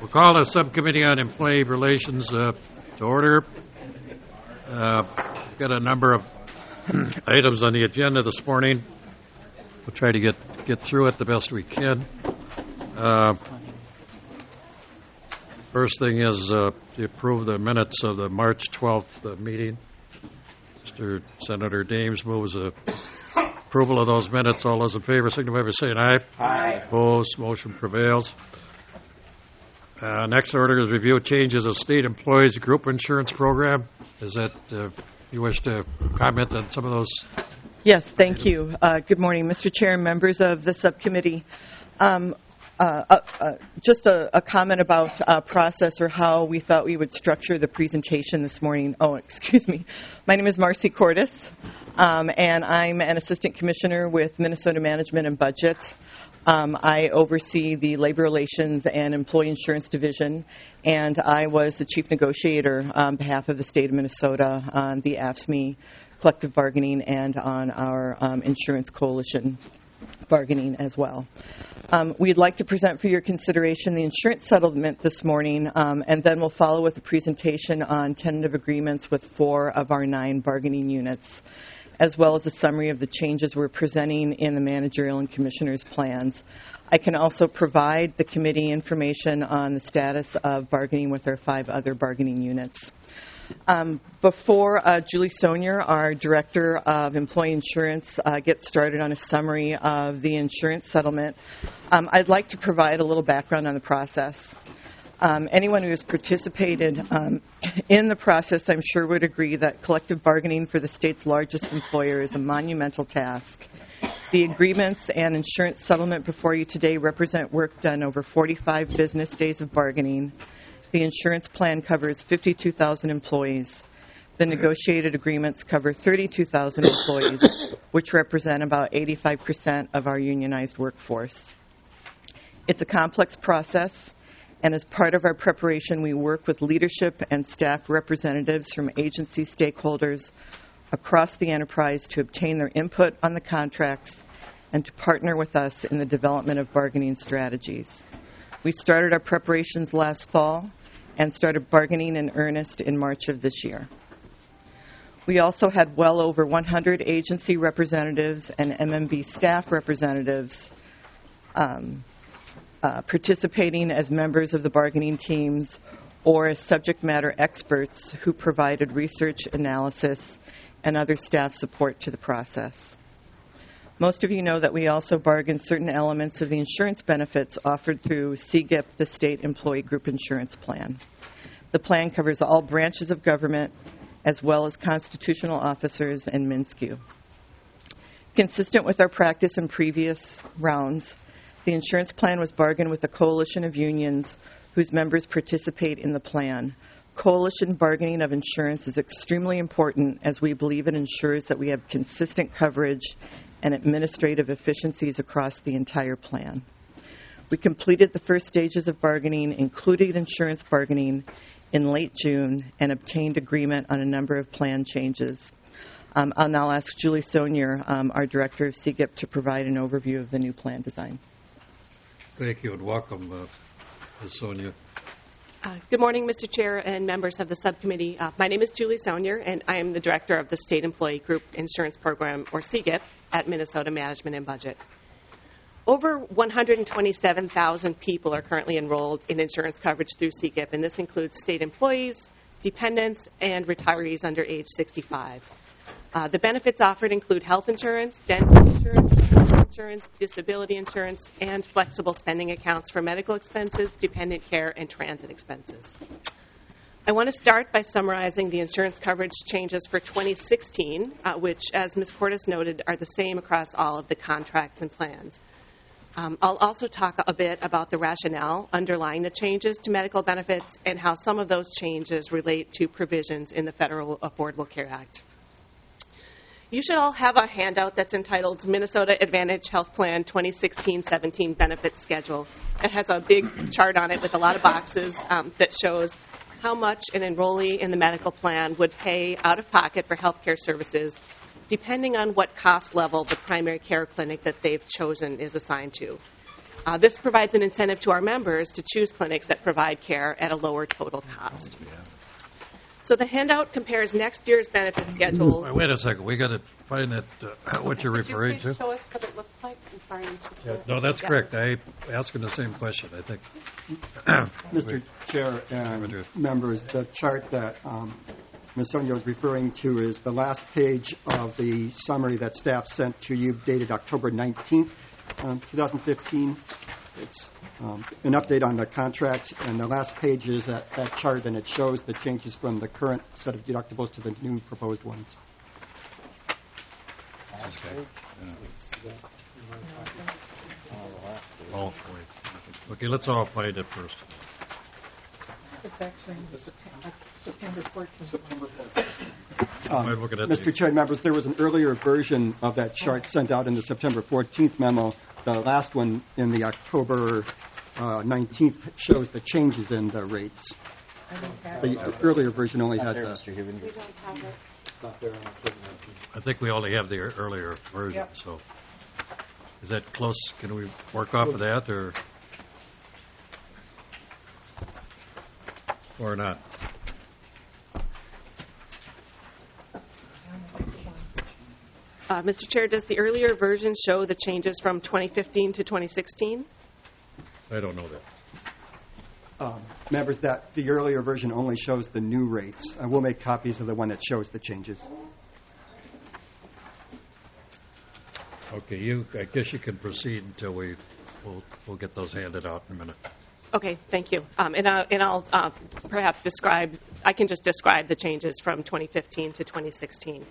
We'll call the Subcommittee on Employee Relations to order. We've got a number of items on the agenda this morning. We'll try to get through it the best we can. First thing is to approve the minutes of the March 12th meeting. Senator Dames moves approval of those minutes. All those in favor signify by saying aye. Aye. Opposed, motion prevails. Next order is review changes of state employees group insurance program. Is that you wish to comment on some of those? Yes, thank you. Good morning, Mr. Chair and members of the subcommittee. Just a comment about process or how we thought we would structure the presentation this morning. Oh, excuse me. My name is Marcy Cordes, and I'm an assistant commissioner with Minnesota Management and Budget. I oversee the Labor Relations and Employee Insurance Division, and I was the chief negotiator on behalf of the state of Minnesota on the AFSCME collective bargaining and on our insurance coalition bargaining as well. We'd like to present for your consideration the insurance settlement this morning, and then we'll follow with a presentation on tentative agreements with 4 of our 9 bargaining units, as well as a summary of the changes we're presenting in the managerial and commissioners' plans. I can also provide the committee information on the status of bargaining with our 5 other bargaining units. Before Julie Sonier, our Director of Employee Insurance, gets started on a summary of the insurance settlement, I'd like to provide a little background on the process. Anyone who has participated in the process, I'm sure, would agree that collective bargaining for the state's largest employer is a monumental task. The agreements and insurance settlement before you today represent work done over 45 business days of bargaining. The insurance plan covers 52,000 employees. The negotiated agreements cover 32,000 employees, which represent about 85% of our unionized workforce. It's a complex process, and as part of our preparation, we work with leadership and staff representatives from agency stakeholders across the enterprise to obtain their input on the contracts and to partner with us in the development of bargaining strategies. We started our preparations last fall and started bargaining in earnest in March of this year. We also had well over 100 agency representatives and MMB staff representatives participating as members of the bargaining teams or as subject matter experts who provided research, analysis, and other staff support to the process. Most of you know that we also bargain certain elements of the insurance benefits offered through CGIP, the State Employee Group Insurance Plan. The plan covers all branches of government as well as constitutional officers and MNSCU. Consistent with our practice in previous rounds, the insurance plan was bargained with a coalition of unions whose members participate in the plan. Coalition bargaining of insurance is extremely important as we believe it ensures that we have consistent coverage and administrative efficiencies across the entire plan. We completed the first stages of bargaining, including insurance bargaining, in late June and obtained agreement on a number of plan changes. I'll now ask Julie Sonier, our Director of CGIP, to provide an overview of the new plan design. Thank you and welcome, Ms. Sonia. Good morning, Mr. Chair and members of the subcommittee. My name is Julie Sonier, and I am the Director of the State Employee Group Insurance Program, or CGIP, at Minnesota Management and Budget. Over 127,000 people are currently enrolled in insurance coverage through CGIP, and this includes state employees, dependents, and retirees under age 65. The benefits offered include health insurance, dental insurance, insurance, disability insurance, and flexible spending accounts for medical expenses, dependent care, and transit expenses. I want to start by summarizing the insurance coverage changes for 2016, which, as Ms. Cordes noted, are the same across all of the contracts and plans. I'll also talk a bit about the rationale underlying the changes to medical benefits and how some of those changes relate to provisions in the Federal Affordable Care Act. You should all have a handout that's entitled Minnesota Advantage Health Plan 2016-17 Benefits Schedule. It has a big chart on it with a lot of boxes that shows how much an enrollee in the medical plan would pay out of pocket for health care services, depending on what cost level the primary care clinic that they've chosen is assigned to. This provides an incentive to our members to choose clinics that provide care at a lower total cost. So the handout compares next year's benefit schedule. Wait a second. We got to find that what you're referring Could you to. please show us what it looks like? I'm sorry. Mr. Chair. No, that's Yeah. correct. I asking the same question. I think. Mr. Chair and members, the chart that Ms. Sonia was referring to is the last page of the summary that staff sent to you dated October 19th, 2015. It's an update on the contracts, and the last page is that chart, and it shows the changes from the current set of deductibles to the new proposed ones. Oh, wait. Okay, let's all find it first. It's actually September 14th. I'm looking at Mr. the- Chair and members, there was an earlier version of that chart sent out in the September 14th memo. The last one in the October 19th shows the changes in the rates. I don't have The earlier version only had the... We don't have it. I think we only have the earlier version. Yep. So, is that close? Can we work off of that, or not? Mr. Chair, does the earlier version show the changes from 2015 to 2016? I don't know that. Members, that the earlier version only shows the new rates. I will make copies of the one that shows the changes. Okay, I guess you can proceed until we'll get those handed out in a minute. Okay, thank you. And I'll perhaps I can just describe the changes from 2015 to 2016.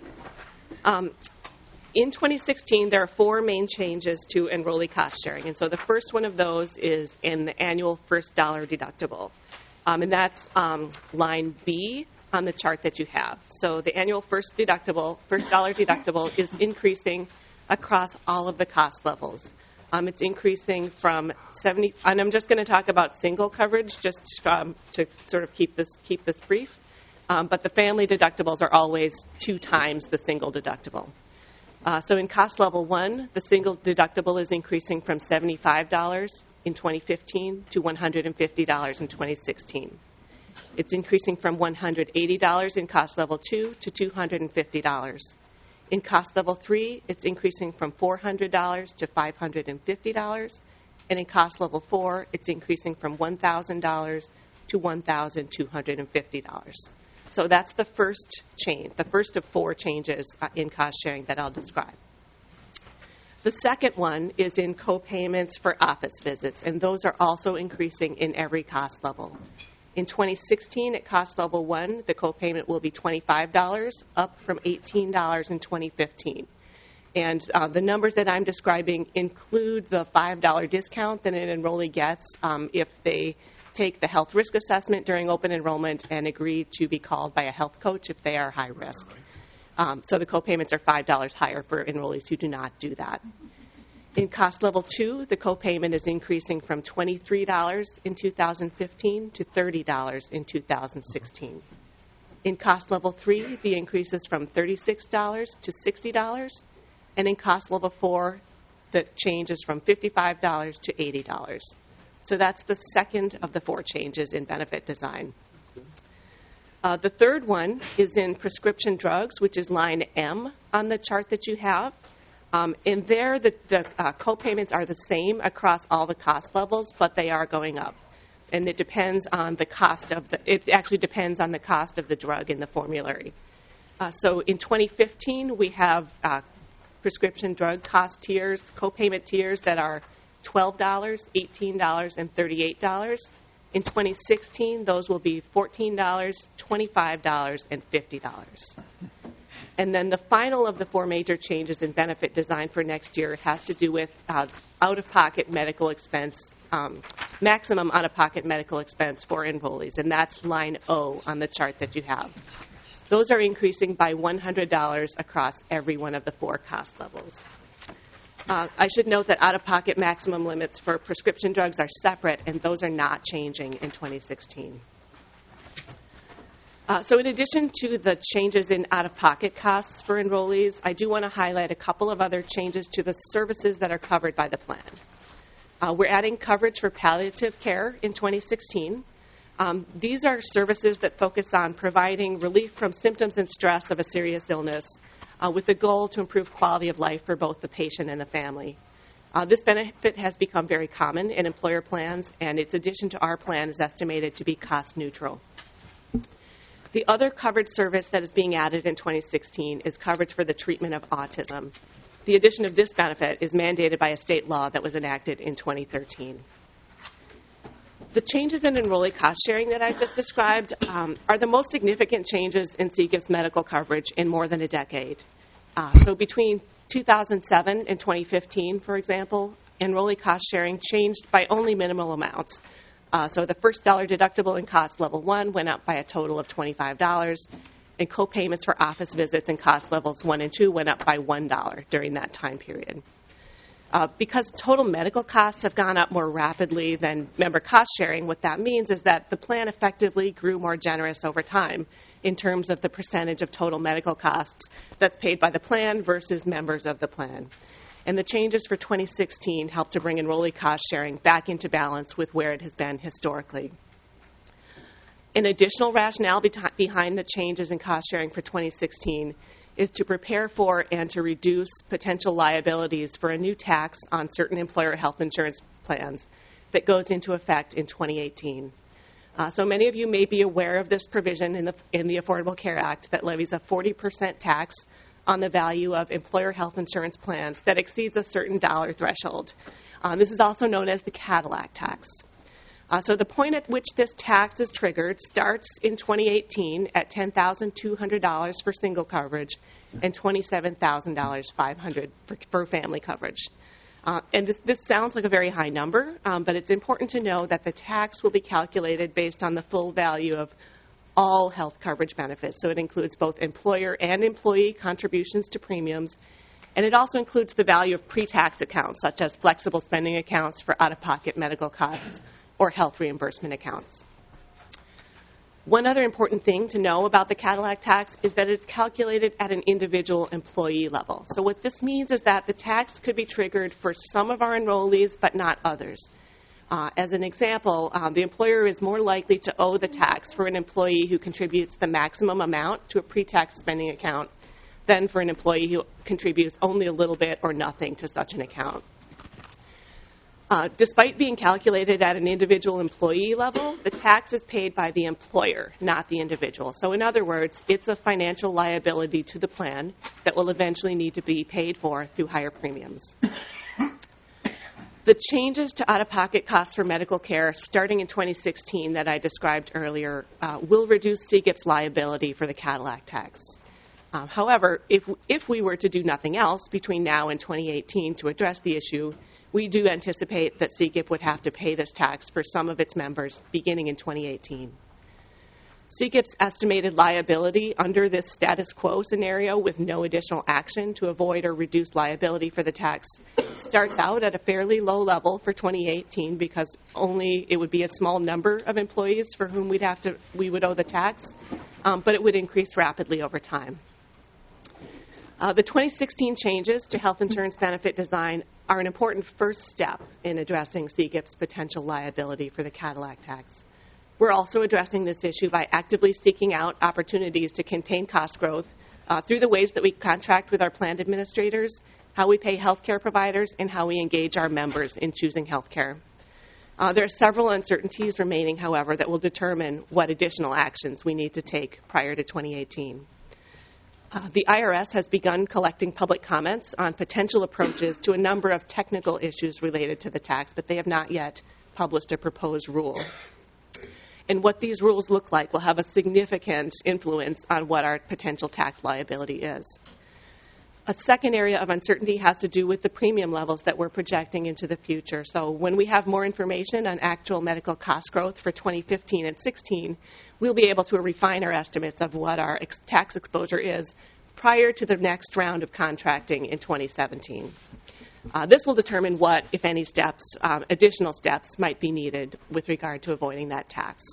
In 2016, there are four main changes to enrollee cost sharing. And so the first one of those is in the annual first dollar deductible. And that's line B on the chart that you have. So the annual first dollar deductible is increasing across all of the cost levels. It's increasing from 70, and I'm just going to talk about single coverage just to sort of keep this brief. But the family deductibles are always 2 times the single deductible. So in cost level 1, the single deductible is increasing from $75 in 2015 to $150 in 2016. It's increasing from $180 in cost level 2 to $250. In cost level 3, it's increasing from $400 to $550. And in cost level 4, it's increasing from $1,000 to $1,250. So that's the first change, the first of 4 changes in cost sharing that I'll describe. The second one is in co-payments for office visits, and those are also increasing in every cost level. In 2016, at cost level 1, the co-payment will be $25, up from $18 in 2015. And the numbers that I'm describing include the $5 discount that an enrollee gets if they take the health risk assessment during open enrollment and agree to be called by a health coach if they are high risk. So the co-payments are $5 higher for enrollees who do not do that. In cost level 2, the co-payment is increasing from $23 in 2015 to $30 in 2016. In cost level 3, the increase is from $36 to $60. And in cost level 4, the change is from $55 to $80. So that's the second of the 4 changes in benefit design. The third one is in prescription drugs, which is line M on the chart that you have. In there, the co-payments are the same across all the cost levels, but they are going up. And it depends on the cost of it actually depends on the cost of the drug in the formulary. So in 2015, we have prescription drug cost tiers, co-payment tiers that are $12, $18, and $38. In 2016, those will be $14, $25, and $50. And then the final of the 4 major changes in benefit design for next year has to do with out-of-pocket medical expense, maximum out-of-pocket medical expense for enrollees, and that's line O on the chart that you have. Those are increasing by $100 across every one of the 4 cost levels. I should note that out-of-pocket maximum limits for prescription drugs are separate, and those are not changing in 2016. So in addition to the changes in out-of-pocket costs for enrollees, I do want to highlight a couple of other changes to the services that are covered by the plan. We're adding coverage for palliative care in 2016. These are services that focus on providing relief from symptoms and stress of a serious illness with the goal to improve quality of life for both the patient and the family. This benefit has become very common in employer plans, and its addition to our plan is estimated to be cost neutral. The other covered service that is being added in 2016 is coverage for the treatment of autism. The addition of this benefit is mandated by a state law that was enacted in 2013. The changes in enrollee cost sharing that I've just described are the most significant changes in CGIP's medical coverage in more than a decade. So between 2007 and 2015, for example, enrollee cost sharing changed by only minimal amounts. So the first dollar deductible in cost level 1 went up by a total of $25, and co-payments for office visits in cost levels 1 and 2 went up by $1 during that time period. Because total medical costs have gone up more rapidly than member cost sharing, what that means is that the plan effectively grew more generous over time in terms of the percentage of total medical costs that's paid by the plan versus members of the plan. And the changes for 2016 helped to bring enrollee cost sharing back into balance with where it has been historically. An additional rationale behind the changes in cost sharing for 2016 is to prepare for and to reduce potential liabilities for a new tax on certain employer health insurance plans that goes into effect in 2018. So many of you may be aware of this provision in the Affordable Care Act that levies a 40% tax on the value of employer health insurance plans that exceeds a certain dollar threshold. This is also known as the Cadillac tax. So the point at which this tax is triggered starts in 2018 at $10,200 for single coverage and $27,500 for family coverage. And this sounds like a very high number, but it's important to know that the tax will be calculated based on the full value of all health coverage benefits. So it includes both employer and employee contributions to premiums, and it also includes the value of pre-tax accounts, such as flexible spending accounts for out-of-pocket medical costs or health reimbursement accounts. One other important thing to know about the Cadillac tax is that it's calculated at an individual employee level. So what this means is that the tax could be triggered for some of our enrollees, but not others. As an example, the employer is more likely to owe the tax for an employee who contributes the maximum amount to a pre-tax spending account than for an employee who contributes only a little bit or nothing to such an account. Despite being calculated at an individual employee level, the tax is paid by the employer, not the individual. So in other words, it's a financial liability to the plan that will eventually need to be paid for through higher premiums. The changes to out-of-pocket costs for medical care starting in 2016 that I described earlier will reduce CGIP's liability for the Cadillac tax. However, if we were to do nothing else between now and 2018 to address the issue, we do anticipate that CGIP would have to pay this tax for some of its members beginning in 2018. CGIP's estimated liability under this status quo scenario with no additional action to avoid or reduce liability for the tax starts out at a fairly low level for 2018 because only it would be a small number of employees for whom we would owe the tax, but it would increase rapidly over time. The 2016 changes to health insurance benefit design are an important first step in addressing CGIP's potential liability for the Cadillac tax. We're also addressing this issue by actively seeking out opportunities to contain cost growth through the ways that we contract with our plan administrators, how we pay health care providers, and how we engage our members in choosing health care. There are several uncertainties remaining, however, that will determine what additional actions we need to take prior to 2018. The IRS has begun collecting public comments on potential approaches to a number of technical issues related to the tax, but they have not yet published a proposed rule. And what these rules look like will have a significant influence on what our potential tax liability is. A second area of uncertainty has to do with the premium levels that we're projecting into the future. So when we have more information on actual medical cost growth for 2015 and 16, we'll be able to refine our estimates of what our tax exposure is prior to the next round of contracting in 2017. This will determine what, if any, additional steps might be needed with regard to avoiding that tax.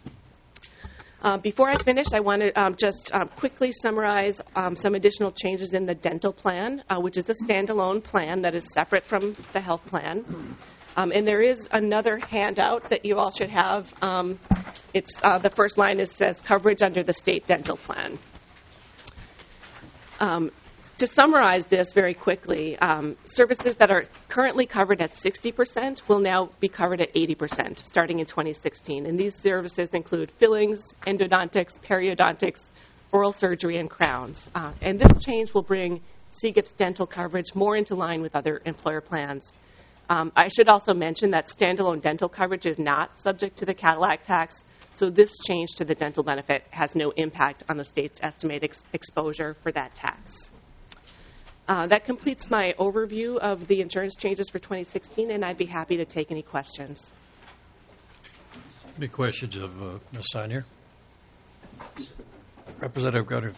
Before I finish, I want to just quickly summarize some additional changes in the dental plan, which is a standalone plan that is separate from the health plan. And there is another handout that you all should have. It's the first line says coverage under the state dental plan. To summarize this very quickly, services that are currently covered at 60% will now be covered at 80% starting in 2016. And these services include fillings, endodontics, periodontics, oral surgery, and crowns. And this change will bring CGIP's dental coverage more into line with other employer plans. I should also mention that standalone dental coverage is not subject to the Cadillac tax, so this change to the dental benefit has no impact on the state's estimated exposure for that tax. That completes my overview of the insurance changes for 2016, and I'd be happy to take any questions. Any questions of Ms. Sonier? Representative Gunner.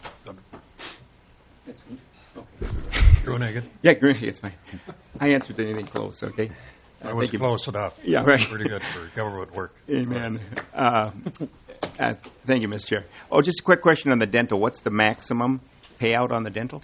Groningen. Yeah, great. It's fine. I answered anything close, okay? I was close enough. Yeah, right. Pretty good for government work. Amen. Thank you, Mr. Chair. Oh, just a quick question on the dental. What's the maximum payout on the dental?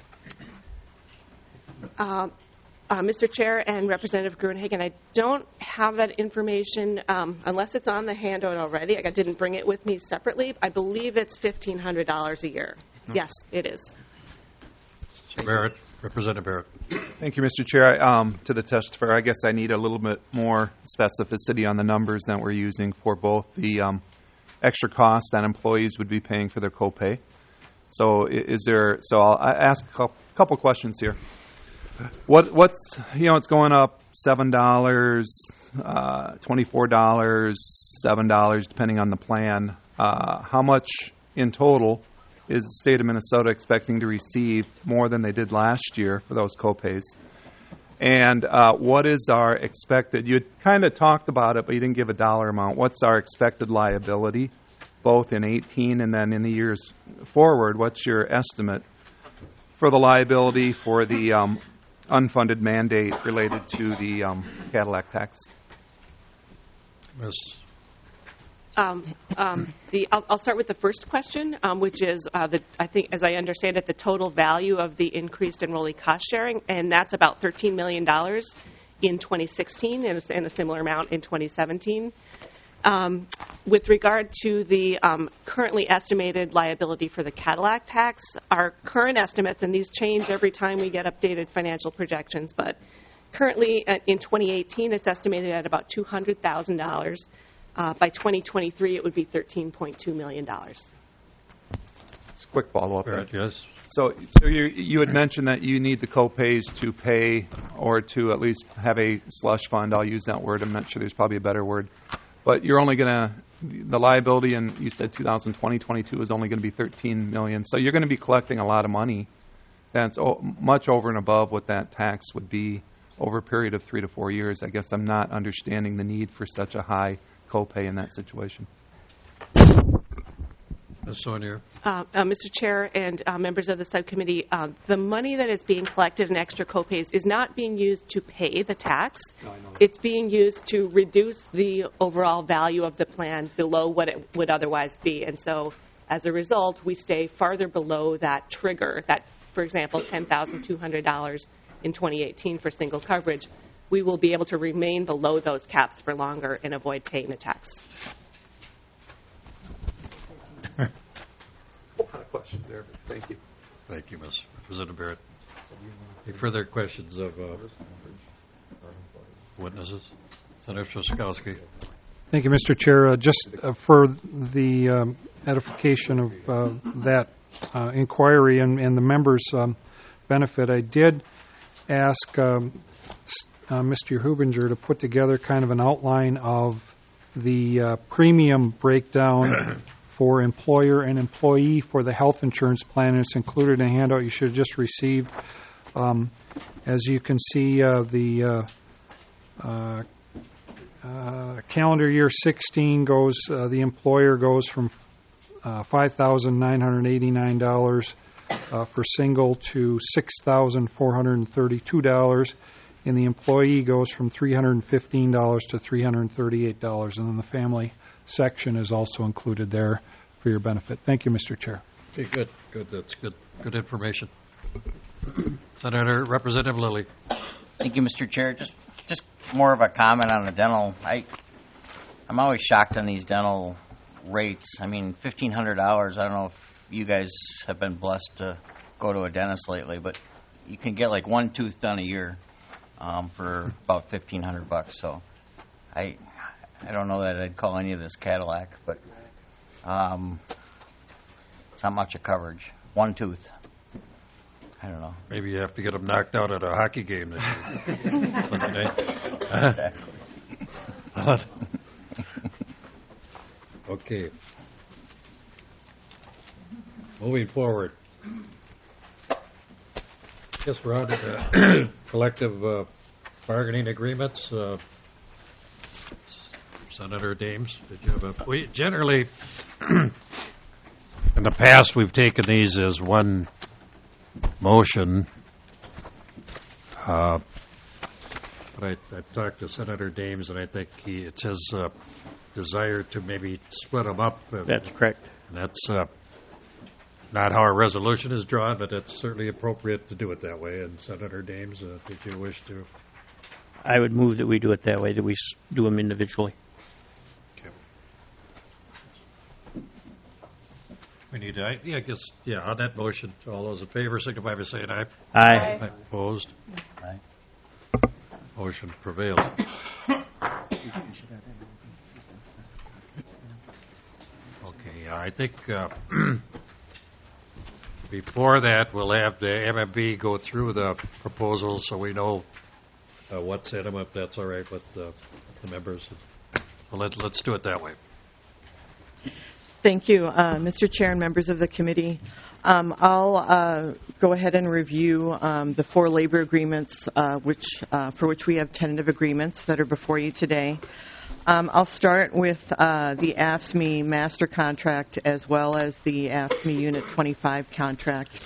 Mr. Chair and Representative Gruenhagen, I don't have that information unless it's on the handout already. I didn't bring it with me separately. I believe it's $1,500 a year. No. Yes, it is. Barrett, Representative Barrett. Thank you, Mr. Chair. To the testifier, I guess I need a little bit more specificity on the numbers that we're using for both the extra costs that employees would be paying for their copay. So I'll ask a couple questions here. What's it's going up $7, $24, $7 depending on the plan. How much in total is the state of Minnesota expecting to receive more than they did last year for those copays? And what is our expected? You had kind of talked about it, but you didn't give a dollar amount. What's our expected liability, both in 18 and then in the years forward? What's your estimate for the liability for the unfunded mandate related to the Cadillac tax? Ms. I'll start with the first question, which is, I think, as I understand it, the total value of the increased enrollee cost sharing, and that's about $13 million in 2016 and a similar amount in 2017. With regard to the currently estimated liability for the Cadillac tax, our current estimates, and these change every time we get updated financial projections, but currently in 2018 it's estimated at about $200,000. By 2023 it would be $13.2 million. It's a quick follow-up. Barrett, yes. So you had mentioned that you need the copays to pay or to at least have a slush fund. I'll use that word. I'm not sure there's probably a better word. But you're only going to, the liability in, you said 2020-22 is only going to be $13 million. So you're going to be collecting a lot of money. That's much over and above what that tax would be over a period of 3 to 4 years. I guess I'm not understanding the need for such a high copay in that situation. Ms. Sonier. Mr. Chair and members of the subcommittee, the money that is being collected in extra copays is not being used to pay the tax. No, it's being used to reduce the overall value of the plan below what it would otherwise be. And so, as a result, we stay farther below that trigger, that, for example, $10,200 in 2018 for single coverage. We will be able to remain below those caps for longer and avoid paying the tax. A lot of questions there, but thank you. Thank you, Ms. Representative Barrett. Any further questions of witnesses? Senator Strzalkowski. Thank you, Mr. Chair. Just for the edification of that inquiry and the members' benefit, I did ask Mr. Hubinger to put together kind of an outline of the premium breakdown for employer and employee for the health insurance plan. It's included in a handout you should have just received. As you can see, the calendar year 16 goes, the employer goes from $5,989 for single to $6,432, and the employee goes from $315 to $338, and then the family section is also included there for your benefit. Thank you, Mr. Chair. Okay, good. That's good information. Senator Representative Lilly. Thank you, Mr. Chair. Just Just more of a comment on the dental. I'm always shocked on these dental rates. I mean, $1,500. I don't know if you guys have been blessed to go to a dentist lately, but you can get like one tooth done a year for about $1,500. So I don't know that I'd call any of this Cadillac, but it's not much of coverage. One tooth. I don't know. Maybe you have to get them knocked out at a hockey game this year. Okay. Moving forward. Guess we're on to the collective bargaining agreements. Senator Dames, did you have a... We generally, in the past, we've taken these as one motion. But I've talked to Senator Dames, and I think it's his desire to maybe split them up. That's correct. And that's not how our resolution is drawn, but it's certainly appropriate to do it that way. And Senator Dames, did you wish to? I would move that we do it that way, that we do them individually. Okay. We need to, I guess, on that motion, all those in favor signify by saying aye. Aye. Opposed? Aye. Motion prevails. Okay, I think before that, we'll have the MMB go through the proposals so we know what's in them, if that's all right with the members. Well, let's do it that way. Thank you, Mr. Chair and members of the committee. I'll go ahead and review the 4 labor agreements for which we have tentative agreements that are before you today. I'll start with the AFSCME master contract as well as the AFSCME Unit 25 contract.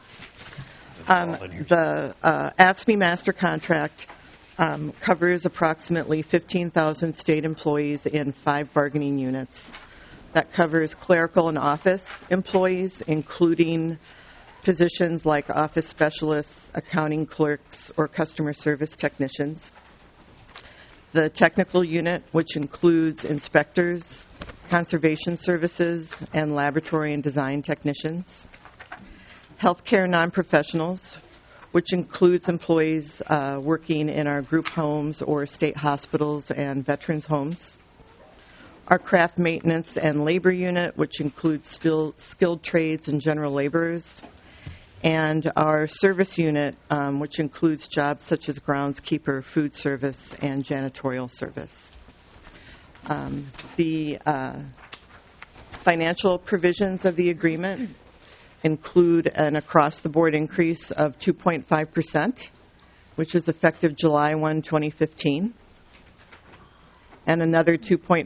The AFSCME master contract covers approximately 15,000 state employees in 5 bargaining units. That covers clerical and office employees, including positions like office specialists, accounting clerks, or customer service technicians. The technical unit, which includes inspectors, conservation services, and laboratory and design technicians. Healthcare non-professionals, which includes employees working in our group homes or state hospitals and veterans homes. Our craft maintenance and labor unit, which includes skilled trades and general laborers. And our service unit, which includes jobs such as groundskeeper, food service, and janitorial service. The financial provisions of the agreement include an across-the-board increase of 2.5%, which is effective July 1, 2015. And another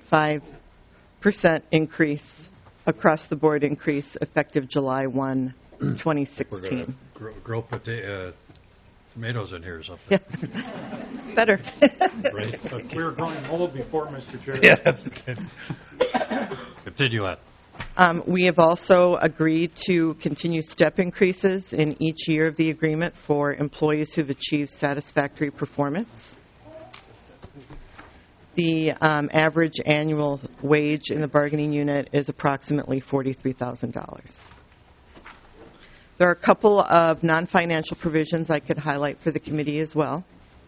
2.5% increase, across-the-board increase, effective July 1, 2016. We're going to grow tomatoes in here or something. Yeah. Better. Right? Okay. We were growing old before, Mr. Chair. Yeah, that's good. Continue on. We have also agreed to continue step increases in each year of the agreement for employees who've achieved satisfactory performance. The average annual wage in the bargaining unit is approximately $43,000. There are a couple of non-financial provisions I could highlight for the committee as well.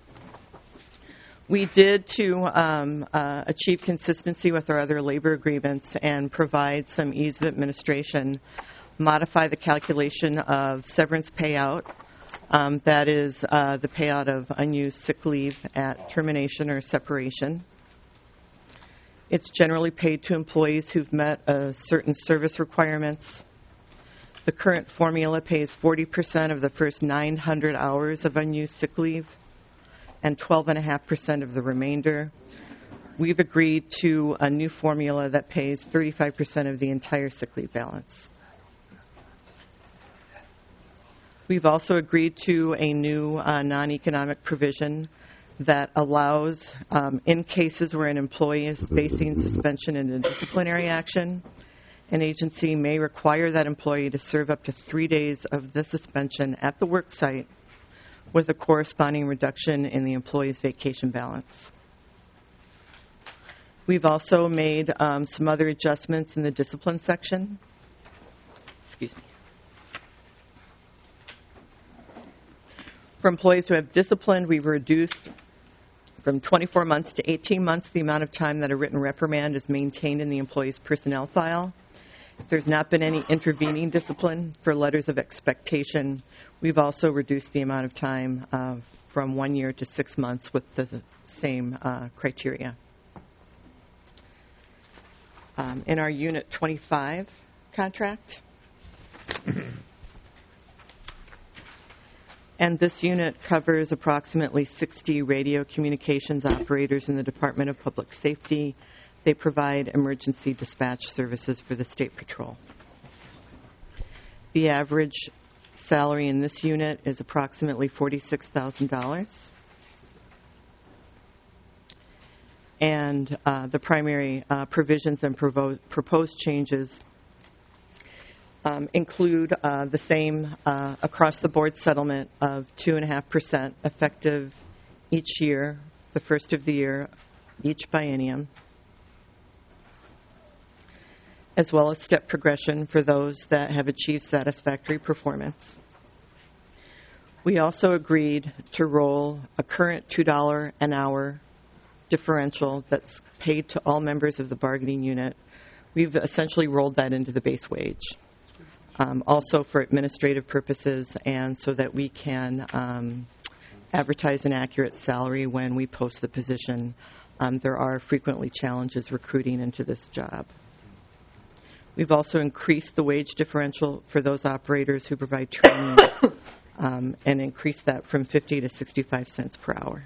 We did, to achieve consistency with our other labor agreements and provide some ease of administration, modify the calculation of severance payout. That is the payout of unused sick leave at termination or separation. It's generally paid to employees who've met certain service requirements. The current formula pays 40% of the first 900 hours of unused sick leave and 12.5% of the remainder. We've agreed to a new formula that pays 35% of the entire sick leave balance. We've also agreed to a new non-economic provision that allows, in cases where an employee is facing suspension and a disciplinary action, an agency may require that employee to serve up to 3 days of the suspension at the work site with a corresponding reduction in the employee's vacation balance. We've also made some other adjustments in the discipline section. Excuse me. For employees who have disciplined, we've reduced from 24 months to 18 months the amount of time that a written reprimand is maintained in the employee's personnel file. If there's not been any intervening discipline for letters of expectation, we've also reduced the amount of time from 1 year to 6 months with the same criteria. In our Unit 25 contract, and this unit covers approximately 60 radio communications operators in the Department of Public Safety. They provide emergency dispatch services for the State Patrol. The average salary in this unit is approximately $46,000. And the primary provisions and proposed changes include the same across-the-board settlement of 2.5% effective each year, the first of the year, each biennium, as well as step progression for those that have achieved satisfactory performance. We also agreed to roll a current $2 an hour differential that's paid to all members of the bargaining unit. We've essentially rolled that into the base wage. Also for administrative purposes and so that we can advertise an accurate salary when we post the position. There are frequently challenges recruiting into this job. We've also increased the wage differential for those operators who provide training and increased that from 50 to 65 cents per hour.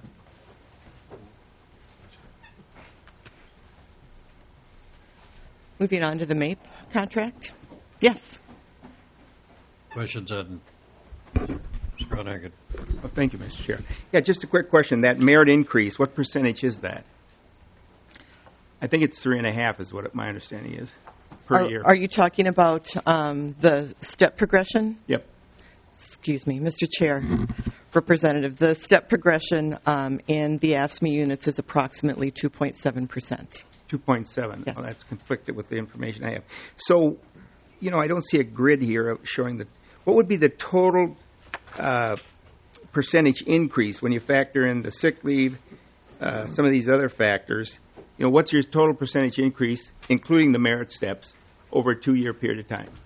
Moving on to the MAPE contract. Yes. Questions on Mr. Ronhagen? Well, thank you, Mr. Chair. Yeah, just a quick question. That merit increase, what percentage is that? I think it's 3.5 is what my understanding is per year. Are you talking about the step progression? Yep. Excuse me, Mr. Chair, Representative. The step progression in the AFSCME units is approximately 2.7%. 2.7. Yes. Well, that's conflicted with the information I have. So, I don't see a grid here showing what would be the total percentage increase when you factor in the sick leave, some of these other factors. What's your total percentage increase, including the merit steps, over a 2-year period of time?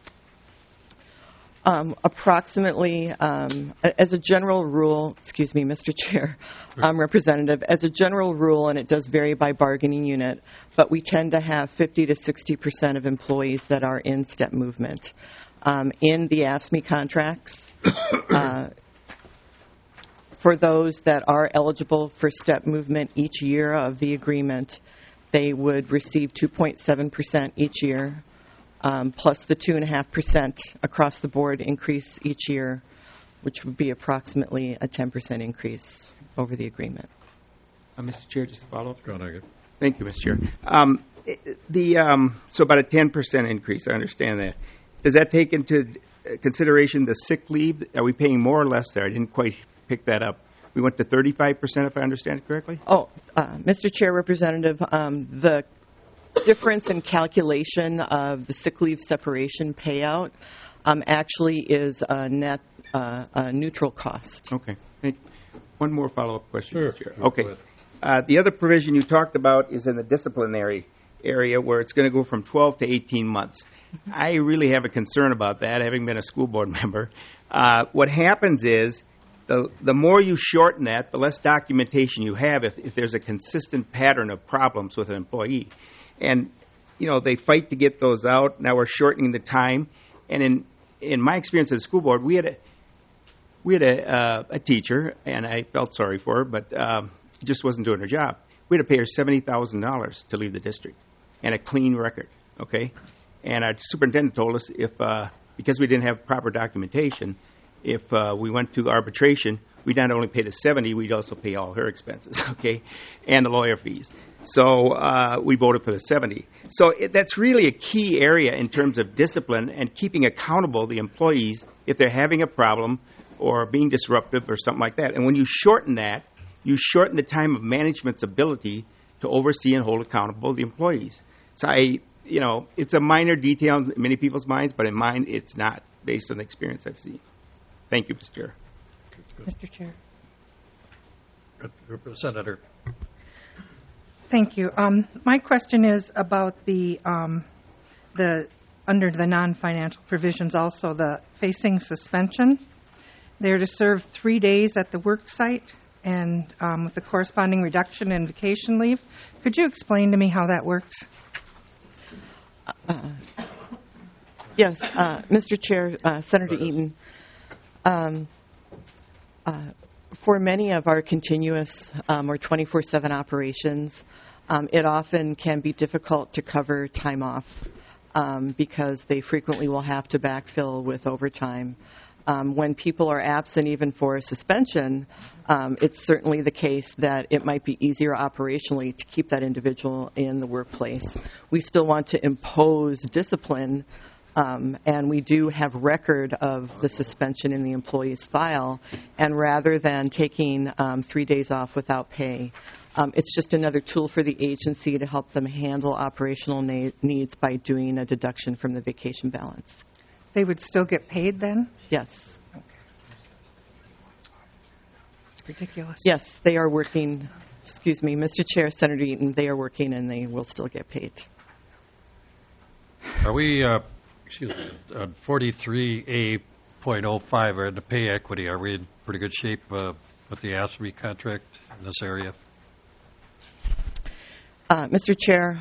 Approximately, as a general rule, excuse me, Mr. Chair, Representative, as a general rule, and it does vary by bargaining unit, but we tend to have 50 to 60% of employees that are in step movement. In the AFSCME contracts, for those that are eligible for step movement each year of the agreement, they would receive 2.7% each year. Plus the 2.5% across the board increase each year, which would be approximately a 10% increase over the agreement. Mr. Chair, just a follow-up. Thank you, Mr. Chair. So about a 10% increase, I understand that. Does that take into consideration the sick leave? Are we paying more or less there? I didn't quite pick that up. We went to 35%, if I understand it correctly? Mr. Chair, Representative, the difference in calculation of the sick leave separation payout actually is a net neutral cost. Okay. One more follow-up question. Sure. Chair. Okay. The other provision you talked about is in the disciplinary area where it's going to go from 12 to 18 months. I really have a concern about that, having been a school board member. What happens is the more you shorten that, the less documentation you have if there's a consistent pattern of problems with an employee. And, they fight to get those out. Now we're shortening the time. And in my experience as a school board, we had a teacher, and I felt sorry for her, but she just wasn't doing her job. We had to pay her $70,000 to leave the district and a clean record, okay? And our superintendent told us because we didn't have proper documentation, if we went to arbitration, we'd not only pay the $70,000, we'd also pay all her expenses, okay, and the lawyer fees. So we voted for the $70,000. So that's really a key area in terms of discipline and keeping accountable the employees if they're having a problem or being disruptive or something like that. And when you shorten that, you shorten the time of management's ability to oversee and hold accountable the employees. So it's a minor detail in many people's minds, but in mine, it's not, based on the experience I've seen. Thank you, Mr. Chair. Mr. Chair. Senator. Thank you. My question is about the under the non-financial provisions, also the facing suspension. They're to serve 3 days at the work site and with a corresponding reduction in vacation leave. Could you explain to me how that works? Yes, Mr. Chair, Senator Eaton. For many of our continuous or 24/7 operations, it often can be difficult to cover time off because they frequently will have to backfill with overtime. When people are absent even for a suspension, it's certainly the case that it might be easier operationally to keep that individual in the workplace. We still want to impose discipline, and we do have record of the suspension in the employee's file. And rather than taking 3 days off without pay, it's just another tool for the agency to help them handle operational needs by doing a deduction from the vacation balance. They would still get paid then? Yes. Okay. It's ridiculous. Yes, they are working. Excuse me, Mr. Chair, Senator Eaton, they are working and they will still get paid. Are we, on 43A.05, or in the pay equity, are we in pretty good shape with the AFSCME contract in this area? Mr. Chair,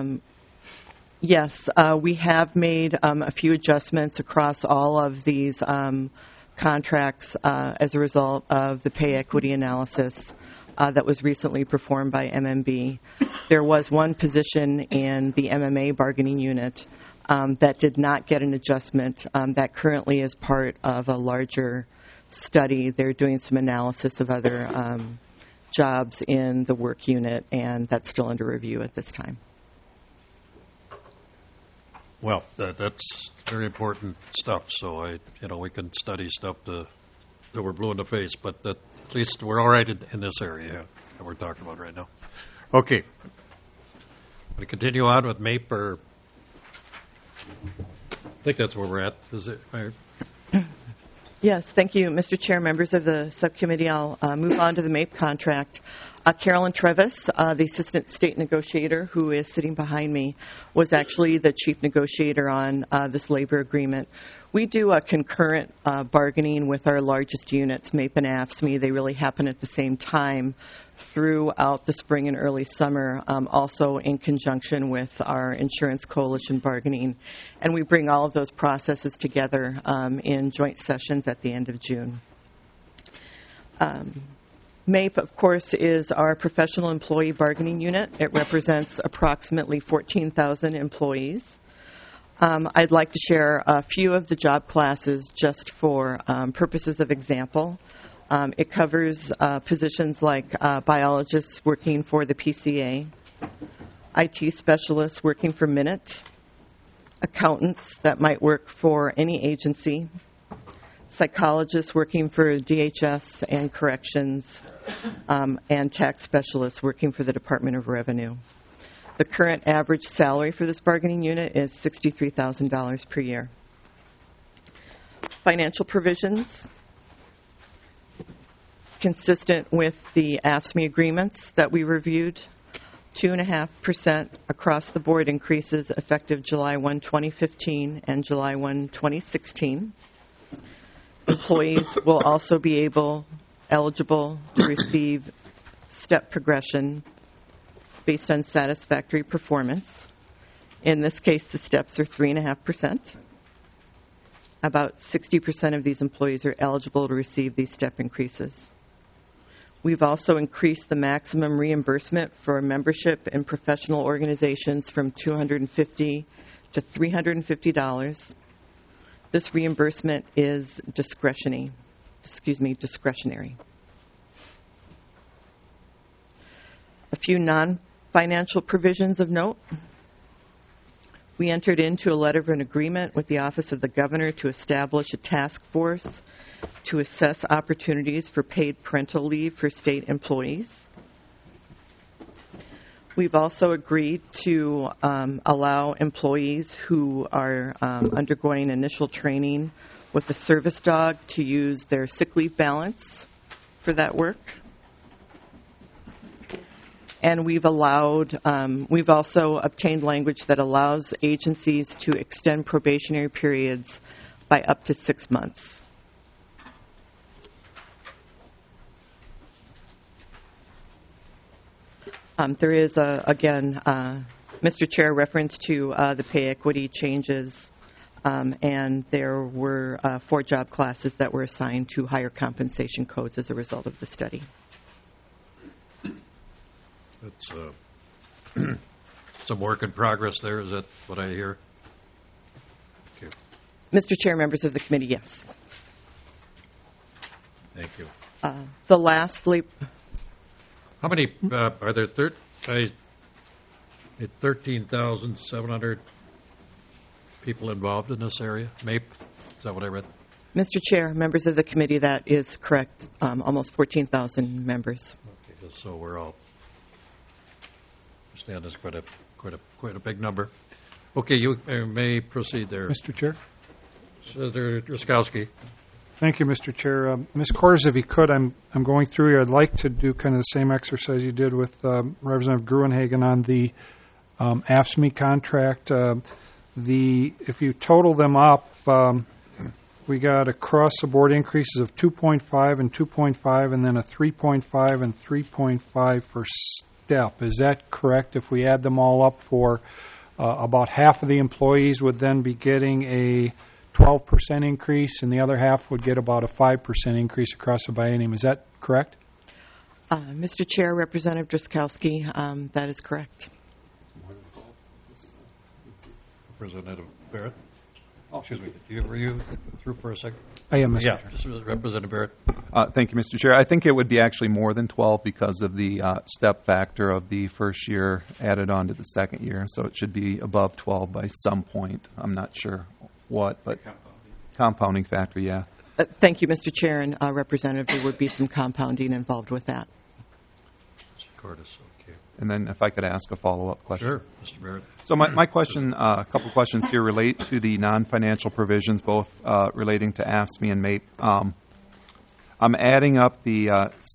yes, we have made a few adjustments across all of these contracts as a result of the pay equity analysis that was recently performed by MMB. There was one position in the MMA bargaining unit that did not get an adjustment. That currently is part of a larger study. They're doing some analysis of other jobs in the work unit, and that's still under review at this time. Well, that's very important stuff. So we can study stuff that we're blue in the face, but at least we're all right in this area that we're talking about right now. Okay, we continue on with MAPE, or I think that's where we're at. Is it? Yes, thank you, Mr. Chair, members of the subcommittee. I'll move on to the MAPE contract. Carolyn Trevis, the assistant state negotiator who is sitting behind me, was actually the chief negotiator on this labor agreement. We do a concurrent bargaining with our largest units, MAPE and AFSCME. They really happen at the same time throughout the spring and early summer, also in conjunction with our insurance coalition bargaining. And we bring all of those processes together in joint sessions at the end of June. MAPE, of course, is our professional employee bargaining unit. It represents approximately 14,000 employees. I'd like to share a few of the job classes just for purposes of example. It covers positions like biologists working for the PCA, IT specialists working for Minute, accountants that might work for any agency, psychologists working for DHS and corrections, and tax specialists working for the Department of Revenue. The current average salary for this bargaining unit is $63,000 per year. Financial provisions, consistent with the AFSCME agreements that we reviewed, 2.5% across the board increases effective July 1, 2015 and July 1, 2016. Employees will also be eligible to receive step progression based on satisfactory performance. In this case, the steps are 3.5%. About 60% of these employees are eligible to receive these step increases. We've also increased the maximum reimbursement for membership in professional organizations from $250 to $350. This reimbursement is discretionary. A few non-financial provisions of note. We entered into a letter of an agreement with the Office of the Governor to establish a task force to assess opportunities for paid parental leave for state employees. We've also agreed to allow employees who are undergoing initial training with a service dog to use their sick leave balance for that work. And we've also obtained language that allows agencies to extend probationary periods by up to 6 months. There is, again, Mr. Chair, reference to the pay equity changes, and there were 4 job classes that were assigned to higher compensation codes as a result of the study. It's some work in progress there. Is that what I hear? Okay. Mr. Chair, members of the committee, yes. Thank you. The lastly, How many are there? 13,700 people involved in this area? MAPE? Is that what I read? Mr. Chair, members of the committee, that is correct. Almost 14,000 members. Okay, just so we're all understand it's quite a big number. Okay, you may proceed there, Mr. Chair. Senator Drazkowski. Thank you, Mr. Chair. Ms. Cordes, if you could, I'm going through here. I'd like to do kind of the same exercise you did with Representative Gruenhagen on the AFSCME contract. If you total them up, we got across-the-board increases of 2.5 and 2.5, and then a 3.5 and 3.5 for STEP. Is that correct? If we add them all up, for about half of the employees would then be getting a 12% increase, and the other half would get about a 5% increase across the biennium. Is that correct? Mr. Chair, Representative Drazkowski, that is correct. Representative Barrett. Excuse me. Were you through for a second? I am, Mr. Yeah, Chair. just Representative Barrett. Thank you, Mr. Chair. I think it would be actually more than 12 because of the step factor of the first year added on to the second year. So it should be above 12 by some point. I'm not sure what, but compounding factor, yeah. Thank you, Mr. Chair, and Representative, there would be some compounding involved with that. Mr. Cordes, okay. And then if I could ask a follow-up question. Sure, Mr. Barrett. So my question, a couple questions here relate to the non-financial provisions, both relating to AFSCME and MAPE. I'm adding up the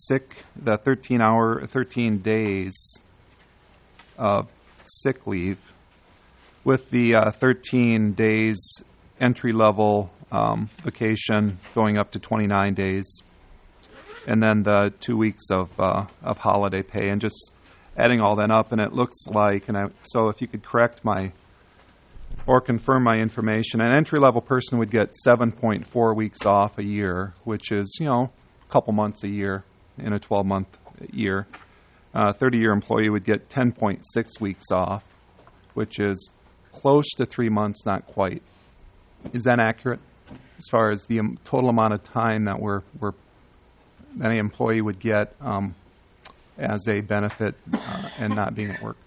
13 days of sick leave with the 13 days entry-level vacation going up to 29 days, and then the 2 weeks of holiday pay, and just adding all that up, and it looks like, so if you could correct or confirm my information, an entry-level person would get 7.4 weeks off a year, which is, a couple months a year in a 12-month year. A 30-year employee would get 10.6 weeks off, which is close to 3 months, not quite. Is that accurate as far as the total amount of time that any employee would get as a benefit and not being at work?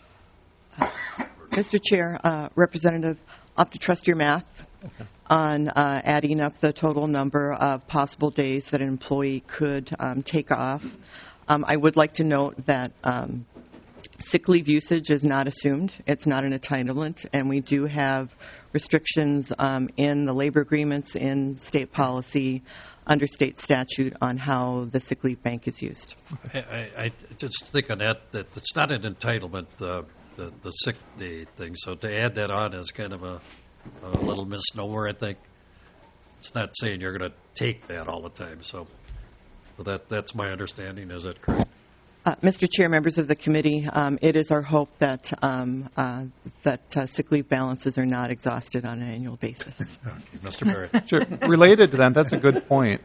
Mr. Chair, Representative, I'll have to trust your math on adding up the total number of possible days that an employee could take off. I would like to note that sick leave usage is not assumed. It's not an entitlement, and we do have restrictions in the labor agreements, in state policy, under state statute on how the sick leave bank is used. I just think on that it's not an entitlement, the sick day thing. So to add that on is kind of a little misnomer, I think. It's not saying you're going to take that all the time. So that's my understanding. Is that correct? Mr. Chair, members of the committee, it is our hope that sick leave balances are not exhausted on an annual basis. Okay, Mr. Barrett. Sure. Related to that, that's a good point.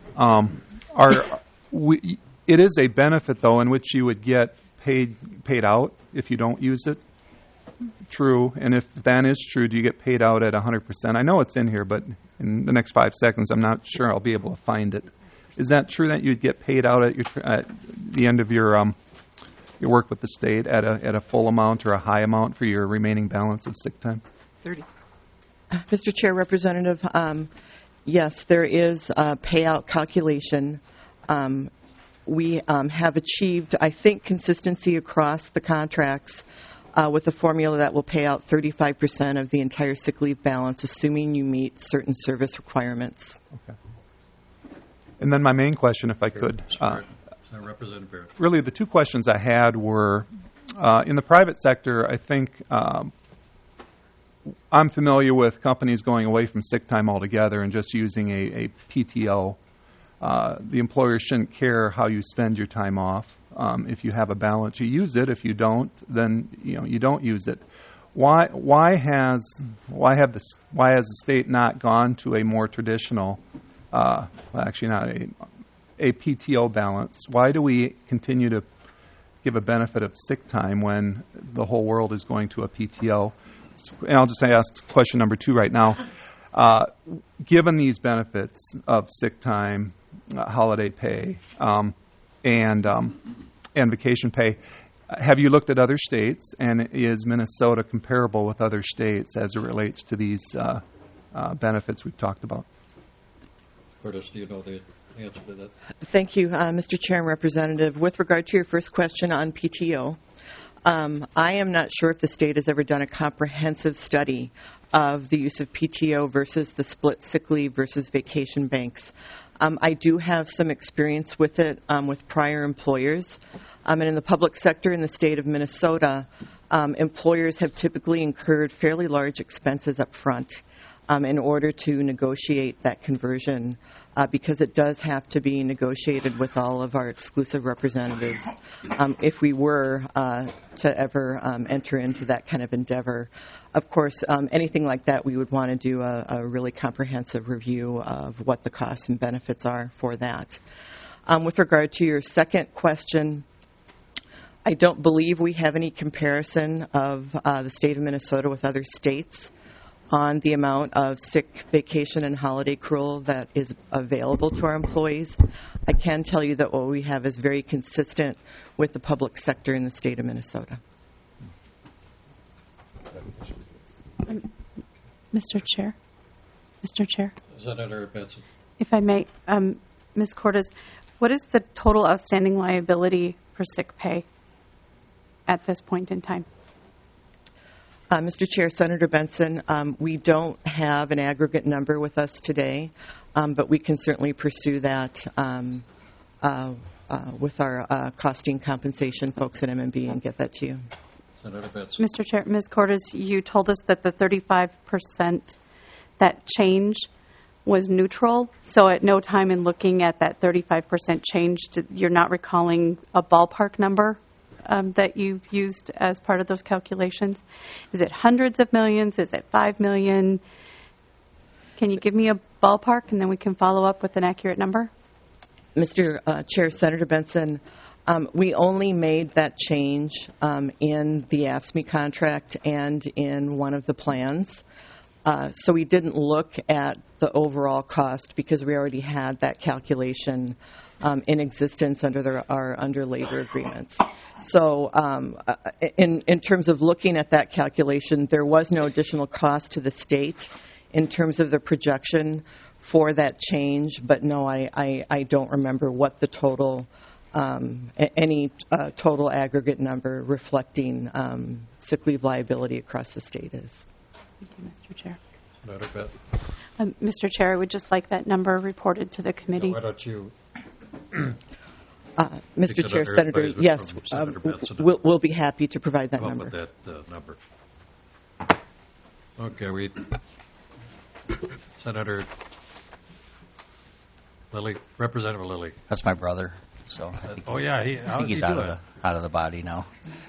It is a benefit, though, in which you would get paid out if you don't use it. True. And if that is true, do you get paid out at 100%? I know it's in here, but in the next 5 seconds, I'm not sure I'll be able to find it. Is that true that you'd get paid out at the end of your work with the state at a full amount or a high amount for your remaining balance of sick time? 30. Mr. Chair, Representative, Yes, there is a payout calculation. We have achieved, I think, consistency across the contracts with a formula that will pay out 35% of the entire sick leave balance, assuming you meet certain service requirements. Okay. And then my main question, if I could. Representative Barrett. Really, the two questions I had were, in the private sector, I think I'm familiar with companies going away from sick time altogether and just using a PTO. The employer shouldn't care how you spend your time off. If you have a balance, you use it. If you don't, then you don't use it. Why has the state not gone to a more traditional, actually not a PTO balance? Why do we continue to give a benefit of sick time when the whole world is going to a PTO? And I'll just ask question number 2 right now. Given these benefits of sick time, holiday pay, and vacation pay, have you looked at other states, and is Minnesota comparable with other states as it relates to these benefits we've talked about? Curtis, do you know the answer to that? Thank you, Mr. Chair and Representative. With regard to your first question on PTO, I am not sure if the state has ever done a comprehensive study of the use of PTO versus the split sick leave versus vacation banks. I do have some experience with it with prior employers. And in the public sector in the state of Minnesota, employers have typically incurred fairly large expenses up front in order to negotiate that conversion because it does have to be negotiated with all of our exclusive representatives if we were to ever enter into that kind of endeavor. Of course, anything like that, we would want to do a really comprehensive review of what the costs and benefits are for that. With regard to your second question, I don't believe we have any comparison of the state of Minnesota with other states on the amount of sick, vacation, and holiday accrual that is available to our employees. I can tell you that what we have is very consistent with the public sector in the state of Minnesota. Mr. Chair. Senator Benson. If I may, Ms. Cordes, what is the total outstanding liability for sick pay at this point in time? Mr. Chair, Senator Benson, we don't have an aggregate number with us today, but we can certainly pursue that with our costing compensation folks at MMB and get that to you. Senator Benson. Mr. Chair, Ms. Cordes, you told us that the 35%, that change was neutral. So at no time in looking at that 35% change, you're not recalling a ballpark number that you've used as part of those calculations? Is it hundreds of millions? Is it 5 million? Can you give me a ballpark, and then we can follow up with an accurate number? Mr. Chair, Senator Benson, we only made that change in the AFSCME contract and in one of the plans. So we didn't look at the overall cost because we already had that calculation in existence under our labor agreements. So in terms of looking at that calculation, there was no additional cost to the state in terms of the projection for that change. But no, I don't remember what the total, any total aggregate number reflecting sick leave liability across the state is. Thank you, Mr. Chair. Senator Mr. Chair, I would just like that number reported to the committee. Why don't you... Mr. Chair, Senator, yes, we'll be happy to provide that number. With that number. Okay, Senator Lilly, Representative Lilly. That's my brother. So I think, I think he's out of the body now.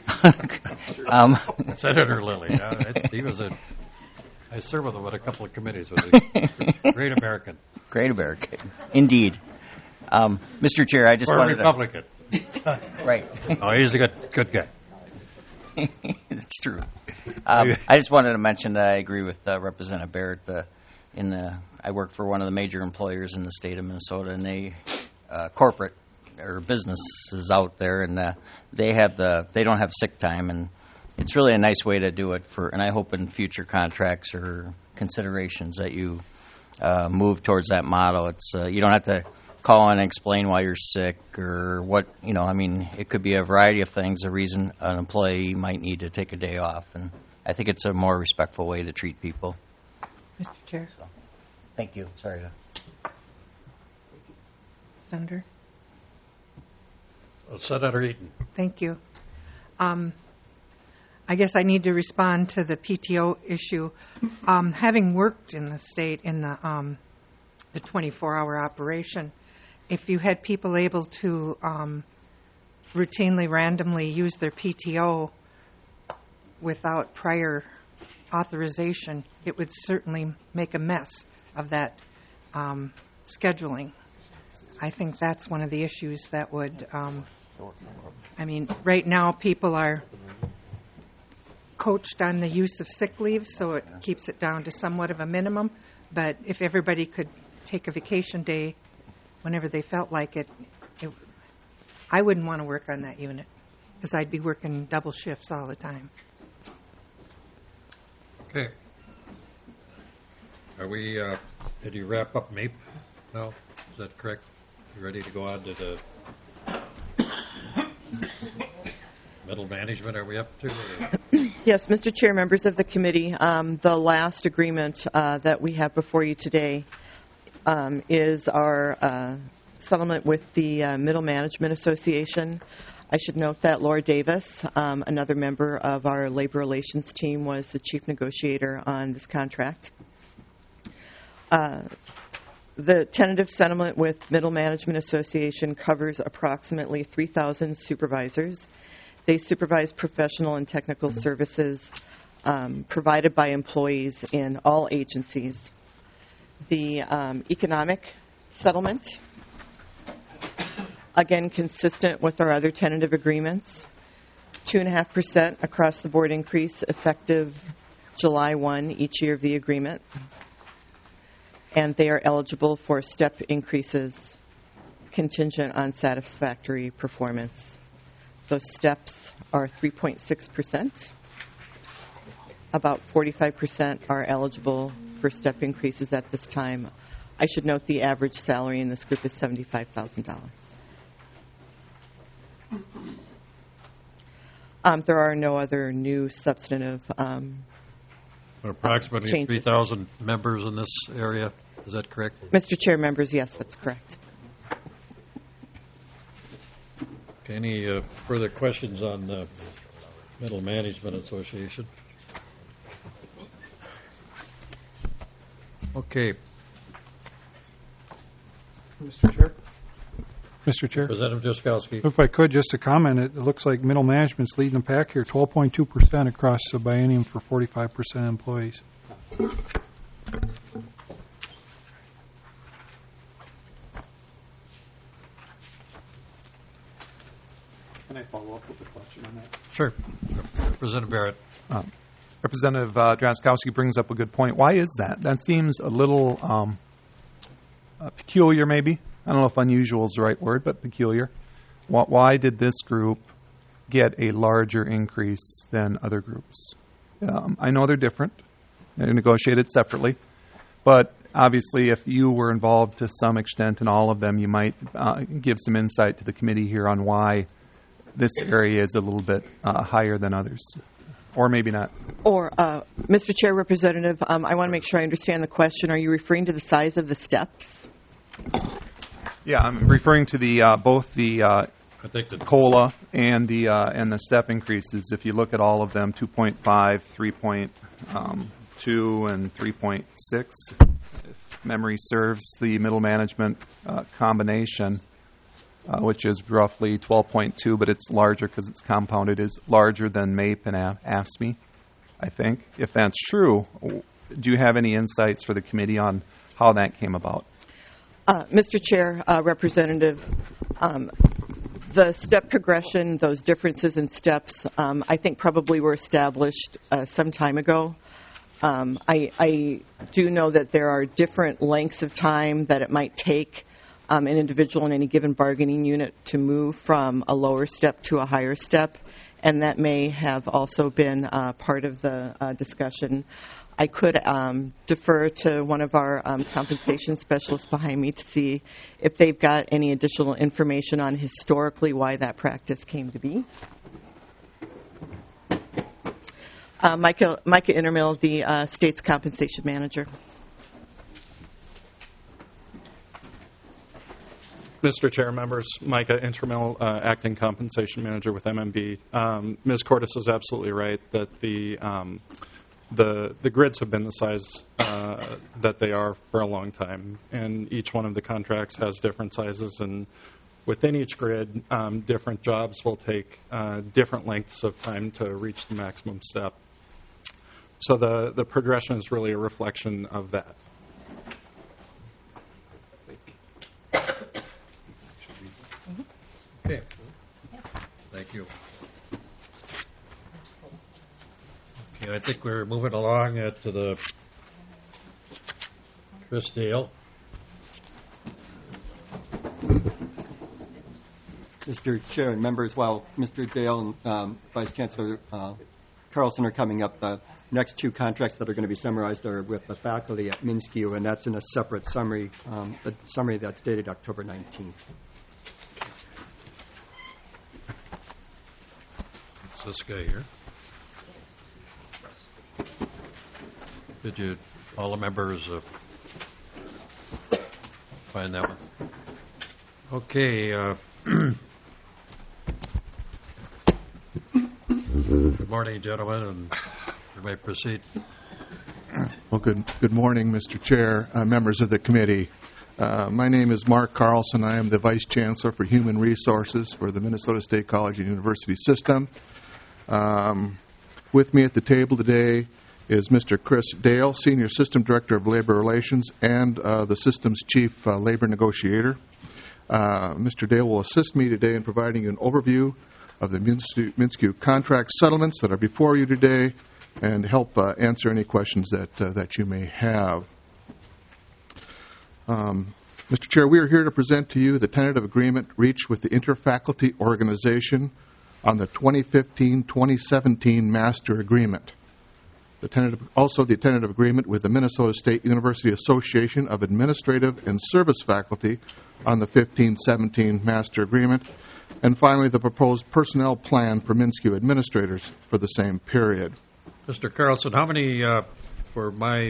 Senator Lilly, he was I served with him on a couple of committees. Was a great American. Great American, indeed. Mr. Chair, I just wanted Republican. Right. Oh, he's a good guy. It's true. I just wanted to mention that I agree with Representative Barrett. I work for one of the major employers in the state of Minnesota, and they corporate or businesses out there, and they don't have sick time, and it's really a nice way to do it and I hope in future contracts or considerations that you move towards that model. It's you don't have to call and explain why you're sick or what, I mean, it could be a variety of things, a reason an employee might need to take a day off. And I think it's a more respectful way to treat people. Mr. Chair. So, thank you. Sorry to... Senator. Senator Eaton. Thank you. I guess I need to respond to the PTO issue. Having worked in the state in the 24-hour operation, if you had people able to routinely, randomly use their PTO without prior authorization, it would certainly make a mess of that scheduling. I think that's one of the issues that would, right now people are coached on the use of sick leave, so it keeps it down to somewhat of a minimum. But if everybody could take a vacation day whenever they felt like it, I wouldn't want to work on that unit because I'd be working double shifts all the time. Okay. Are we, did you wrap up MAPE now? Is that correct? You ready to go on to the middle management? Are we up to? Yes, Mr. Chair, members of the committee, the last agreement that we have before you today is our settlement with the Middle Management Association. I should note that Laura Davis, another member of our labor relations team, was the chief negotiator on this contract. The tentative settlement with Middle Management Association covers approximately 3,000 supervisors. They supervise professional and technical services provided by employees in all agencies. The economic settlement, again, consistent with our other tentative agreements, 2.5% across the board increase effective July 1 each year of the agreement. And they are eligible for step increases contingent on satisfactory performance. Those steps are 3.6%. About 45% are eligible for step increases at this time. I should note the average salary in this group is $75,000. There are no other new substantive approximately changes. 3,000 members in this area. Is that correct? Mr. Chair, members, yes, that's correct. Okay, any further questions on the Middle Management Association? Okay. Mr. Chair. Mr. Chair. Representative Jaskowski. If I could, just to comment, it looks like middle management's leading the pack here, 12.2% across the biennium for 45% employees. Can I follow up with a question on that? Sure. Representative Barrett. Representative Drazkowski brings up a good point. Why is that? That seems a little peculiar, maybe. I don't know if unusual is the right word, but peculiar. Why did this group get a larger increase than other groups? I know they're different. They're negotiated separately. But obviously, if you were involved to some extent in all of them, you might give some insight to the committee here on why this area is a little bit higher than others. Or maybe not. Or, Mr. Chair, Representative, I want to make sure I understand the question. Are you referring to the size of the steps? Yeah, I'm referring to the both the COLA and the step increases. If you look at all of them, 2.5, 3.2, and 3.6, if memory serves, the middle management combination, which is roughly 12.2, but it's larger because it's compounded, is larger than MAPE and AFSCME, I think. If that's true, do you have any insights for the committee on how that came about? Mr. Chair, Representative, the step progression, those differences in steps, I think probably were established some time ago. I do know that there are different lengths of time that it might take an individual in any given bargaining unit to move from a lower step to a higher step, and that may have also been part of the discussion. I could defer to one of our compensation specialists behind me to see if they've got any additional information on historically why that practice came to be. Micah Intermill, the state's compensation manager. Mr. Chair, members, Micah Intermill, acting compensation manager with MMB. Ms. Cordes is absolutely right that the grids have been the size that they are for a long time, and each one of the contracts has different sizes, and within each grid, different jobs will take different lengths of time to reach the maximum step. So the progression is really a reflection of that. Okay. Thank you. Okay, I think we're moving along to the Chris Dale. Mr. Chair and members, while Mr. Dale and Vice Chancellor Carlson are coming up, the next two contracts that are going to be summarized are with the faculty at MnSCU, and that's in a separate summary, the summary that's dated October 19th. It's this guy here. Did you, all the members, find that one? Okay. Good morning, gentlemen, and you may proceed. Well, good morning, Mr. Chair, members of the committee. My name is Mark Carlson. I am the Vice Chancellor for Human Resources for the Minnesota State College and University System. With me at the table today is Mr. Chris Dale, Senior System Director of Labor Relations and the system's Chief Labor Negotiator. Mr. Dale will assist me today in providing an overview of the MnSCU contract settlements that are before you today and help answer any questions that you may have. Mr. Chair, we are here to present to you the tentative agreement reached with the Interfaculty Organization on the 2015-2017 Master Agreement. The tentative agreement with the Minnesota State University Association of Administrative and Service Faculty on the 15-17 Master Agreement, and finally the proposed personnel plan for MnSCU administrators for the same period. Mr. Carlson, how many, for my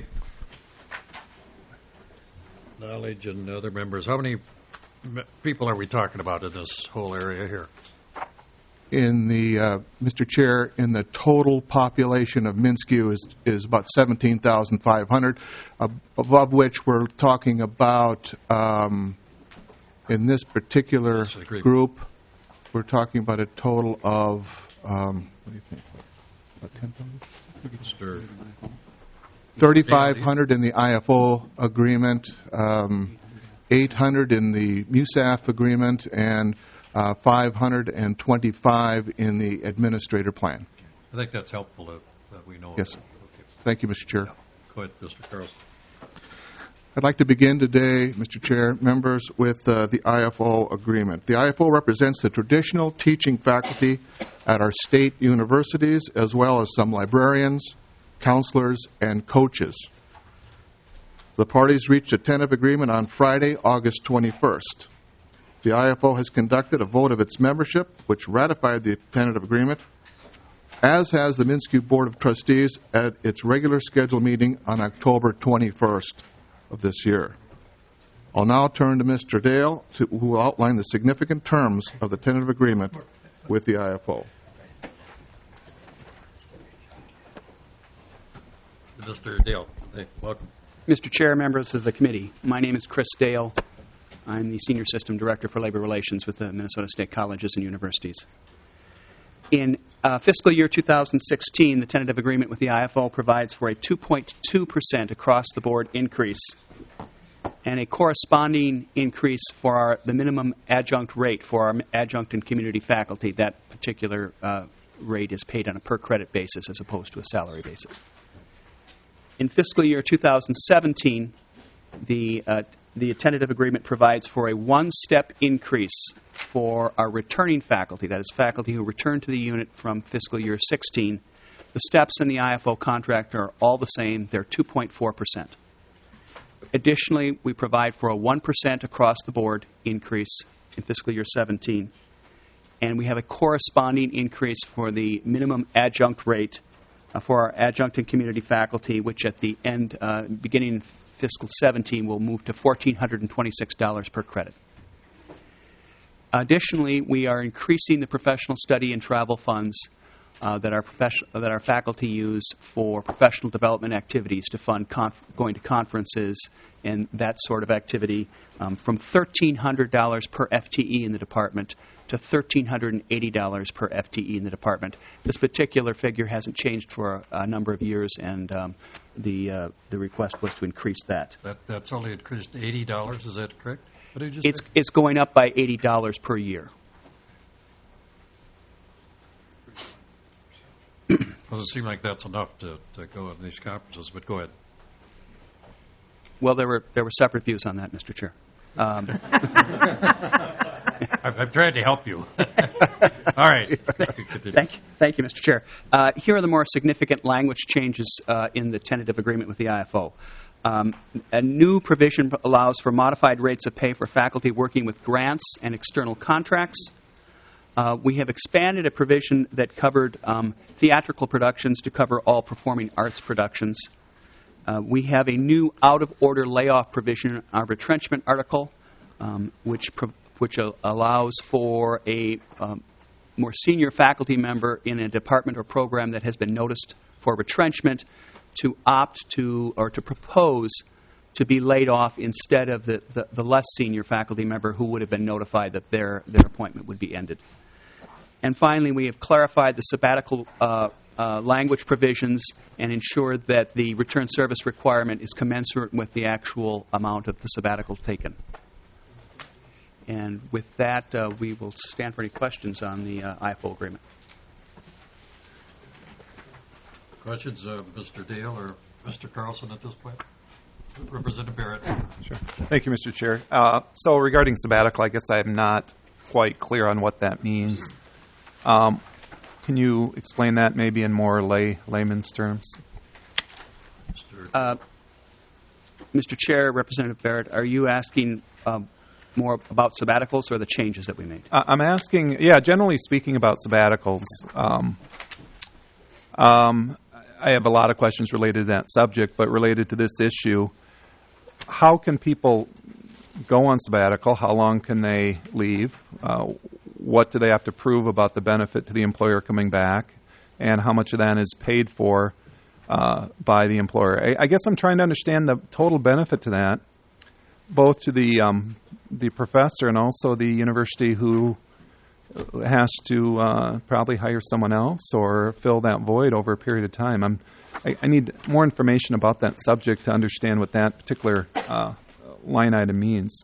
knowledge and other members, how many people are we talking about in this whole area here? In the Mr. Chair, in the total population of MnSCU is about 17,500, above which we're talking about in this particular group, we're talking about a total of what do you think? About 10,000? 3,500 in the IFO agreement, 800 in the MUSAF agreement, and 525 in the administrator plan. I think that's helpful that we know. Yes. Okay. Thank you, Mr. Chair. Yeah. Go ahead, Mr. Carlson. I'd like to begin today, Mr. Chair, members, with the IFO agreement. The IFO represents the traditional teaching faculty at our state universities, as well as some librarians, counselors, and coaches. The parties reached a tentative agreement on Friday, August 21st. The IFO has conducted a vote of its membership, which ratified the tentative agreement, as has the MnSCU Board of Trustees at its regular scheduled meeting on October 21st of this year. I'll now turn to Mr. Dale, who will outline the significant terms of the tentative agreement with the IFO. Mr. Dale, hey, welcome. Mr. Chair, members of the committee, my name is Chris Dale. I'm the Senior System Director for Labor Relations with the Minnesota State Colleges and Universities. In fiscal year 2016, the tentative agreement with the IFO provides for a 2.2% across-the-board increase and a corresponding increase for the minimum adjunct rate for our adjunct and community faculty. That particular rate is paid on a per-credit basis as opposed to a salary basis. In fiscal year 2017, the tentative agreement provides for a one-step increase for our returning faculty, that is faculty who return to the unit from fiscal year 16, The steps in the IFO contract are all the same. They're 2.4%. Additionally, we provide for a 1% across-the-board increase in fiscal year 17, and we have a corresponding increase for the minimum adjunct rate for our adjunct and community faculty, which at the end, beginning in fiscal 17, will move to $1,426 per credit. Additionally, we are increasing the professional study and travel funds that our faculty use for professional development activities to fund going to conferences and that sort of activity from $1,300 per FTE in the department to $1,380 per FTE in the department. This particular figure hasn't changed for a number of years, and the request was to increase that. That's only increased to $80. Is that correct? What did you say? It's going up by $80 per year. Doesn't seem like that's enough to go in these conferences, but go ahead. Well, there were separate views on that, Mr. Chair. I'm trying to help you. All right. Thank you, Mr. Chair. Here are the more significant language changes in the tentative agreement with the IFO. A new provision allows for modified rates of pay for faculty working with grants and external contracts. We have expanded a provision that covered theatrical productions to cover all performing arts productions. We have a new out-of-order layoff provision in our retrenchment article, which allows for a more senior faculty member in a department or program that has been noticed for retrenchment to opt to or to propose to be laid off instead of the less senior faculty member who would have been notified that their appointment would be ended. And finally, we have clarified the sabbatical language provisions and ensured that the return service requirement is commensurate with the actual amount of the sabbatical taken. And with that, we will stand for any questions on the IFO agreement. Questions of Mr. Dale or Mr. Carlson at this point? Representative Barrett. Sure. Thank you, Mr. Chair. So regarding sabbatical, I guess I'm not quite clear on what that means. Can you explain that maybe in more layman's terms? Mr. Chair, Representative Barrett, are you asking more about sabbaticals or the changes that we made? I'm asking, generally speaking about sabbaticals. I have a lot of questions related to that subject, but related to this issue, how can people go on sabbatical? How long can they leave? What do they have to prove about the benefit to the employer coming back? And how much of that is paid for by the employer? I guess I'm trying to understand the total benefit to that, both to the professor and also the university who has to probably hire someone else or fill that void over a period of time. I need more information about that subject to understand what that particular line item means.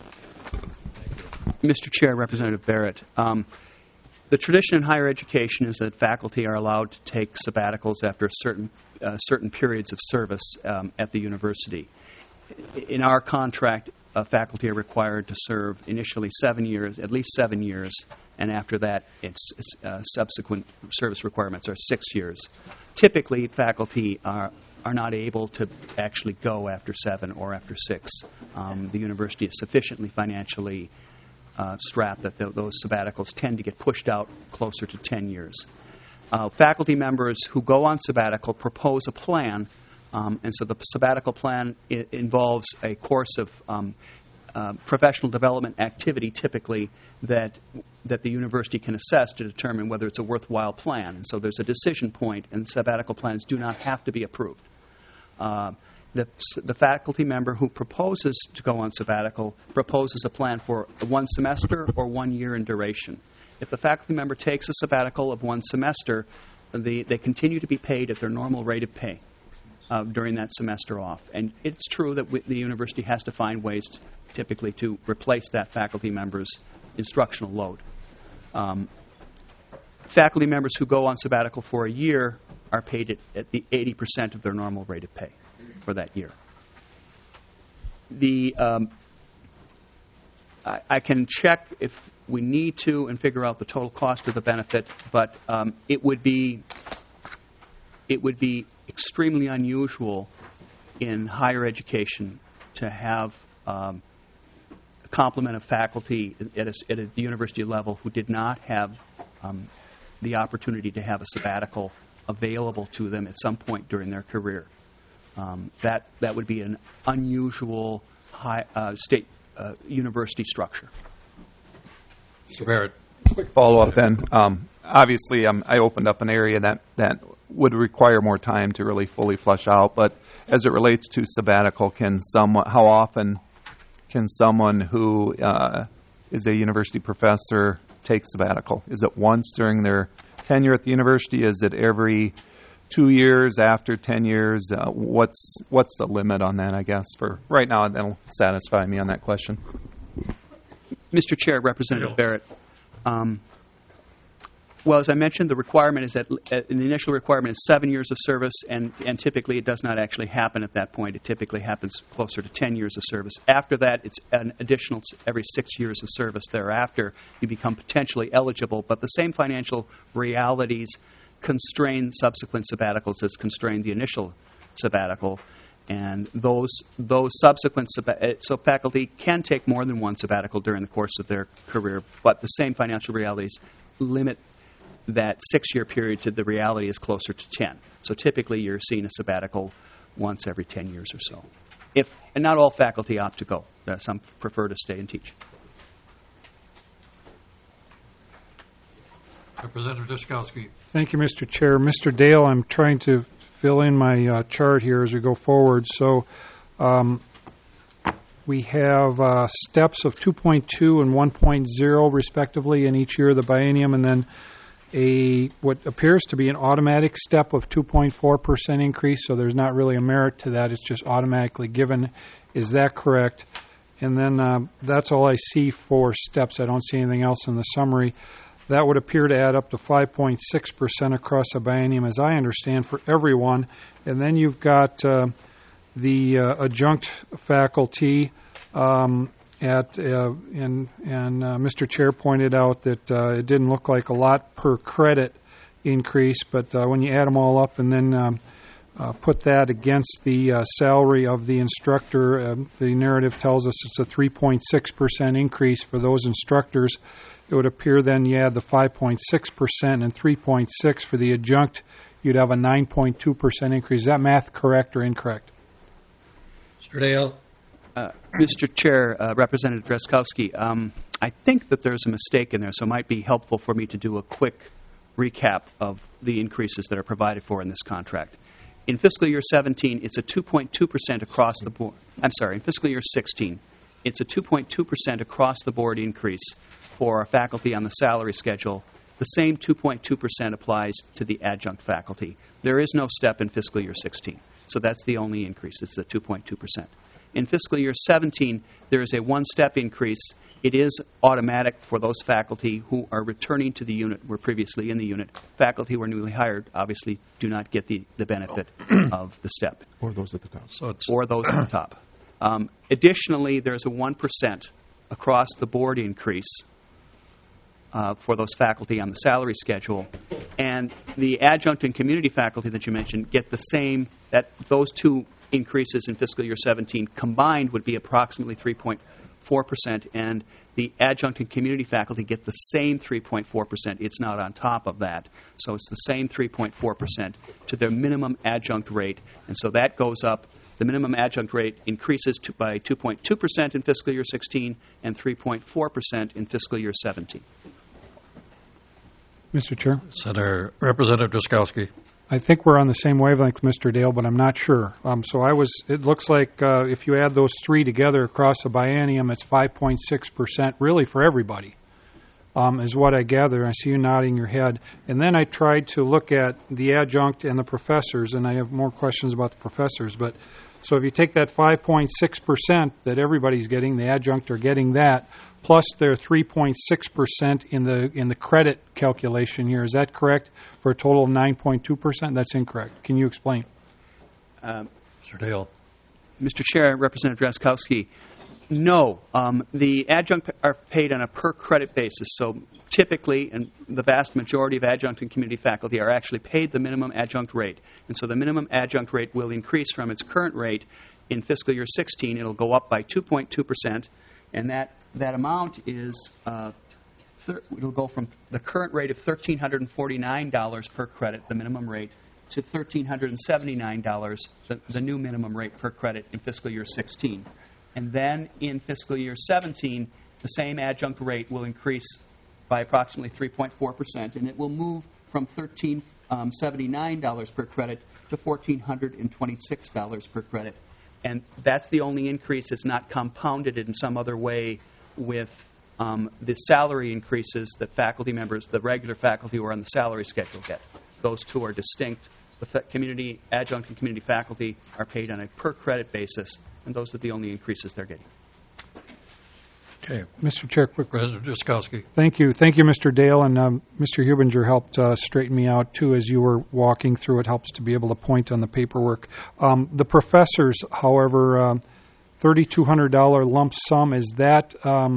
Mr. Chair, Representative Barrett, the tradition in higher education is that faculty are allowed to take sabbaticals after certain periods of service at the university. In our contract, faculty are required to serve initially 7 years, at least 7 years, and after that, its subsequent service requirements are 6 years. Typically, faculty are not able to actually go after 7 or after 6. The university is sufficiently financially strapped that those sabbaticals tend to get pushed out closer to 10 years. Faculty members who go on sabbatical propose a plan, and so the sabbatical plan involves a course of professional development activity, typically, that the university can assess to determine whether it's a worthwhile plan. And so there's a decision point, and sabbatical plans do not have to be approved. The faculty member who proposes to go on sabbatical proposes a plan for 1 semester or 1 year in duration. If the faculty member takes a sabbatical of 1 semester, they continue to be paid at their normal rate of pay during that semester off. And it's true that the university has to find ways typically to replace that faculty member's instructional load. Faculty members who go on sabbatical for a year are paid at the 80% of their normal rate of pay for that year. I can check if we need to and figure out the total cost of the benefit, but it would be it would be extremely unusual in higher education to have a complement of faculty at a university level who did not have the opportunity to have a sabbatical available to them at some point during their career. That would be an unusual state university structure. Mr. Barrett. Quick follow-up then. Obviously, I opened up an area that would require more time to really fully flesh out, but as it relates to sabbatical, how often can someone who is a university professor take sabbatical? Is it once during their tenure at the university? Is it every 2 years, after 10 years? What's the limit on that, I guess, for right now? That'll satisfy me on that question. Mr. Chair, Representative Barrett. Well, as I mentioned, the requirement is that the initial requirement is 7 years of service, and typically it does not actually happen at that point. It typically happens closer to 10 years of service. After that, it's an additional every 6 years of service. Thereafter, you become potentially eligible, but the same financial realities constrain subsequent sabbaticals as constrain the initial sabbatical. And those subsequent so faculty can take more than one sabbatical during the course of their career, but the same financial realities limit that 6-year period to the reality is closer to 10. So typically you're seeing a sabbatical once every 10 years or so. And not all faculty opt to go. Some prefer to stay and teach. Representative Duszkowski. Thank you, Mr. Chair. Mr. Dale, I'm trying to fill in my chart here as we go forward. So we have steps of 2.2 and 1.0 respectively in each year of the biennium, and then what appears to be an automatic step of 2.4% increase, so there's not really a merit to that. It's just automatically given. Is that correct? And then that's all I see for steps. I don't see anything else in the summary. That would appear to add up to 5.6% across the biennium, as I understand, for everyone. And then you've got the adjunct faculty Mr. Chair pointed out that it didn't look like a lot per credit increase, but when you add them all up and then put that against the salary of the instructor, the narrative tells us it's a 3.6% increase for those instructors. It would appear then you add the 5.6% and 3.6 for the adjunct, you'd have a 9.2% increase. Is that math correct or incorrect? Mr. Dale. Mr. Chair, Representative Drazkowski, I think that there's a mistake in there, so it might be helpful for me to do a quick recap of the increases that are provided for in this contract. In fiscal year 17, it's a 2.2% across the board. I'm sorry, in fiscal year 16, it's a 2.2% across the board increase for faculty on the salary schedule. The same 2.2% applies to the adjunct faculty. There is no step in fiscal year 16, so that's the only increase. It's the 2.2%. In fiscal year 17, there is a one-step increase. It is automatic for those faculty who are returning to the unit, were previously in the unit. Faculty who are newly hired obviously do not get the benefit of the step. Or those at the top. Or those at the top. Additionally, there's a 1% across-the-board increase for those faculty on the salary schedule. And the adjunct and community faculty that you mentioned get the same, those two increases in fiscal year 17 combined would be approximately 3.4%, and the adjunct and community faculty get the same 3.4%. It's not on top of that. So it's the same 3.4% to their minimum adjunct rate, and so that goes up. The minimum adjunct rate increases by 2.2% in fiscal year 16 and 3.4% in fiscal year 17. Mr. Chair? Senator Representative Drazkowski. I think we're on the same wavelength, Mr. Dale, but I'm not sure. It looks like if you add those three together across the biennium, it's 5.6% really for everybody, is what I gather. I see you nodding your head. And then I tried to look at the adjunct and the professors, and I have more questions about the professors. But so if you take that 5.6% that everybody's getting, the adjunct are getting that, plus their 3.6% in the credit calculation here. Is that correct? For a total of 9.2%? That's incorrect. Can you explain? Mr. Dale. Mr. Chair, Representative Drazkowski, no. The adjunct are paid on a per-credit basis, so typically, and the vast majority of adjunct and community faculty are actually paid the minimum adjunct rate. And so the minimum adjunct rate will increase from its current rate in fiscal year 16. It'll go up by 2.2%, and that amount is it'll go from the current rate of $1,349 per credit, the minimum rate, to $1,379, the new minimum rate per credit in fiscal year 16. And then in fiscal year 17, the same adjunct rate will increase by approximately 3.4%, and it will move from $1,379 per credit to $1,426 per credit. And that's the only increase. It's not compounded in some other way with the salary increases that faculty members, the regular faculty who are on the salary schedule, get. Those two are distinct. The community adjunct and community faculty are paid on a per-credit basis, and those are the only increases they're getting. Okay. Mr. Chair, quick. President Drazkowski. Thank you, Mr. Dale, and Mr. Hubinger helped straighten me out too as you were walking through. It helps to be able to point on the paperwork. The professors, however, $3,200 lump sum, is that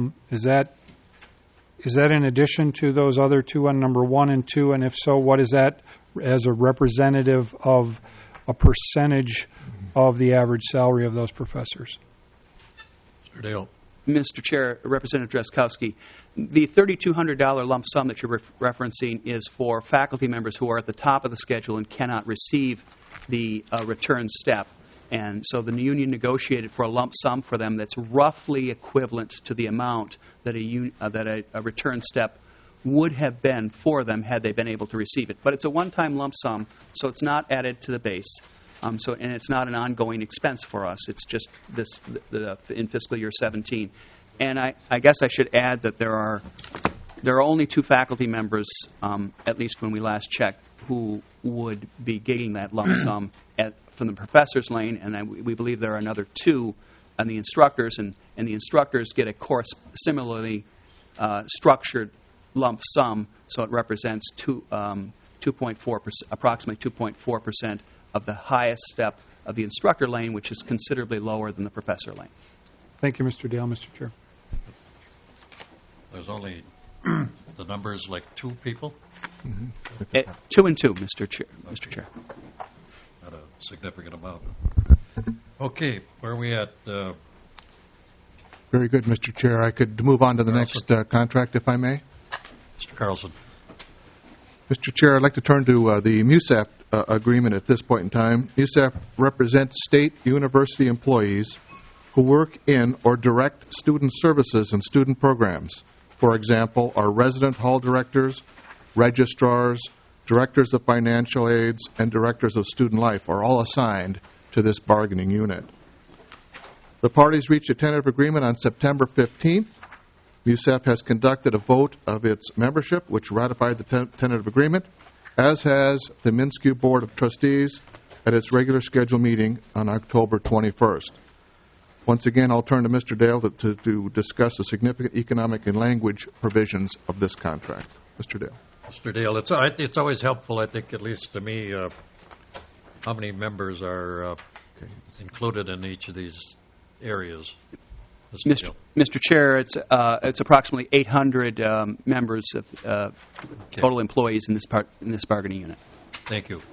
in addition to those other two on number 1 and 2? And if so, what is that as a representative of a percentage of the average salary of those professors? Mr. Dale. Mr. Chair, Representative Drazkowski, the $3,200 lump sum that you're referencing is for faculty members who are at the top of the schedule and cannot receive the return step. And so the union negotiated for a lump sum for them that's roughly equivalent to the amount that a return step would have been for them had they been able to receive it. But it's a one-time lump sum, so it's not added to the base. And it's not an ongoing expense for us. It's just in fiscal year 17. And I guess I should add that there are only 2 faculty members, at least when we last checked, who would be getting that lump sum from the professor's lane, and we believe there are another 2 on the instructors, and the instructors get a similarly structured lump sum, so it represents approximately 2.4% of the highest step of the instructor lane, which is considerably lower than the professor lane. Thank you, Mr. Dale. Mr. Chair. There's only the number is like 2 people? 2 and 2, Mr. Chair. Mr. Chair. Not a significant amount. Okay, where are we at? Very good, Mr. Chair. I could move on to the next contract, if I may. Mr. Carlson. Mr. Chair, I'd like to turn to the MUSAP agreement at this point in time. MUSAP represents state university employees who work in or direct student services and student programs. For example, our resident hall directors, registrars, directors of financial aids, and directors of student life are all assigned to this bargaining unit. The parties reached a tentative agreement on September 15th. MUSAP has conducted a vote of its membership, which ratified the tentative agreement, as has the MNSCU Board of Trustees at its regular scheduled meeting on October 21st. Once again, I'll turn to Mr. Dale to discuss the significant economic and language provisions of this contract. Mr. Dale. Mr. Dale, it's always helpful, I think, at least to me, how many members are included in each of these areas. Mr. Chair, it's approximately 800 members of total employees in this bargaining unit. Thank you.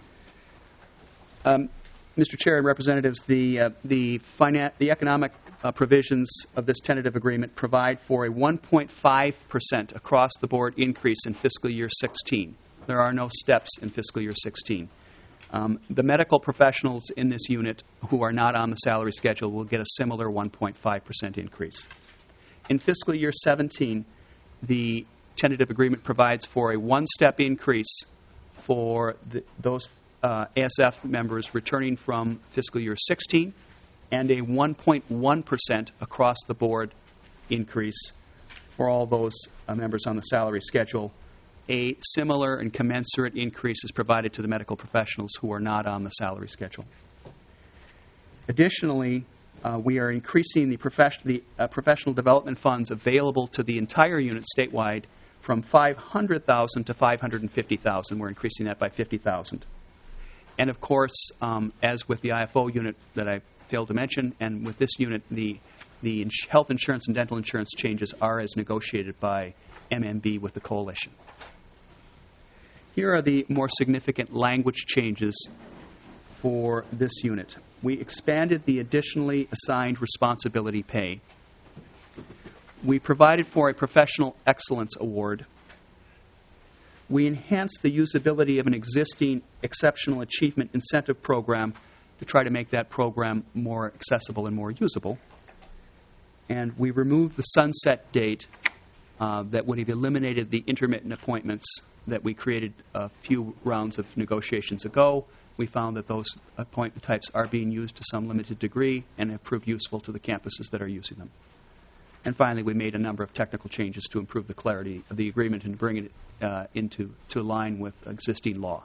Mr. Chair and representatives, the economic provisions of this tentative agreement provide for a 1.5% across-the-board increase in fiscal year 16. There are no steps in fiscal year 16. The medical professionals in this unit who are not on the salary schedule will get a similar 1.5% increase. In fiscal year 17, the tentative agreement provides for a one-step increase for those ASF members returning from fiscal year 16 and a 1.1% across-the-board increase for all those members on the salary schedule. A similar and commensurate increase is provided to the medical professionals who are not on the salary schedule. Additionally, we are increasing the professional development funds available to the entire unit statewide from $500,000 to $550,000. We're increasing that by $50,000. And of course, as with the IFO unit that I failed to mention, and with this unit, the health insurance and dental insurance changes are as negotiated by MMB with the coalition. Here are the more significant language changes for this unit. We expanded the additionally assigned responsibility pay. We provided for a professional excellence award. We enhanced the usability of an existing exceptional achievement incentive program to try to make that program more accessible and more usable. And we removed the sunset date that would have eliminated the intermittent appointments that we created a few rounds of negotiations ago. We found that those appointment types are being used to some limited degree and have proved useful to the campuses that are using them. And finally, we made a number of technical changes to improve the clarity of the agreement and bring it into line with existing law.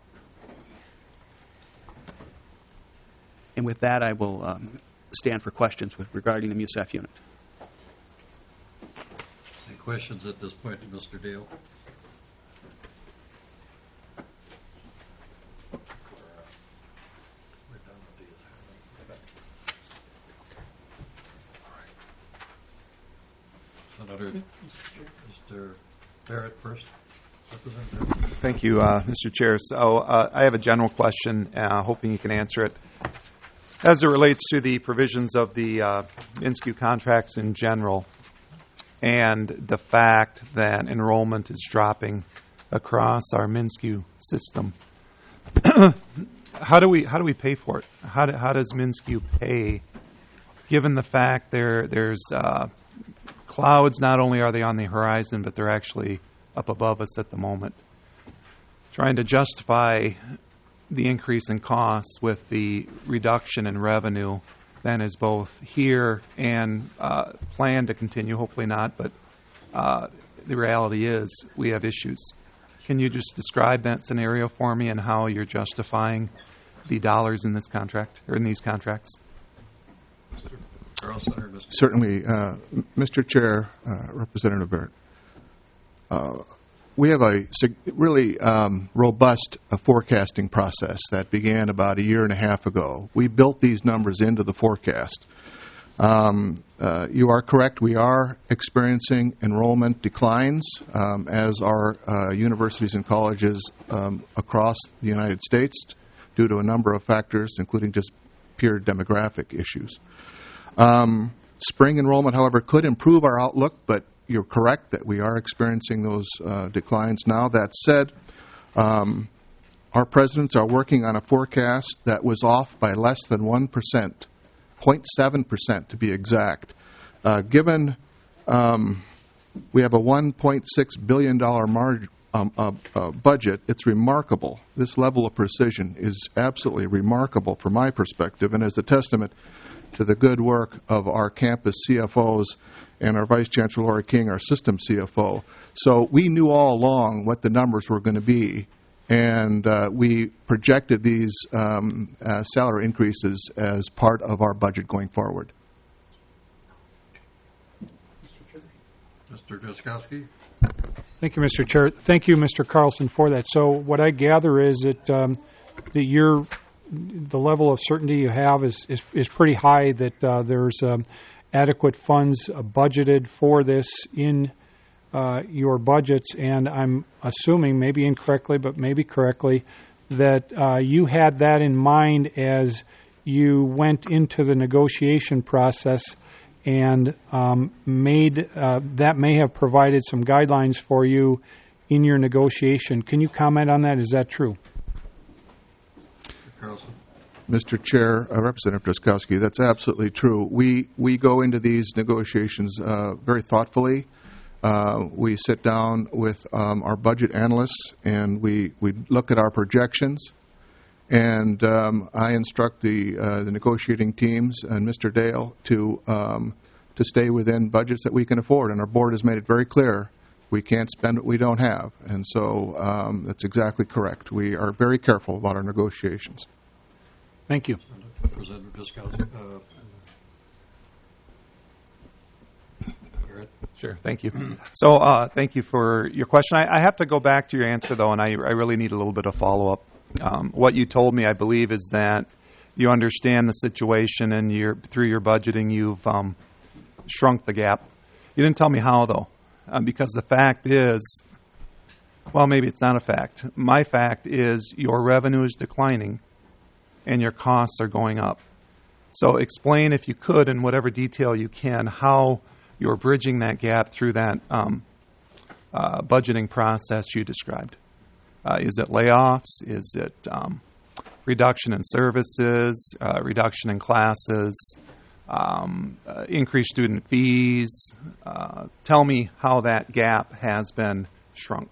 And with that, I will stand for questions regarding the MUSAF unit. Any questions at this point to Mr. Dale? Senator, Mr. Barrett first. Thank you, Mr. Chair. So I have a general question, hoping you can answer it. As it relates to the provisions of the MNSCU contracts in general and the fact that enrollment is dropping across our MNSCU system, how do we pay for it? How does MNSCU pay, given the fact there's clouds? Not only are they on the horizon, but they're actually up above us at the moment. Trying to justify the increase in costs with the reduction in revenue then is both here and planned to continue, hopefully not, but the reality is we have issues. Can you just describe that scenario for me and how you're justifying the dollars in this contract or in these contracts? Mr. Carlson or Mr. Certainly, Mr. Chair, Representative Barrett. We have a really robust forecasting process that began about a year and a half ago. We built these numbers into the forecast. You are correct. We are experiencing enrollment declines as our universities and colleges across the United States due to a number of factors, including just pure demographic issues. Spring enrollment, however, could improve our outlook, but you're correct that we are experiencing those declines now. That said, our presidents are working on a forecast that was off by less than 1%, 0.7% to be exact. Given we have a $1.6 billion budget, it's remarkable. This level of precision is absolutely remarkable from my perspective and is a testament to the good work of our campus CFOs and our Vice Chancellor Lori King, our system CFO. So we knew all along what the numbers were going to be, and we projected these salary increases as part of our budget going forward. Mr. Deskowski. Thank you, Mr. Chair. Thank you, Mr. Carlson, for that. So what I gather is that the level of certainty you have is pretty high, that there's adequate funds budgeted for this in your budgets, and I'm assuming, maybe incorrectly, but maybe correctly, that you had that in mind as you went into the negotiation process, and that may have provided some guidelines for you in your negotiation. Can you comment on that? Is that true? Carlson. Mr. Chair, Representative Deskowski, that's absolutely true. We go into these negotiations very thoughtfully. We sit down with our budget analysts and we look at our projections. And I instruct the negotiating teams and Mr. Dale to stay within budgets that we can afford. And our board has made it very clear we can't spend what we don't have. And so that's exactly correct. We are very careful about our negotiations. Thank you. Representative Deskowski. Sure. Thank you. So thank you for your question. I have to go back to your answer, though, and I really need a little bit of follow-up. What you told me, I believe, is that you understand the situation, and through your budgeting, you've shrunk the gap. You didn't tell me how, though, because the fact is, well, maybe it's not a fact. My fact is your revenue is declining, and your costs are going up. So explain, if you could, in whatever detail you can, how you're bridging that gap through that budgeting process you described. Is it layoffs? Is it reduction in services, reduction in classes, increased student fees? Tell me how that gap has been shrunk.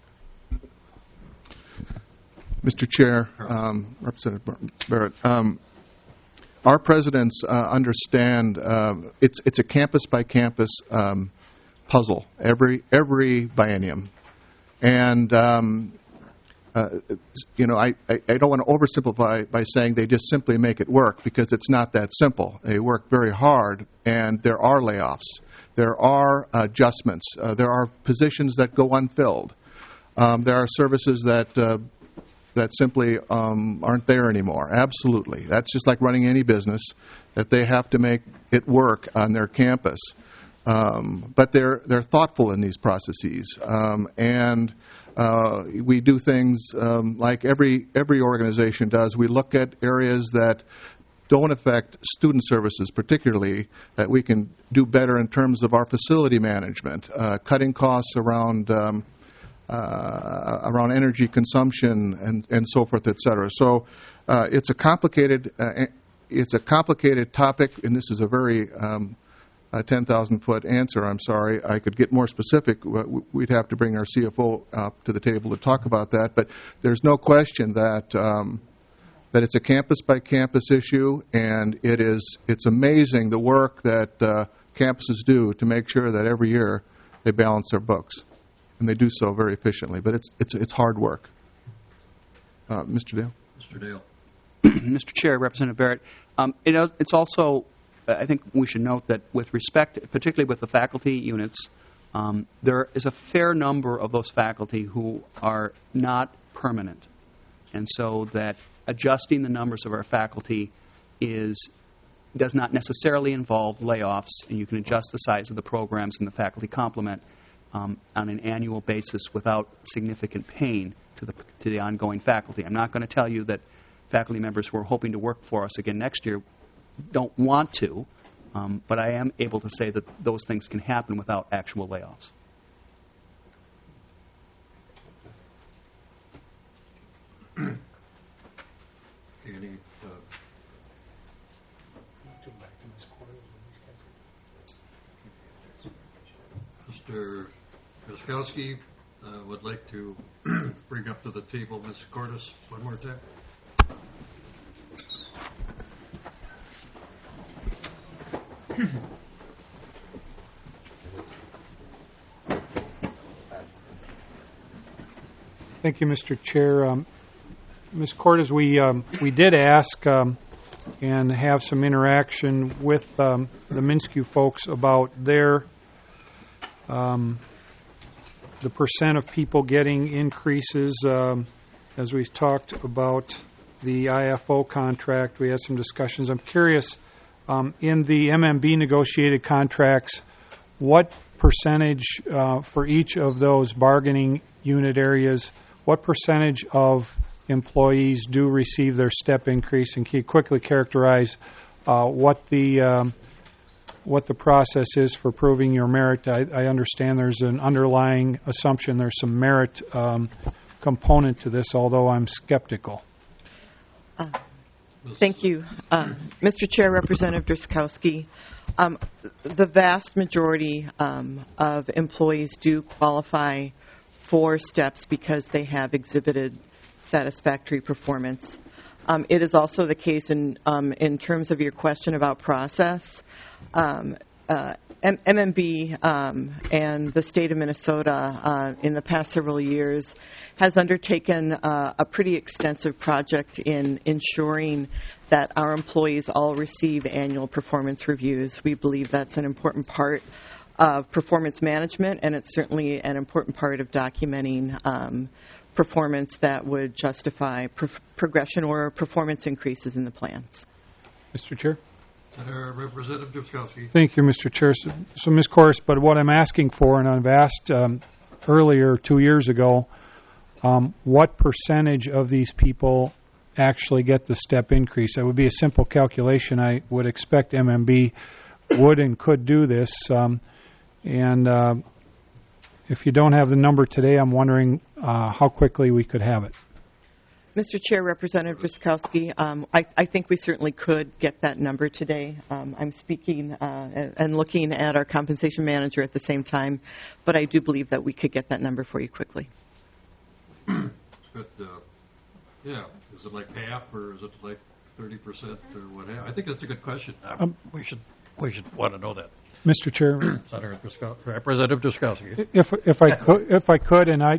Mr. Chair, Representative Barrett, our presidents understand it's a campus-by-campus puzzle every biennium. And, I don't want to oversimplify by saying they just simply make it work, because it's not that simple. They work very hard, and there are layoffs. There are adjustments. There are positions that go unfilled. There are services that simply aren't there anymore. Absolutely. That's just like running any business, that they have to make it work on their campus. But they're thoughtful in these processes. And we do things like every organization does. We look at areas that don't affect student services particularly, that we can do better in terms of our facility management, cutting costs around energy consumption and so forth, et cetera. So it's a complicated topic, and this is a very 10,000-foot answer. I'm sorry. I could get more specific. We'd have to bring our CFO up to the table to talk about that. But there's no question that it's a campus-by-campus issue, and it's amazing the work that campuses do to make sure that every year they balance their books. And they do so very efficiently, but it's hard work. Mr. Dale. Mr. Dale. Mr. Chair, Representative Barrett, it's also, I think we should note that with respect, particularly with the faculty units, there is a fair number of those faculty who are not permanent. And so that adjusting the numbers of our faculty does not necessarily involve layoffs, and you can adjust the size of the programs and the faculty complement on an annual basis without significant pain to the ongoing faculty. I'm not going to tell you that faculty members who are hoping to work for us again next year don't want to, but I am able to say that those things can happen without actual layoffs. Mr. Miskowski would like to bring up to the table Ms. Cordes one more time. Thank you, Mr. Chair. Ms. Cordes, we did ask and have some interaction with the MnSCU folks about their the percent of people getting increases. As we talked about the IFO contract, we had some discussions. I'm curious, in the MMB negotiated contracts, what percentage for each of those bargaining unit areas, what percentage of employees do receive their step increase? And can you quickly characterize what the process is for proving your merit? I understand there's an underlying assumption there's some merit component to this, although I'm skeptical. Thank you. Mr. Chair, Representative Driscollowski, the vast majority of employees do qualify for steps because they have exhibited satisfactory performance. It is also the case in terms of your question about process. MMB and the state of Minnesota in the past several years has undertaken a pretty extensive project in ensuring that our employees all receive annual performance reviews. We believe that's an important part of performance management, and it's certainly an important part of documenting performance that would justify progression or performance increases in the plans. Mr. Chair? Senator Representative Driscollowski. Thank you, Mr. Chair. So Ms. Cordes, but what I'm asking for, and I've asked earlier 2 years ago, what percentage of these people actually get the step increase? That would be a simple calculation. I would expect MMB would and could do this. If you don't have the number today, I'm wondering how quickly we could have it. Mr. Chair, Representative Driscollowski, I think we certainly could get that number today. I'm speaking and looking at our compensation manager at the same time, but I do believe that we could get that number for you quickly. But, yeah, is it like half or is it like 30% or whatever? I think that's a good question. We should want to know that. Mr. Chair, Senator Representative Driscollowski. If I could, and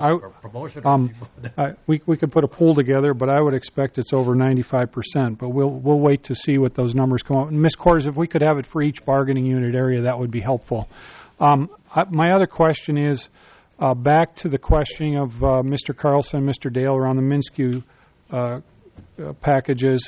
we could put a poll together, but I would expect it's over 95%. But we'll wait to see what those numbers come out. And Ms. Cordes, if we could have it for each bargaining unit area, that would be helpful. My other question is back to the questioning of Mr. Carlson and Mr. Dale around the MnSCU packages.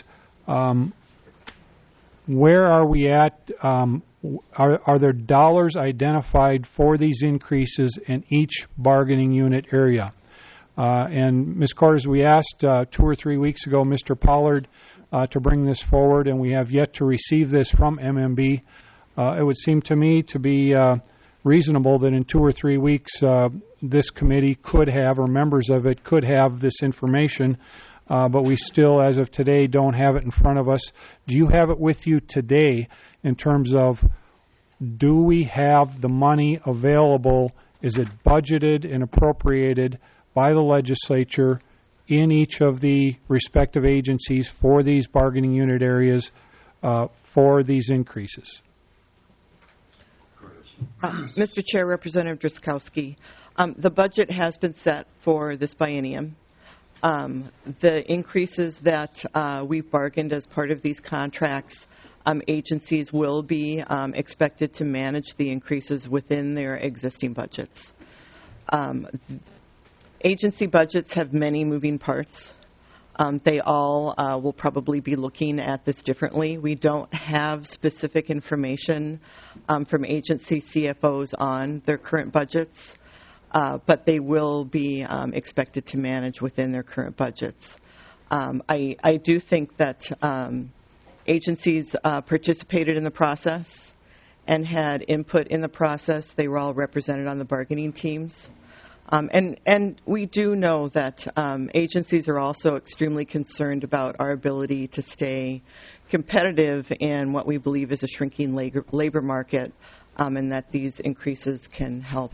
Where are we at? Are there dollars identified for these increases in each bargaining unit area? And Ms. Cordes, we asked 2 or 3 weeks ago Mr. Pollard to bring this forward, and we have yet to receive this from MMB. It would seem to me to be reasonable that in 2 or 3 weeks this committee could have, or members of it could have, this information. But we still, as of today, don't have it in front of us. Do you have it with you today in terms of, do we have the money available? Is it budgeted and appropriated by the legislature in each of the respective agencies for these bargaining unit areas for these increases? Mr. Chair, Representative Driscollowski, the budget has been set for this biennium. The increases that we've bargained as part of these contracts, agencies will be expected to manage the increases within their existing budgets. Agency budgets have many moving parts. They all will probably be looking at this differently. We don't have specific information from agency CFOs on their current budgets. But they will be expected to manage within their current budgets. I do think that agencies participated in the process and had input in the process. They were all represented on the bargaining teams. And we do know that agencies are also extremely concerned about our ability to stay competitive in what we believe is a shrinking labor market, and that these increases can help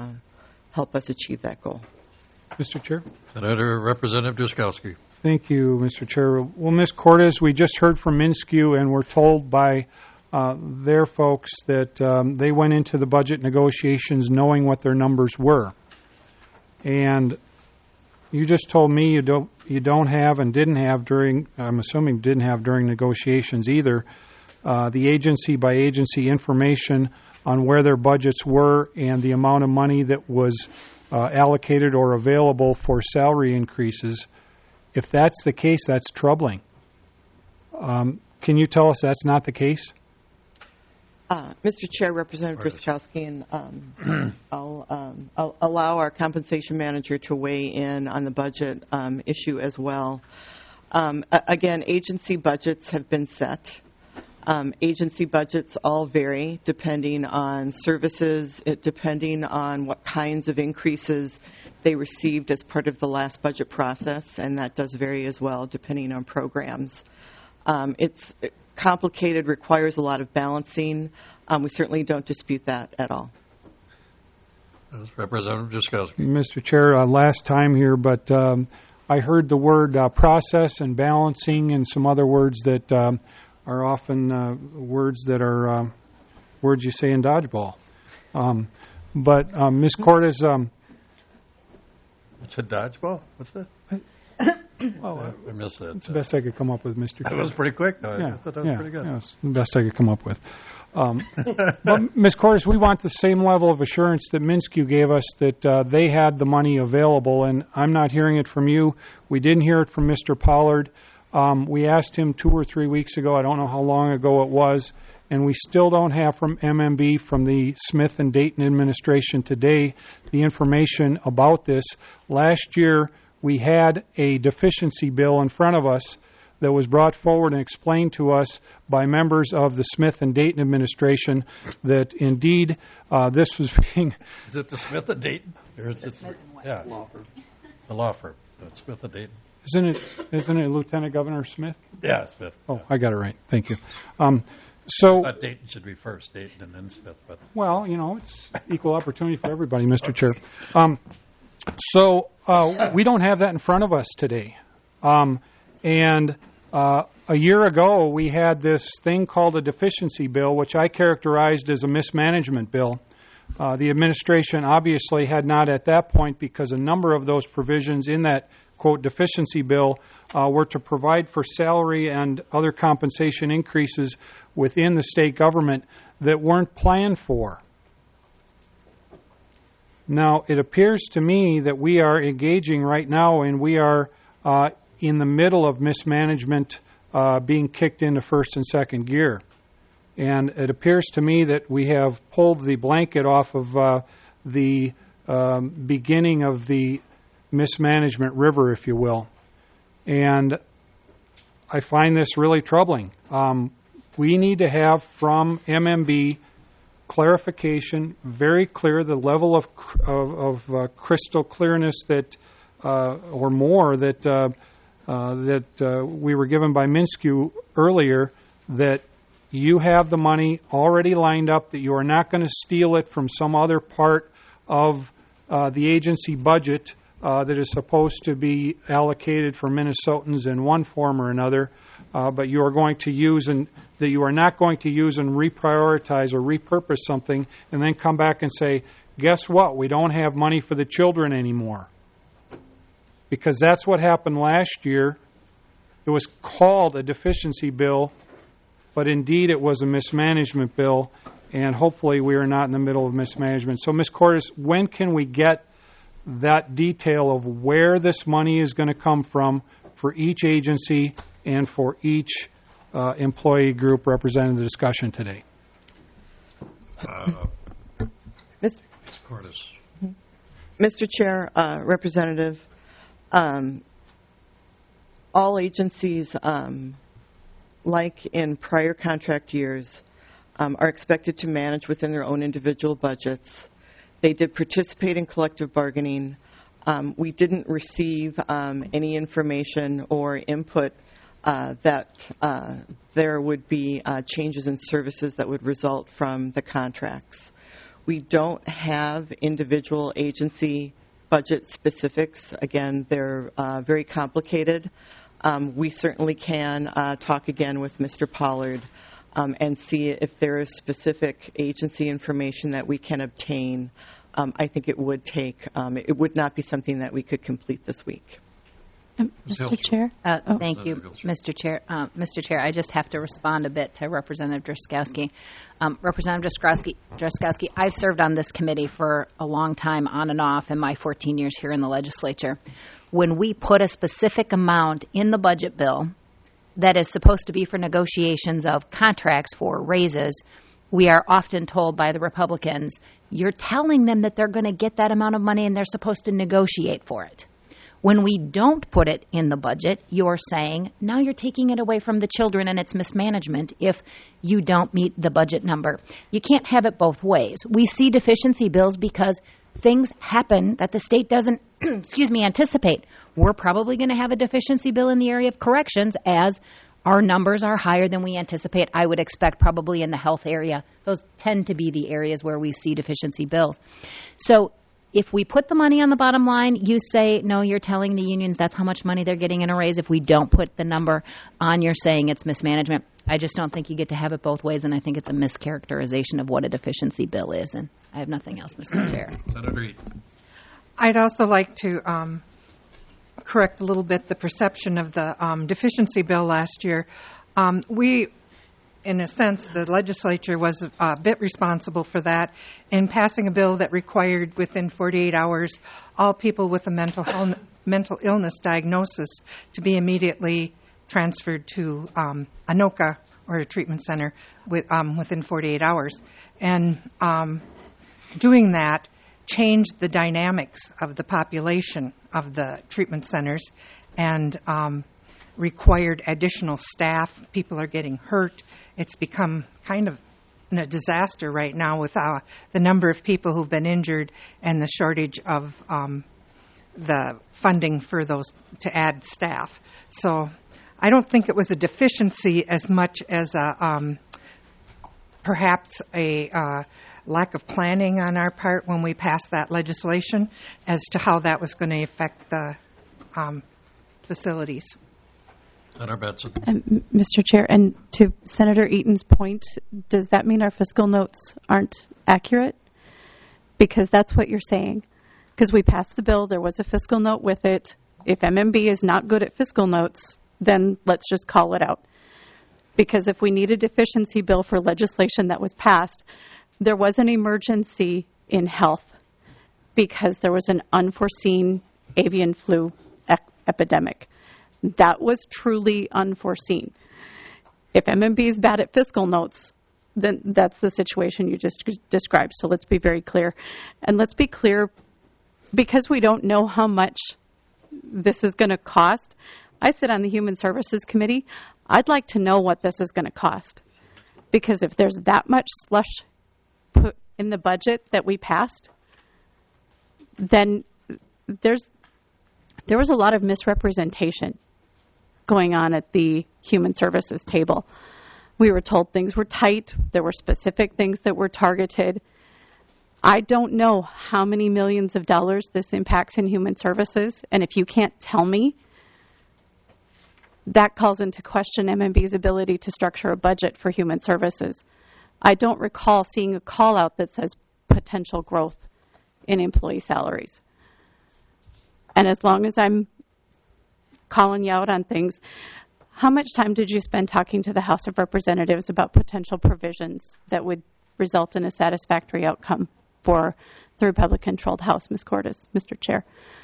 us achieve that goal. Mr. Chair? Senator Representative Driscollowski. Thank you, Mr. Chair. Well, Ms. Cordes, we just heard from MnSCU, and we're told by their folks that they went into the budget negotiations knowing what their numbers were. And you just told me you don't have and didn't have during, I'm assuming didn't have during negotiations either, the agency by agency information on where their budgets were and the amount of money that was allocated or available for salary increases. If that's the case, that's troubling. Can you tell us that's not the case? Mr. Chair, Representative Driscollowski, and I'll allow our compensation manager to weigh in on the budget issue as well. Again, agency budgets have been set. Agency budgets all vary depending on services, depending on what kinds of increases they received as part of the last budget process, and that does vary as well depending on programs. It's complicated, requires a lot of balancing. We certainly don't dispute that at all. Representative Driscollowski. Mr. Chair, last time here, but I heard the word process and balancing and some other words that are often words that are words you say in dodgeball. But Ms. Cordes... What's a dodgeball? What's that? I missed that. It's the best I could come up with, Mr. Chair. That was pretty quick, though. I thought that was pretty good. Yeah, it's the best I could come up with. But, Ms. Cordes, we want the same level of assurance that Minsky gave us that they had the money available, and I'm not hearing it from you. We didn't hear it from Mr. Pollard. We asked him 2 or 3 weeks ago. I don't know how long ago it was. And we still don't have from MMB, from the Smith and Dayton administration today, the information about this. Last year, we had a deficiency bill in front of us that was brought forward and explained to us by members of the Smith and Dayton administration that indeed this was being... Is it the Smith and Dayton? Or is it, yeah, the law firm, Smith and Dayton. Isn't it Lieutenant Governor Smith? Yeah, Smith. Oh, I got it right. Thank you. So, I thought Dayton should be first, Dayton and then Smith. But well, it's equal opportunity for everybody, Mr. Chair. We don't have that in front of us today. And a year ago, we had this thing called a deficiency bill, which I characterized as a mismanagement bill. The administration obviously had not at that point, because a number of those provisions in that, quote, deficiency bill were to provide for salary and other compensation increases within the state government that weren't planned for. Now, it appears to me that we are engaging right now, and we are in the middle of mismanagement being kicked into first and second gear. And it appears to me that we have pulled the blanket off of the beginning of the mismanagement river, if you will. And I find this really troubling. We need to have from MMB clarification, very clear, the level of crystal clearness that, or more, that we were given by Minsky earlier, that you have the money already lined up, that you are not going to steal it from some other part of the agency budget that is supposed to be allocated for Minnesotans in one form or another, but you are going to use, and that you are not going to use and reprioritize or repurpose something and then come back and say, guess what, we don't have money for the children anymore. Because that's what happened last year. It was called a deficiency bill, but indeed it was a mismanagement bill, and hopefully we are not in the middle of mismanagement. So, Ms. Cordes, when can we get that detail of where this money is going to come from for each agency and for each employee group represented in the discussion today? Ms. Cordes. Mr. Chair, Representative, all agencies, like in prior contract years, are expected to manage within their own individual budgets. They did participate in collective bargaining. We didn't receive any information or input that there would be changes in services that would result from the contracts. We don't have individual agency budget specifics. Again, they're very complicated. We certainly can talk again with Mr. Pollard and see if there is specific agency information that we can obtain. I think it would take, it would not be something that we could complete this week. Mr. Chair? Thank you, Mr. Chair. Mr. Chair, I just have to respond a bit to Representative Drazkowski. Representative Drazkowski, I've served on this committee for a long time, on and off, in my 14 years here in the legislature. When we put a specific amount in the budget bill that is supposed to be for negotiations of contracts for raises, we are often told by the Republicans, you're telling them that they're going to get that amount of money and they're supposed to negotiate for it. When we don't put it in the budget, you're saying, now you're taking it away from the children and it's mismanagement if you don't meet the budget number. You can't have it both ways. We see deficiency bills because things happen that the state doesn't anticipate. We're probably going to have a deficiency bill in the area of corrections as our numbers are higher than we anticipate. I would expect probably in the health area. Those tend to be the areas where we see deficiency bills. So if we put the money on the bottom line, you say, no, you're telling the unions that's how much money they're getting in a raise. If we don't put the number on, you're saying it's mismanagement. I just don't think you get to have it both ways, and I think it's a mischaracterization of what a deficiency bill is. And I have nothing else, Mr. Chair. Senator Reed. I'd also like to correct a little bit the perception of the deficiency bill last year. We in a sense, the legislature was a bit responsible for that in passing a bill that required within 48 hours all people with a mental illness diagnosis to be immediately transferred to ANOCA or a treatment center within 48 hours. And doing that changed the dynamics of the population of the treatment centers and required additional staff. People are getting hurt. It's become kind of a disaster right now with the number of people who've been injured and the shortage of the funding for those to add staff. So I don't think it was a deficiency as much as perhaps a lack of planning on our part when we passed that legislation as to how that was going to affect the facilities. Senator Benson. Mr. Chair, and to Senator Eaton's point, does that mean our fiscal notes aren't accurate? Because that's what you're saying. Because we passed the bill, there was a fiscal note with it. If MMB is not good at fiscal notes, then let's just call it out. Because if we need a deficiency bill for legislation that was passed, there was an emergency in health because there was an unforeseen avian flu epidemic. That was truly unforeseen. If MMB is bad at fiscal notes, then that's the situation you just described. So let's be very clear. And let's be clear, because we don't know how much this is going to cost. I sit on the Human Services Committee. I'd like to know what this is going to cost. Because if there's that much slush put in the budget that we passed, then there was a lot of misrepresentation going on at the Human Services table. We were told things were tight. There were specific things that were targeted. I don't know how many millions of dollars this impacts in Human Services, and if you can't tell me, that calls into question MMB's ability to structure a budget for Human Services. I don't recall seeing a call out that says potential growth in employee salaries. And as long as I'm calling you out on things, how much time did you spend talking to the House of Representatives about potential provisions that would result in a satisfactory outcome for the Republican-controlled House, Ms. Cordes? Mr. Chair.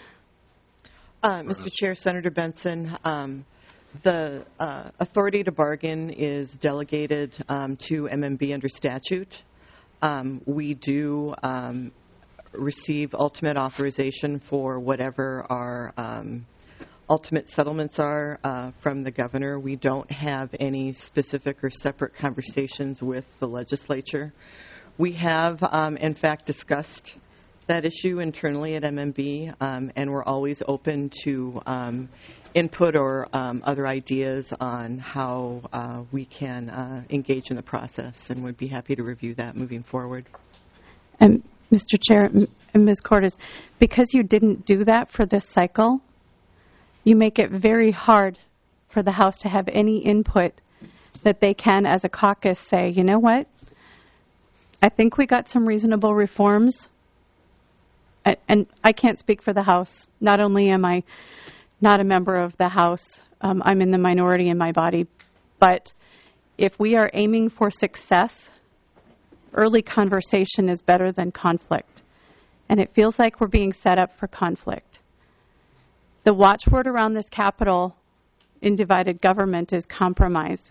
Mr. Chair, Senator Benson, the authority to bargain is delegated to MMB under statute. We do receive ultimate authorization for whatever our ultimate settlements are from the governor. We don't have any specific or separate conversations with the legislature. We have, in fact, discussed that issue internally at MMB, and we're always open to input or other ideas on how we can engage in the process, and would be happy to review that moving forward. And Mr. Chair and Ms. Cordes, because you didn't do that for this cycle, you make it very hard for the House to have any input that they can, as a caucus, say, you know what, I think we got some reasonable reforms. And I can't speak for the House. Not only am I not a member of the House, I'm in the minority in my body, but if we are aiming for success, early conversation is better than conflict. And it feels like we're being set up for conflict. The watchword around this Capitol in divided government is compromise.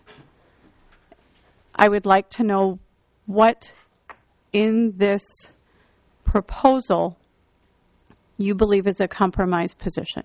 I would like to know what in this proposal you believe is a compromise position.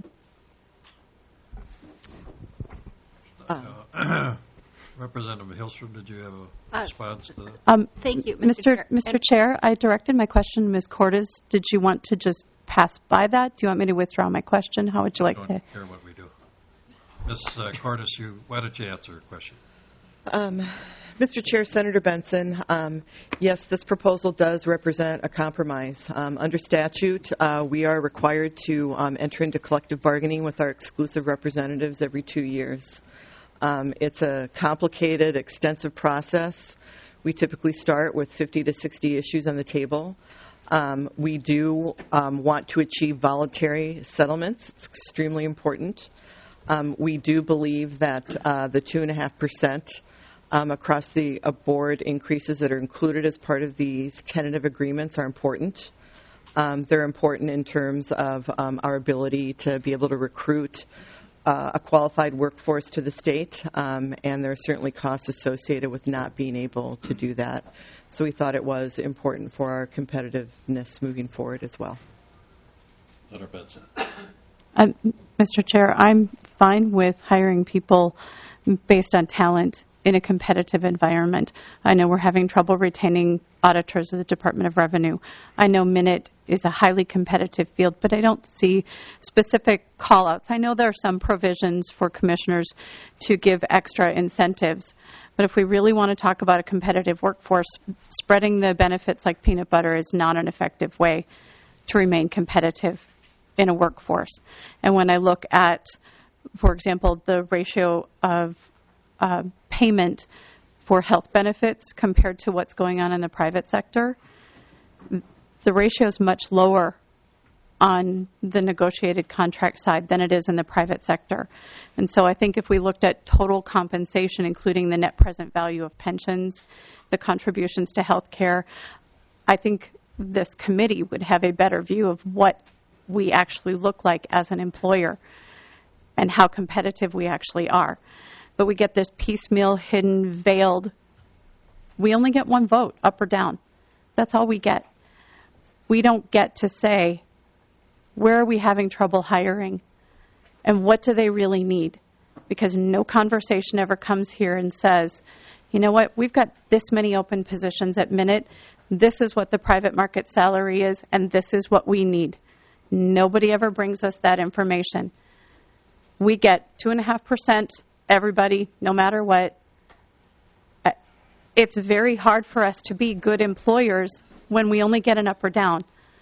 Representative Hillstrom, did you have a response to that? Thank you, Mr. Chair, I directed my question to Ms. Cordes. Did you want to just pass by that? Do you want me to withdraw my question? How would you like to? I don't care what we do. Ms. Cordes, why don't you answer her question? Mr. Chair, Senator Benson, yes, this proposal does represent a compromise. Under statute, we are required to enter into collective bargaining with our exclusive representatives every 2 years. It's a complicated, extensive process. We typically start with 50 to 60 issues on the table. We do want to achieve voluntary settlements. It's extremely important. We do believe that the 2.5% across the board. Increases that are included as part of these tentative agreements are important. They're important in terms of our ability to be able to recruit a qualified workforce to the state, and there are certainly costs associated with not being able to do that. So we thought it was important for our competitiveness moving forward as well. Mr. Chair, I'm fine with hiring people based on talent in a competitive environment. I know we're having trouble retaining auditors of the Department of Revenue. I know Minute is a highly competitive field, but I don't see specific call-outs. I know there are some provisions for commissioners to give extra incentives, but if we really want to talk about a competitive workforce, spreading the benefits like peanut butter is not an effective way to remain competitive in a workforce. And when I look at, for example, the ratio of payment for health benefits compared to what's going on in the private sector, the ratio is much lower on the negotiated contract side than it is in the private sector. And so I think if we looked at total compensation, including the net present value of pensions, the contributions to health care, I think this committee would have a better view of what we actually look like as an employer and how competitive we actually are. But we get this piecemeal, hidden, veiled. We only get one vote, up or down. That's all we get. We don't get to say, where are we having trouble hiring? And what do they really need? Because no conversation ever comes here and says, you know what, we've got this many open positions at Minute. This is what the private market salary is, and this is what we need. Nobody ever brings us that information. We get 2.5%. Everybody, no matter what. It's very hard for us to be good employers when we only get an up or down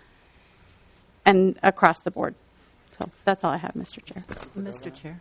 and across the board. So that's all I have, Mr. Chair. Mr. Chair.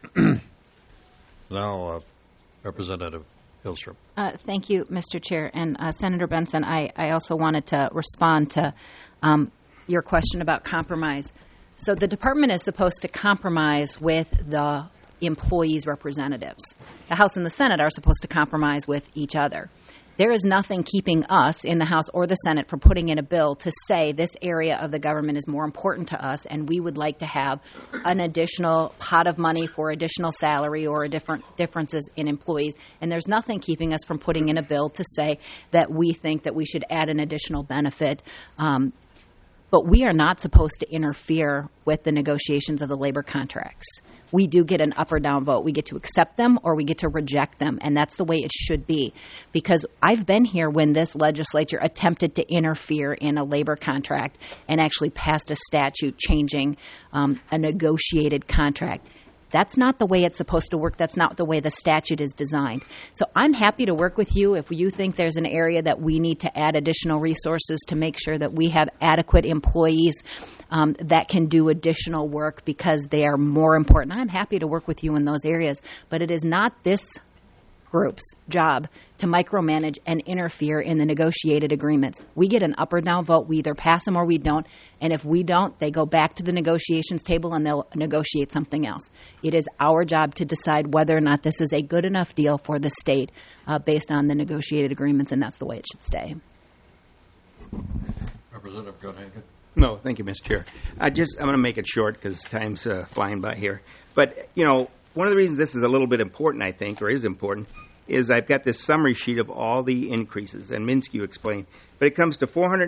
Now, Representative Hillstrom. Thank you, Mr. Chair. And Senator Benson, I also wanted to respond to your question about compromise. So the department is supposed to compromise with the employees' representatives. The House and the Senate are supposed to compromise with each other. There is nothing keeping us in the House or the Senate from putting in a bill to say this area of the government is more important to us and we would like to have an additional pot of money for additional salary or differences in employees. And there's nothing keeping us from putting in a bill to say that we think that we should add an additional benefit. But we are not supposed to interfere with the negotiations of the labor contracts. We do get an up or down vote. We get to accept them or we get to reject them, and that's the way it should be. Because I've been here when this legislature attempted to interfere in a labor contract and actually passed a statute changing a negotiated contract. That's not the way it's supposed to work. That's not the way the statute is designed. So I'm happy to work with you if you think there's an area that we need to add additional resources to make sure that we have adequate employees that can do additional work because they are more important. I'm happy to work with you in those areas, but it is not this group's job to micromanage and interfere in the negotiated agreements. We get an up or down vote. We either pass them or we don't. And if we don't, they go back to the negotiations table and they'll negotiate something else. It is our job to decide whether or not this is a good enough deal for the state based on the negotiated agreements, and that's the way it should stay. Representative Gunhagen. No, thank you, Mr. Chair. I'm going to make it short because time's flying by here. But, you know, one of the reasons this is a little bit important, I think, or is important, is I've got this summary sheet of all the increases, and Minsky explained. But it comes to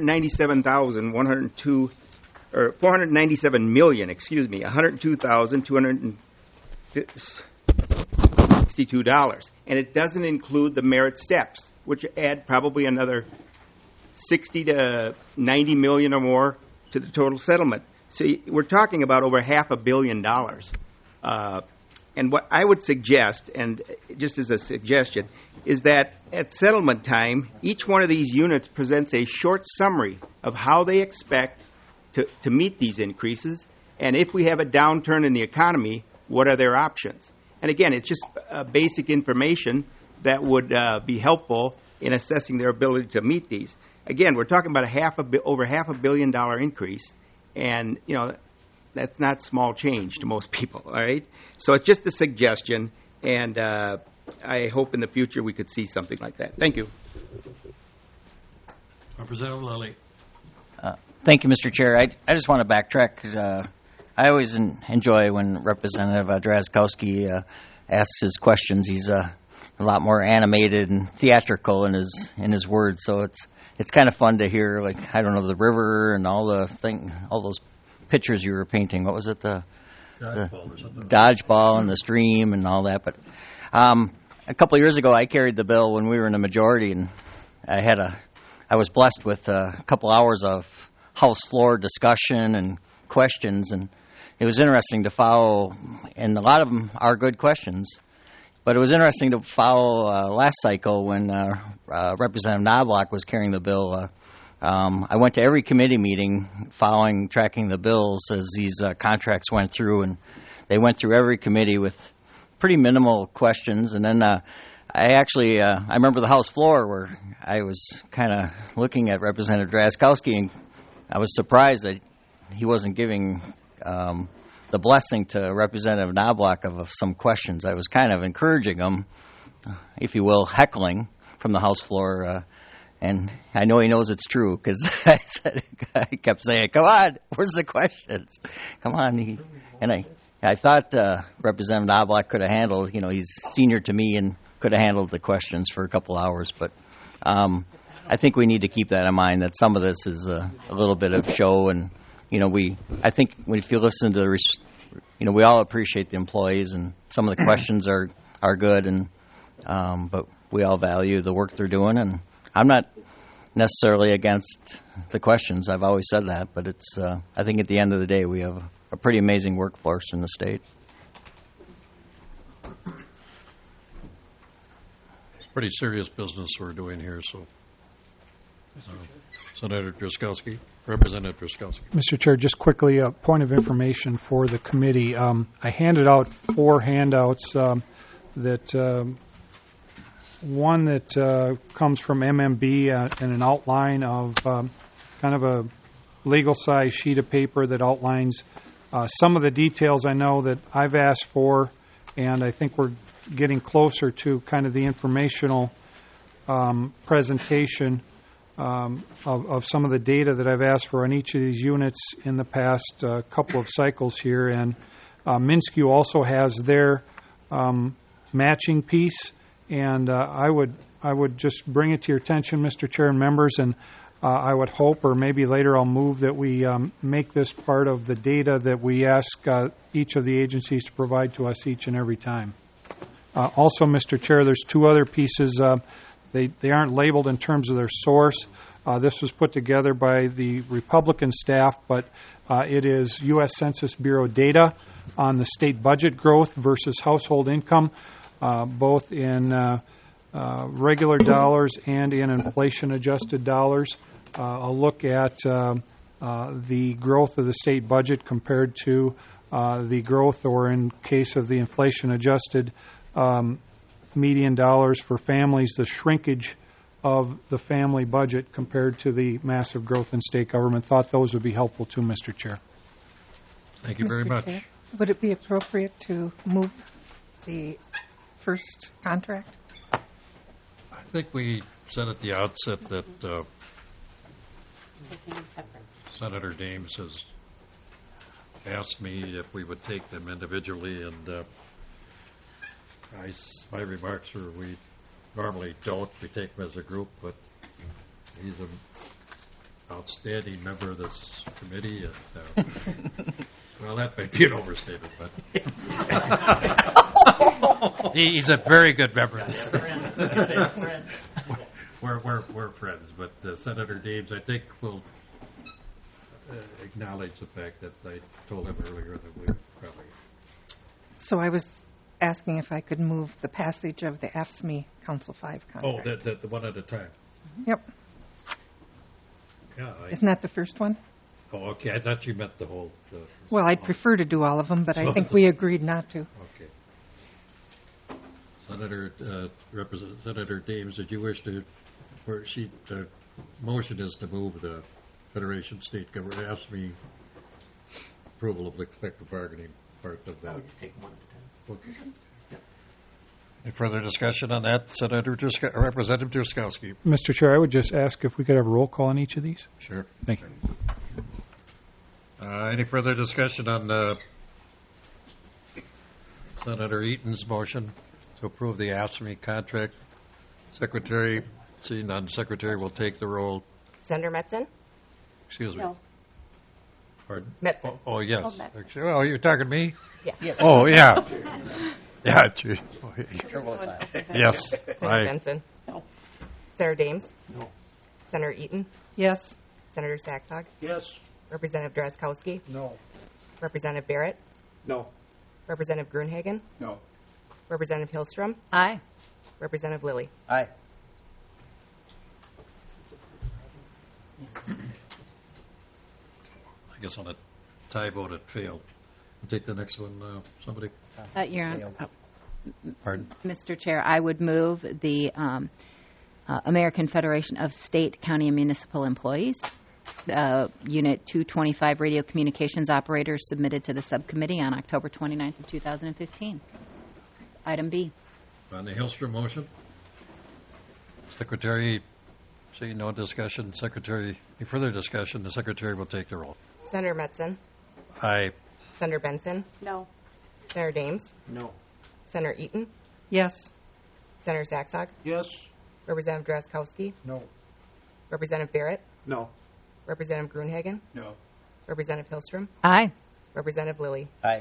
$197,262, and it doesn't include the merit steps, which add probably another $60 to $90 million or more to the total settlement. So we're talking about over $500 million. And what I would suggest, and just as a suggestion, is that at settlement time, each one of these units presents a short summary of how they expect to meet these increases, and if we have a downturn in the economy, what are their options? And again, it's just basic information that would be helpful in assessing their ability to meet these. Again, we're talking about over $500 million increase, and you know that's not small change to most people. All right, so it's just a suggestion, and I hope in the future we could see something like that. Thank you. Representative Lilly. Thank you, Mr. Chair. I just want to backtrack because I always enjoy when Representative Drazkowski asks his questions. He's a lot more animated and theatrical in his words, so it's kind of fun to hear, like, I don't know, the river and all those pictures you were painting. What was it? The dodgeball and the stream and all that. But a couple of years ago, I carried the bill when we were in the majority, and I was blessed with a couple hours of House floor discussion and questions, and it was interesting to follow, and a lot of them are good questions. But it was interesting to follow last cycle when Representative Knobloch was carrying the bill. I went to every committee meeting tracking the bills as these contracts went through, and they went through every committee with pretty minimal questions. And then I remember the House floor where I was kind of looking at Representative Drazkowski, and I was surprised that he wasn't giving the blessing to Representative Knobloch of some questions. I was kind of encouraging him, if you will, heckling from the House floor. And I know he knows it's true because I kept saying, "Come on, where's the questions? Come on!" I thought Representative Knobloch could have handled. He's senior to me and could have handled the questions for a couple hours. But I think we need to keep that in mind, that some of this is a little bit of show. And I think if you listen to we all appreciate the employees, and some of the questions are good, and but we all value the work they're doing. And I'm not necessarily against the questions. I've always said that, but it's. I think at the end of the day, we have a pretty amazing workforce in the state. It's pretty serious business we're doing here, so. Senator Drazkowski, Representative Drazkowski. Mr. Chair, just quickly, a point of information for the committee. I handed out 4 handouts one that comes from MMB and an outline of kind of a legal-size sheet of paper that outlines some of the details I know that I've asked for, and I think we're getting closer to kind of the informational presentation of some of the data that I've asked for on each of these units in the past couple of cycles here. And MnSCU also has their matching piece, and I would just bring it to your attention, Mr. Chair and members, and I would hope, or maybe later I'll move, that we make this part of the data that we ask each of the agencies to provide to us each and every time. Also, Mr. Chair, there's 2 other pieces. They aren't labeled in terms of their source. This was put together by the Republican staff, but it is U.S. Census Bureau data on the state budget growth versus household income, both in regular dollars and in inflation-adjusted dollars. A look at the growth of the state budget compared to the growth, or in case of the inflation-adjusted median dollars for families, the shrinkage of the family budget compared to the massive growth in state government. Thought those would be helpful too, Mr. Chair. Thank you very much. Chair, would it be appropriate to move the first contract? I think we said at the outset that Senator Dames has asked me if we would take them individually, and my remarks were we normally don't. We take them as a group, but he's an outstanding member of this committee. And, well, that may be an overstatement, but he's a very good member of this committee. We're friends, but Senator Dames, I think, will acknowledge the fact that I told him earlier that we probably. So I was asking if I could move the passage of the AFSCME Council 5 contract. Oh, the one at a time. Yep. Yeah. Isn't that the first one? Oh, okay. I thought you meant the whole. Well, I'd prefer to do all of them, but I think we agreed not to. Okay. Senator Dames, did you wish to? The motion is to move the Federation State Government. Ask me approval of the collective bargaining part of that. I would take one at a time. Okay. Any further discussion on that? Representative Driscollowski. Mr. Chair, I would just ask if we could have a roll call on each of these. Sure. Thank you. Any further discussion on Senator Eaton's motion to approve the AFSCME contract? Secretary, seeing none, Secretary will take the roll. Senator Metzen? Excuse me. No. Pardon? Metzen. Oh, yes. Oh, Metzen. Oh, you're talking to me? Yeah. Yes. Oh, yeah. Yeah. Gee. Yes. Senator Aye. Benson? No. Senator Dames? No. Senator Eaton? Yes. Senator Saxog? Yes. Representative Drazkowski? No. Representative Barrett? No. Representative Grunhagen? No. Representative Hillstrom? Aye. Representative Lilly? Aye. I guess on a tie vote, it failed. We'll take the next one, somebody. Your Honor. Pardon? Mr. Chair, I would move the American Federation of State, County, and Municipal Employees, Unit 225 Radio Communications Operators submitted to the subcommittee on October 29th of 2015. Item B. On the Hillstrom motion, Secretary, seeing no discussion, Secretary, any further discussion, the Secretary will take the roll. Senator Metzen? Aye. Senator Benson? No. Senator Dames? No. Senator Eaton? Yes. Senator Saxog? Yes. Representative Drazkowski? No. Representative Barrett? No. Representative Grunhagen? No. Representative Hillstrom? Aye. Representative Lilly? Aye.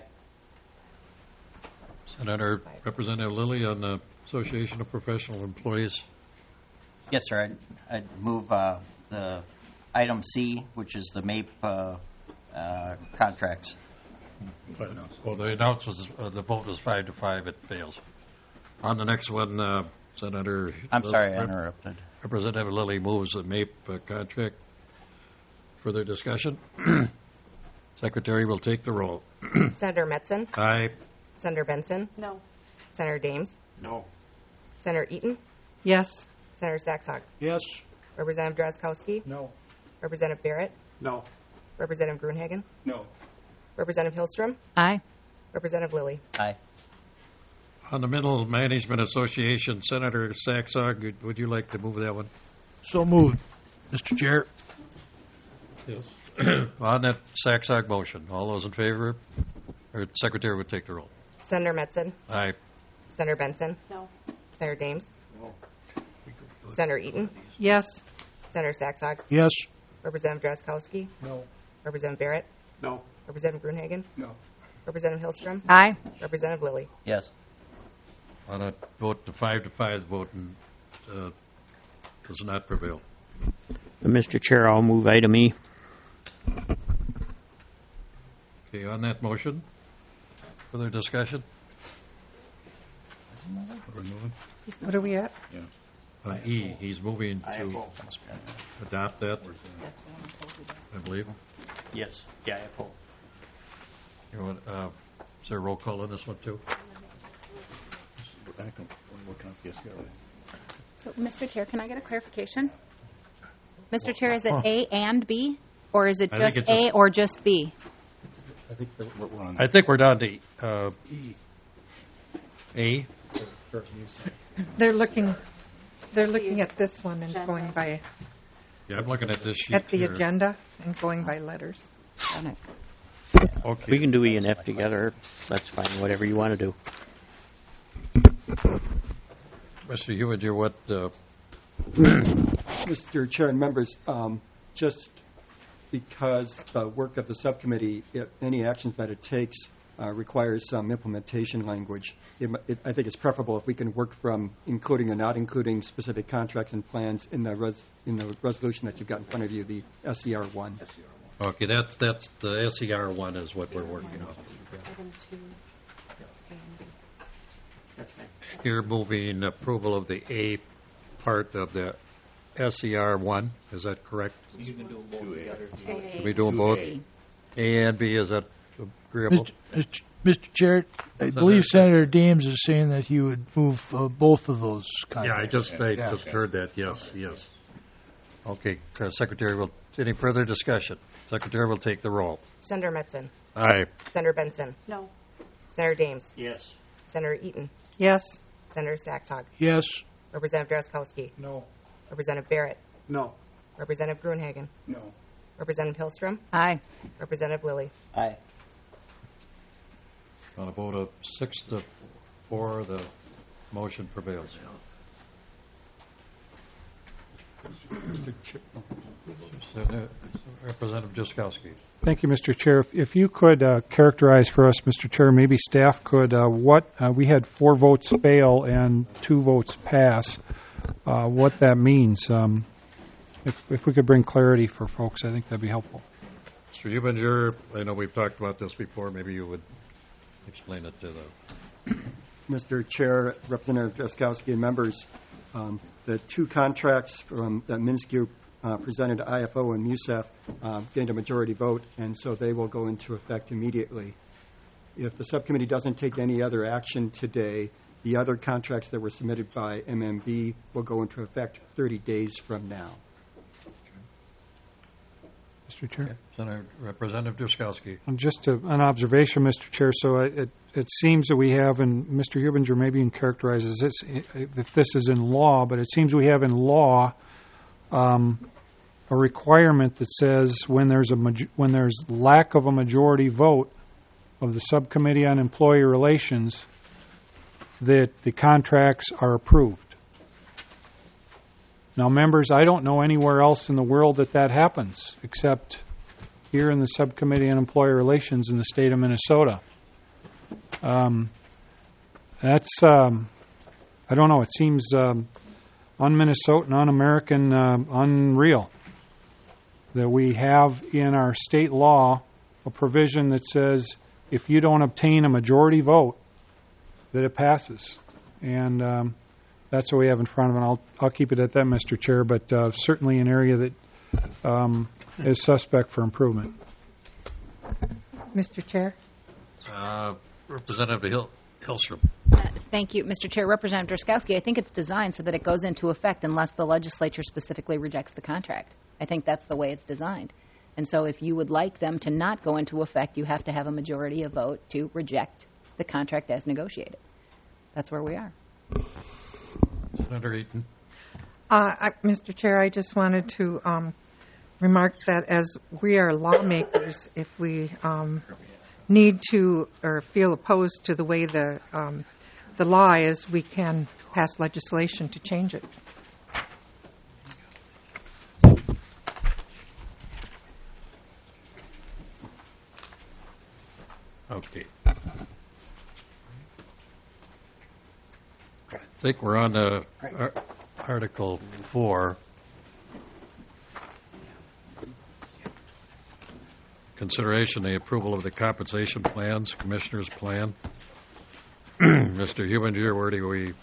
Senator Representative Lilly on the Association of Professional Employees. Yes, sir. I'd move the item C, which is the MAPE contracts. Well, the announce was the vote was 5-5. It fails. On the next one, Senator. I'm sorry, I interrupted. Representative Lilly moves the MAPE contract. Further discussion. Secretary will take the roll. Senator Metzen? Aye. Senator Benson? No. Senator Dames? No. Senator Eaton? Yes. Senator Saxog? Yes. Representative Drazkowski? No. Representative Barrett? No. Representative Grunhagen? No. Representative Hillstrom? Aye. Representative Lilly? Aye. On the Middle Management Association, Senator Saxog, would you like to move that one? So moved, Mr. Chair. Yes. On that Saxog motion, all those in favor? Or Secretary would take the roll. Senator Metzen? Aye. Senator Benson? No. Senator Dames? No. Senator Eaton? Yes. Senator Saxog? Yes. Representative Drazkowski? No. Representative Barrett? No. Representative Grunhagen? No. Representative Hillstrom? Aye. Representative Lilly? Yes. On a vote to 5-5, the vote does not prevail. Mr. Chair, I'll move item E. Okay, on that motion, further discussion? What are we at? E, he's moving to adopt that, I believe. Yes. Yeah, IFO. You know what, is there a roll call on this one, too? So, Mr. Chair, can I get a clarification? Mr. Chair, is it A and B? Or is it I think just it's A or just B? I think we're down to A. They're looking at this one and going by Yeah, I'm looking at this sheet at the here. agenda and going by letters. Okay. We can do E and F together. That's fine, whatever you want to do. Mr. Hewitt, you're what? Mr. Chair and members, just because the work of the subcommittee, any actions that it takes requires some implementation language. I think it's preferable if we can work from including or not including specific contracts and plans in the resolution that you've got in front of you, the SER1. Okay, that's the SER1 is what we're working on. You're moving approval of the A part of the SER1. Is that correct? You can do both together. Are we doing both? A and B, is that agreeable? Mr. Chair, I believe Senator Dames is saying that he would move both of those contracts. Yeah, I just heard that. Yes. Okay, Secretary will. Any further discussion? Secretary will take the roll. Senator Metzen? Aye. Senator Benson? No. Senator Dames? Yes. Senator Eaton? Yes. Senator Saxog. Yes. Representative Drazkowski. No. Representative Barrett. No. Representative Gruenhagen. No. Representative Hillstrom. Aye. Representative Lilly. Aye. On a vote of 6-4, the motion prevails. Representative Drazkowski. Thank you, Mr. Chair. If you could characterize for us, Mr. Chair, maybe staff could, we had 4 votes fail and 2 votes pass, what that means. If we could bring clarity for folks, I think that'd be helpful. Mr. Hubinger, I know we've talked about this before. Maybe you would explain it to the... Mr. Chair, Representative Drazkowski, and members, the 2 contracts from that MnSCU presented to IFO and MUSEF gained a majority vote, and so they will go into effect immediately. If the subcommittee doesn't take any other action today, the other contracts that were submitted by MMB will go into effect 30 days from now. Mr. Chair. Okay. Representative Drazkowski. Just an observation, Mr. Chair. So it seems that we have, and Mr. Hubinger maybe you can characterize this, if this is in law, but it seems we have in law a requirement that says when there's lack of a majority vote of the Subcommittee on Employee Relations, that the contracts are approved. Now, members, I don't know anywhere else in the world that happens except here in the Subcommittee on Employee Relations in the state of Minnesota. That's, I don't know, it seems un-Minnesotan, un-American, unreal that we have in our state law a provision that says if you don't obtain a majority vote, that it passes. And that's what we have in front of it. I'll keep it at that, Mr. Chair, but certainly an area that is suspect for improvement. Mr. Chair? Representative Hillstrom. Thank you, Mr. Chair. Representative Drazkowski, I think it's designed so that it goes into effect unless the legislature specifically rejects the contract. I think that's the way it's designed. And so if you would like them to not go into effect, you have to have a majority of vote to reject the contract as negotiated. That's where we are. Senator Eaton. Mr. Chair, I just wanted to remark that as we are lawmakers, if we need to or feel opposed to the way the law is, we can pass legislation to change it. Okay. I think we're on to Article 4. Consideration the approval of the compensation plans, Commissioner's Plan. Mr. Hubinger, where do we...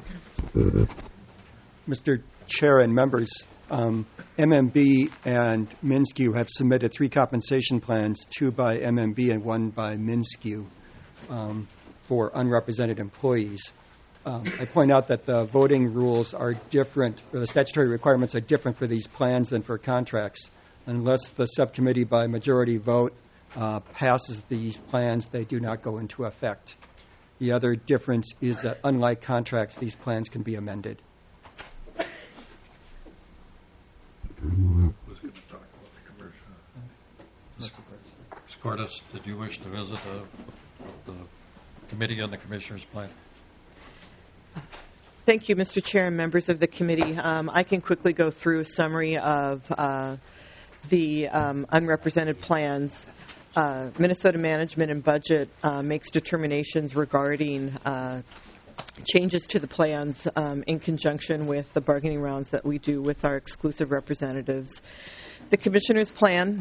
Mr. Chair and members, MMB and MnSCU have submitted 3 compensation plans, 2 by MMB and 1 by MnSCU, for unrepresented employees. I point out that the voting rules are different, or the statutory requirements are different for these plans than for contracts. Unless the subcommittee by majority vote passes these plans, they do not go into effect. The other difference is that unlike contracts, these plans can be amended. Who's going to talk about the commercial? Ms. Cordes, did you wish to visit the committee on the Commissioner's Plan? Thank you, Mr. Chair and members of the committee. I can quickly go through a summary of the unrepresented plans. Minnesota Management and Budget makes determinations regarding changes to the plans in conjunction with the bargaining rounds that we do with our exclusive representatives. The Commissioner's Plan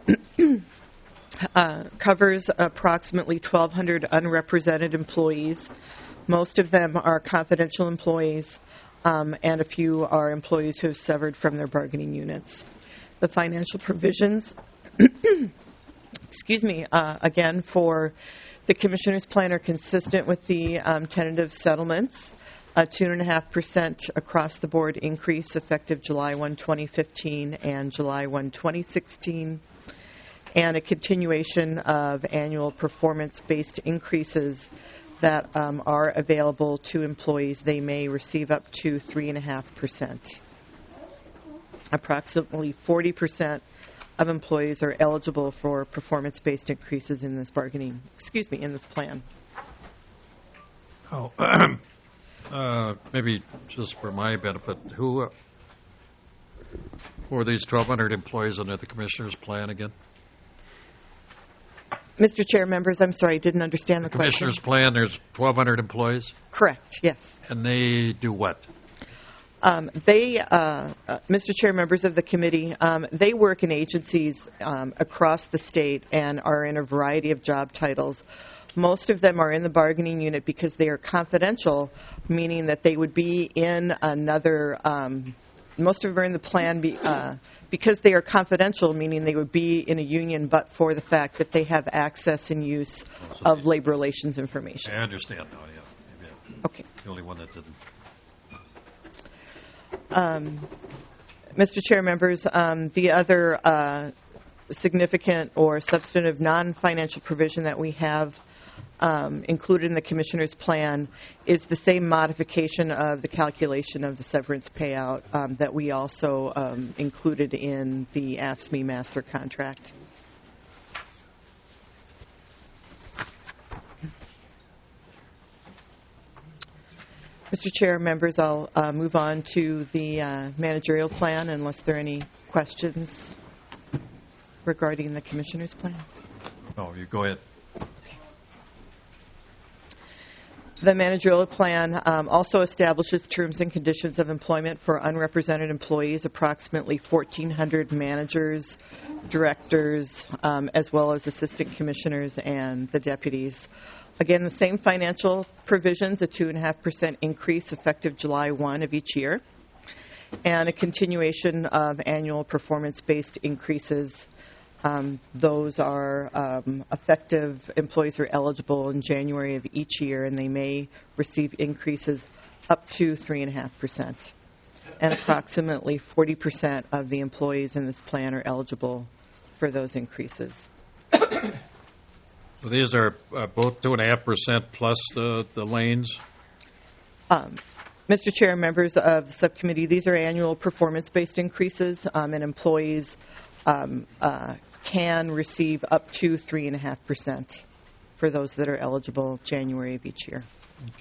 covers approximately 1,200 unrepresented employees. Most of them are confidential employees, and a few are employees who have severed from their bargaining units. The financial provisions, again, for the Commissioner's Plan are consistent with the tentative settlements, a 2.5% across-the-board increase effective July 1, 2015 and July 1, 2016, and a continuation of annual performance-based increases that are available to employees, they may receive up to 3.5%. Approximately 40% of employees are eligible for performance-based increases in this in this plan. Oh, maybe just for my benefit, who are these 1,200 employees under the Commissioner's plan again? Mr. Chair, members, I'm sorry, I didn't understand the question. Commissioner's plan, there's 1,200 employees? Correct, yes. And they do what? Mr. Chair, members of the committee, they work in agencies across the state and are in a variety of job titles. Most of them are in the bargaining unit because they are confidential, meaning that they would be in another. Most of them are in the plan because they are confidential, meaning they would be in a union, but for the fact that they have access and use of labor relations information. I understand now. Yeah. Okay. The only one that didn't. Mr. Chair, members, the other significant or substantive non-financial provision that we have included in the Commissioner's plan is the same modification of the calculation of the severance payout that we also included in the AFSCME master contract. Mr. Chair, members, I'll move on to the managerial plan unless there are any questions regarding the Commissioner's plan. Oh, you go ahead. The managerial plan also establishes terms and conditions of employment for unrepresented employees, approximately 1,400 managers, directors, as well as assistant commissioners and the deputies. Again, the same financial provisions, a 2.5% increase effective July 1 of each year, and a continuation of annual performance-based increases. Those are effective. Employees are eligible in January of each year, and they may receive increases up to 3.5%. And approximately 40% of the employees in this plan are eligible for those increases. So these are both 2.5% plus the lanes? Mr. Chair, members of the subcommittee, these are annual performance-based increases, and employees can receive up to 3.5% for those that are eligible January of each year.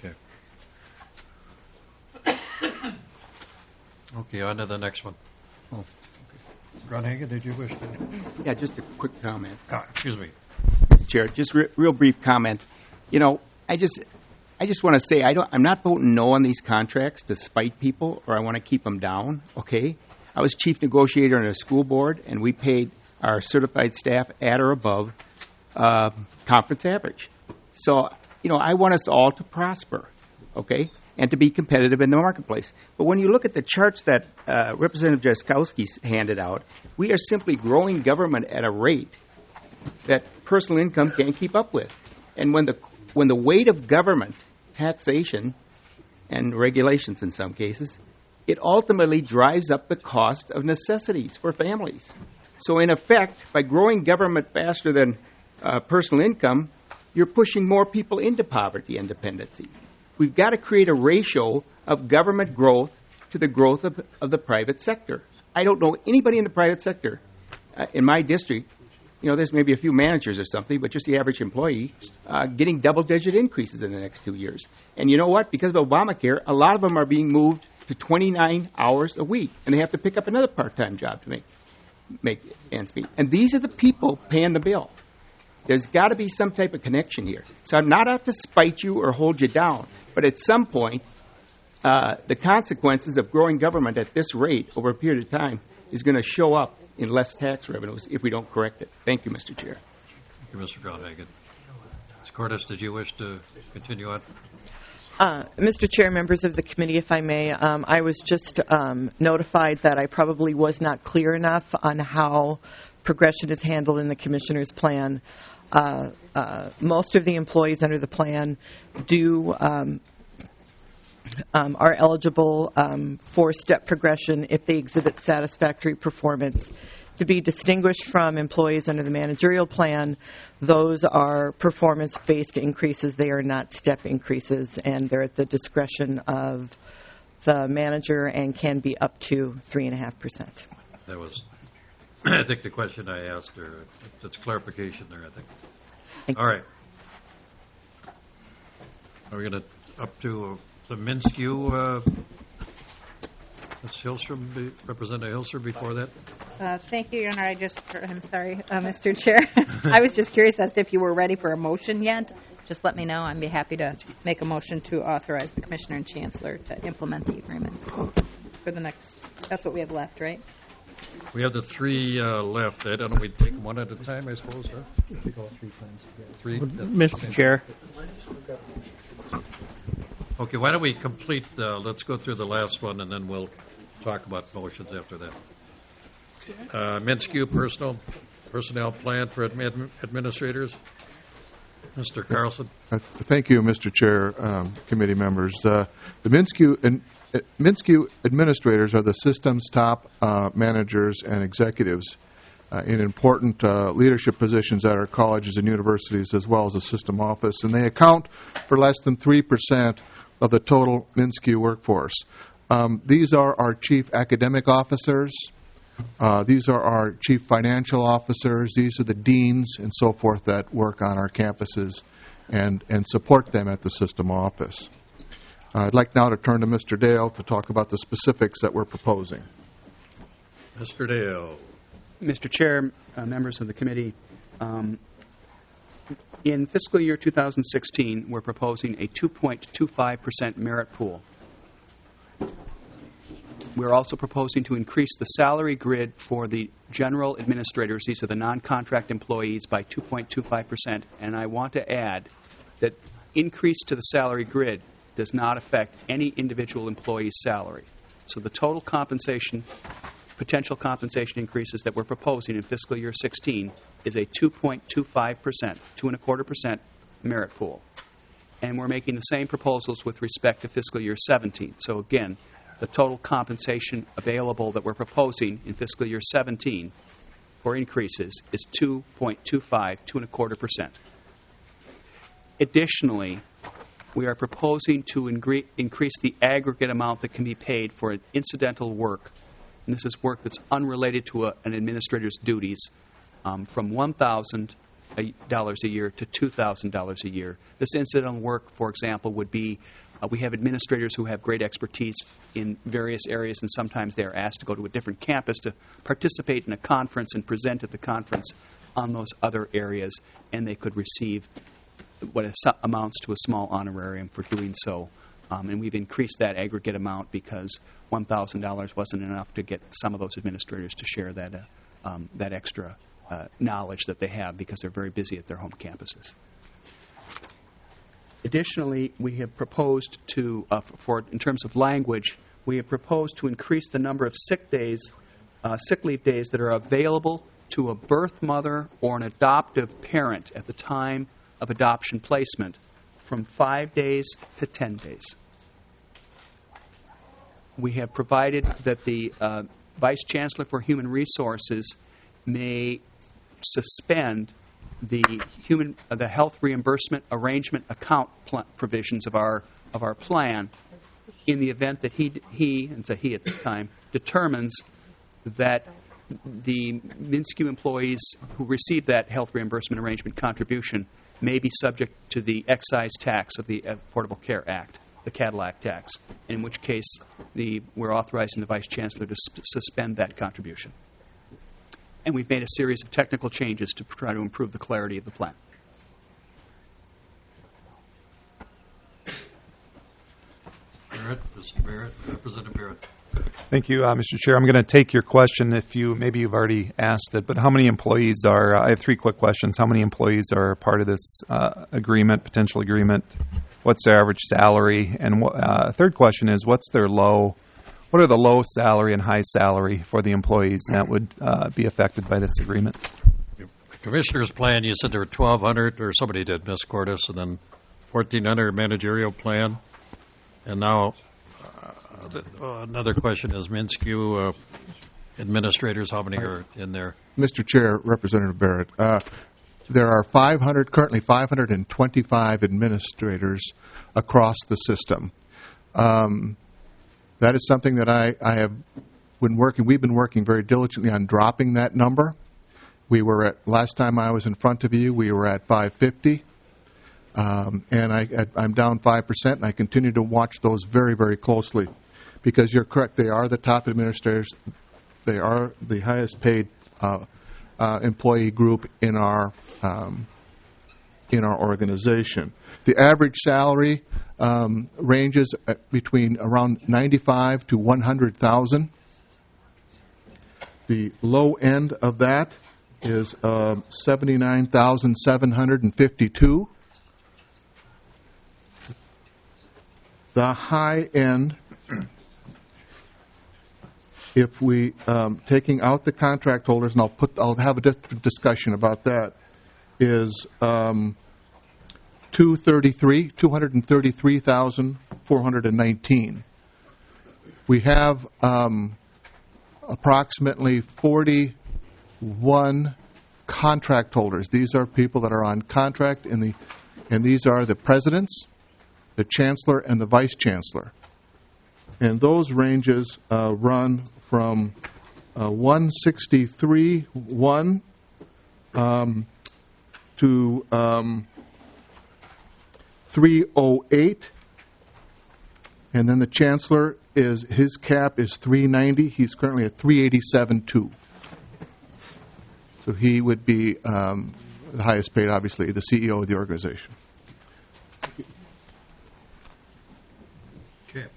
Okay. Okay, on to the next one. Oh, okay. Grunhagen, did you wish to? Yeah, just a quick comment. Excuse me. Mr. Chair, just real brief comment. You know, I just want to say I'm not voting no on these contracts to spite people, or I want to keep them down. Okay, I was chief negotiator on a school board, and we paid our certified staff at or above conference average. So, you know, I want us all to prosper, okay, and to be competitive in the marketplace. But when you look at the charts that Representative Drazkowski handed out, we are simply growing government at a rate that personal income can't keep up with. And when the weight of government, taxation, and regulations in some cases, it ultimately drives up the cost of necessities for families. So in effect, by growing government faster than personal income, you're pushing more people into poverty and dependency. We've got to create a ratio of government growth to the growth of the private sector. I don't know anybody in the private sector in my district. You know, there's maybe a few managers or something, but just the average employee getting double-digit increases in the next 2 years. And you know what? Because of Obamacare, a lot of them are being moved to 29 hours a week, and they have to pick up another part-time job to make ends meet. And these are the people paying the bill. There's got to be some type of connection here. So I'm not out to spite you or hold you down, but at some point, the consequences of growing government at this rate over a period of time is going to show up in less tax revenues if we don't correct it. Thank you, Mr. Chair. Thank you, Mr. Grunhagen. Ms. Cordes, did you wish to continue on? Mr. Chair, members of the committee, if I may, I was just notified that I probably was not clear enough on how progression is handled in the Commissioner's plan. Most of the employees under the plan are eligible for step progression if they exhibit satisfactory performance to be distinguished from employees under the managerial plan. Those are performance-based increases. They are not step increases, and they're at the discretion of the manager and can be up to 3.5%. That was, I think, the question I asked her. That's clarification there, I think. All right. Are we going to up to the MnSCU? Ms. Hillstrom, Representative Hillstrom, before that? Thank you, Your Honor. I'm sorry, Mr. Chair. I was just curious as to if you were ready for a motion yet. Just let me know. I'd be happy to make a motion to authorize the Commissioner and Chancellor to implement the agreement for the next. That's what we have left, right? We have the three left. I don't know. We take them one at a time, I suppose. Huh? Take all 3 times. Three. Mr. Chair. Okay. Why don't we complete? Let's go through the last one, and then we'll talk about motions after that. MnSCU personnel plan for administrators. Mr. Carlson. Thank you, Mr. Chair, committee members. The MnSCU administrators are the system's top managers and executives in important leadership positions at our colleges and universities, as well as the system office, and they account for less than 3% of the total MnSCU workforce. These are our chief academic officers. These are our chief financial officers. These are the deans and so forth that work on our campuses and support them at the system office. I'd like now to turn to Mr. Dale to talk about the specifics that we're proposing. Mr. Dale. Mr. Chair, members of the committee, in fiscal year 2016, we're proposing a 2.25% merit pool. We're also proposing to increase the salary grid for the general administrators, these are the non-contract employees, by 2.25%. And I want to add that increase to the salary grid does not affect any individual employee's salary. So the total compensation, potential compensation increases that we're proposing in fiscal year 16 is a 2.25%, 2.25% merit pool. And we're making the same proposals with respect to fiscal year 17. So again, the total compensation available that we're proposing in fiscal year 17 for increases is 2.25%. Additionally, we are proposing to increase the aggregate amount that can be paid for incidental work, and this is work that's unrelated to an administrator's duties, from $1,000 a year to $2,000 a year. This incidental work, for example, would be we have administrators who have great expertise in various areas, and sometimes they are asked to go to a different campus to participate in a conference and present at the conference on those other areas, and they could receive what amounts to a small honorarium for doing so. And we've increased that aggregate amount because $1,000 wasn't enough to get some of those administrators to share that extra knowledge that they have because they're very busy at their home campuses. Additionally, we have proposed to, in terms of language, we have proposed to increase the number of sick leave days that are available to a birth mother or an adoptive parent at the time of adoption placement from 5 days to 10 days. We have provided that the Vice Chancellor for Human Resources may suspend the health reimbursement arrangement account provisions of our plan in the event that he and it's a he at this time determines that the MnSCU employees who receive that health reimbursement arrangement contribution may be subject to the excise tax of the Affordable Care Act, the Cadillac tax, in which case we're authorizing the Vice Chancellor to suspend that contribution. And we've made a series of technical changes to try to improve the clarity of the plan. Mr. Barrett, Representative Barrett. Thank you, Mr. Chair. I'm going to take your question. Maybe you've already asked it, but how many employees are? I have 3 quick questions. How many employees are part of this potential agreement? What's their average salary? And third question is, what are the low salary and high salary for the employees that would be affected by this agreement? Commissioner's plan, you said there were 1,200, or somebody did, Ms. Cordes, and then 1,400 managerial plan. And now another question is MnSCU administrators, how many are in there? Mr. Chair, Representative Barrett, there are currently 525 administrators across the system. That is something that I have been working. We've been working very diligently on dropping that number. We were at, last time I was in front of you, we were at 550. And I'm down 5%, and I continue to watch those very, very closely. Because you're correct, they are the top administrators. They are the highest paid employee group in our organization. The average salary ranges between around $95,000 to $100,000. The low end of that is $79,752. The high end, if we taking out the contract holders, and I'll have a discussion about that, is $233,419. We have approximately 41 contract holders. These are people that are on contract, and these are the presidents, the chancellor, and the vice chancellor. And those ranges run from 163.1 to 308. And then the chancellor, his cap is 390. He's currently at 387.2. So he would be the highest paid, obviously, the CEO of the organization. Okay.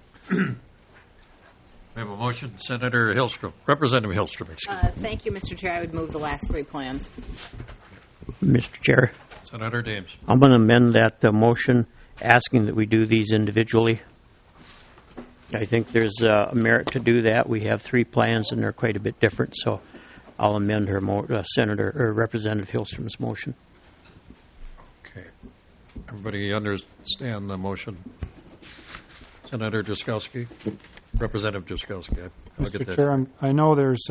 We have a motion. Senator Hillstrom. Representative Hillstrom, excuse me. Thank you, Mr. Chair. I would move the last three plans. Mr. Chair, Senator Dames. I'm going to amend that motion asking that we do these individually. I think there's a merit to do that. We have three plans, and they're quite a bit different, so I'll amend her Senator or Representative Hillstrom's motion. Okay. Everybody understand the motion? Senator Drazkowski? Representative Drazkowski. Mr. Chair, I know there's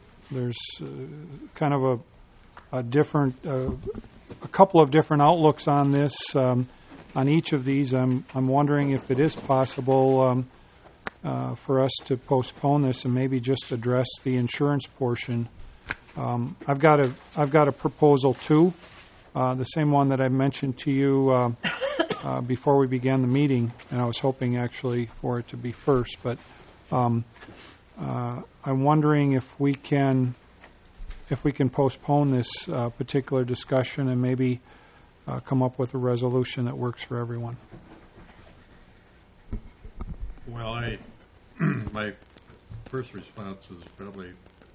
kind of a different, a couple of different outlooks on this. On each of these, I'm wondering if it is possible for us to postpone this and maybe just address the insurance portion. I've got a proposal too, the same one that I mentioned to you before we began the meeting, and I was hoping actually for it to be first. But I'm wondering if we can postpone this particular discussion and maybe come up with a resolution that works for everyone. Well, my first response is probably,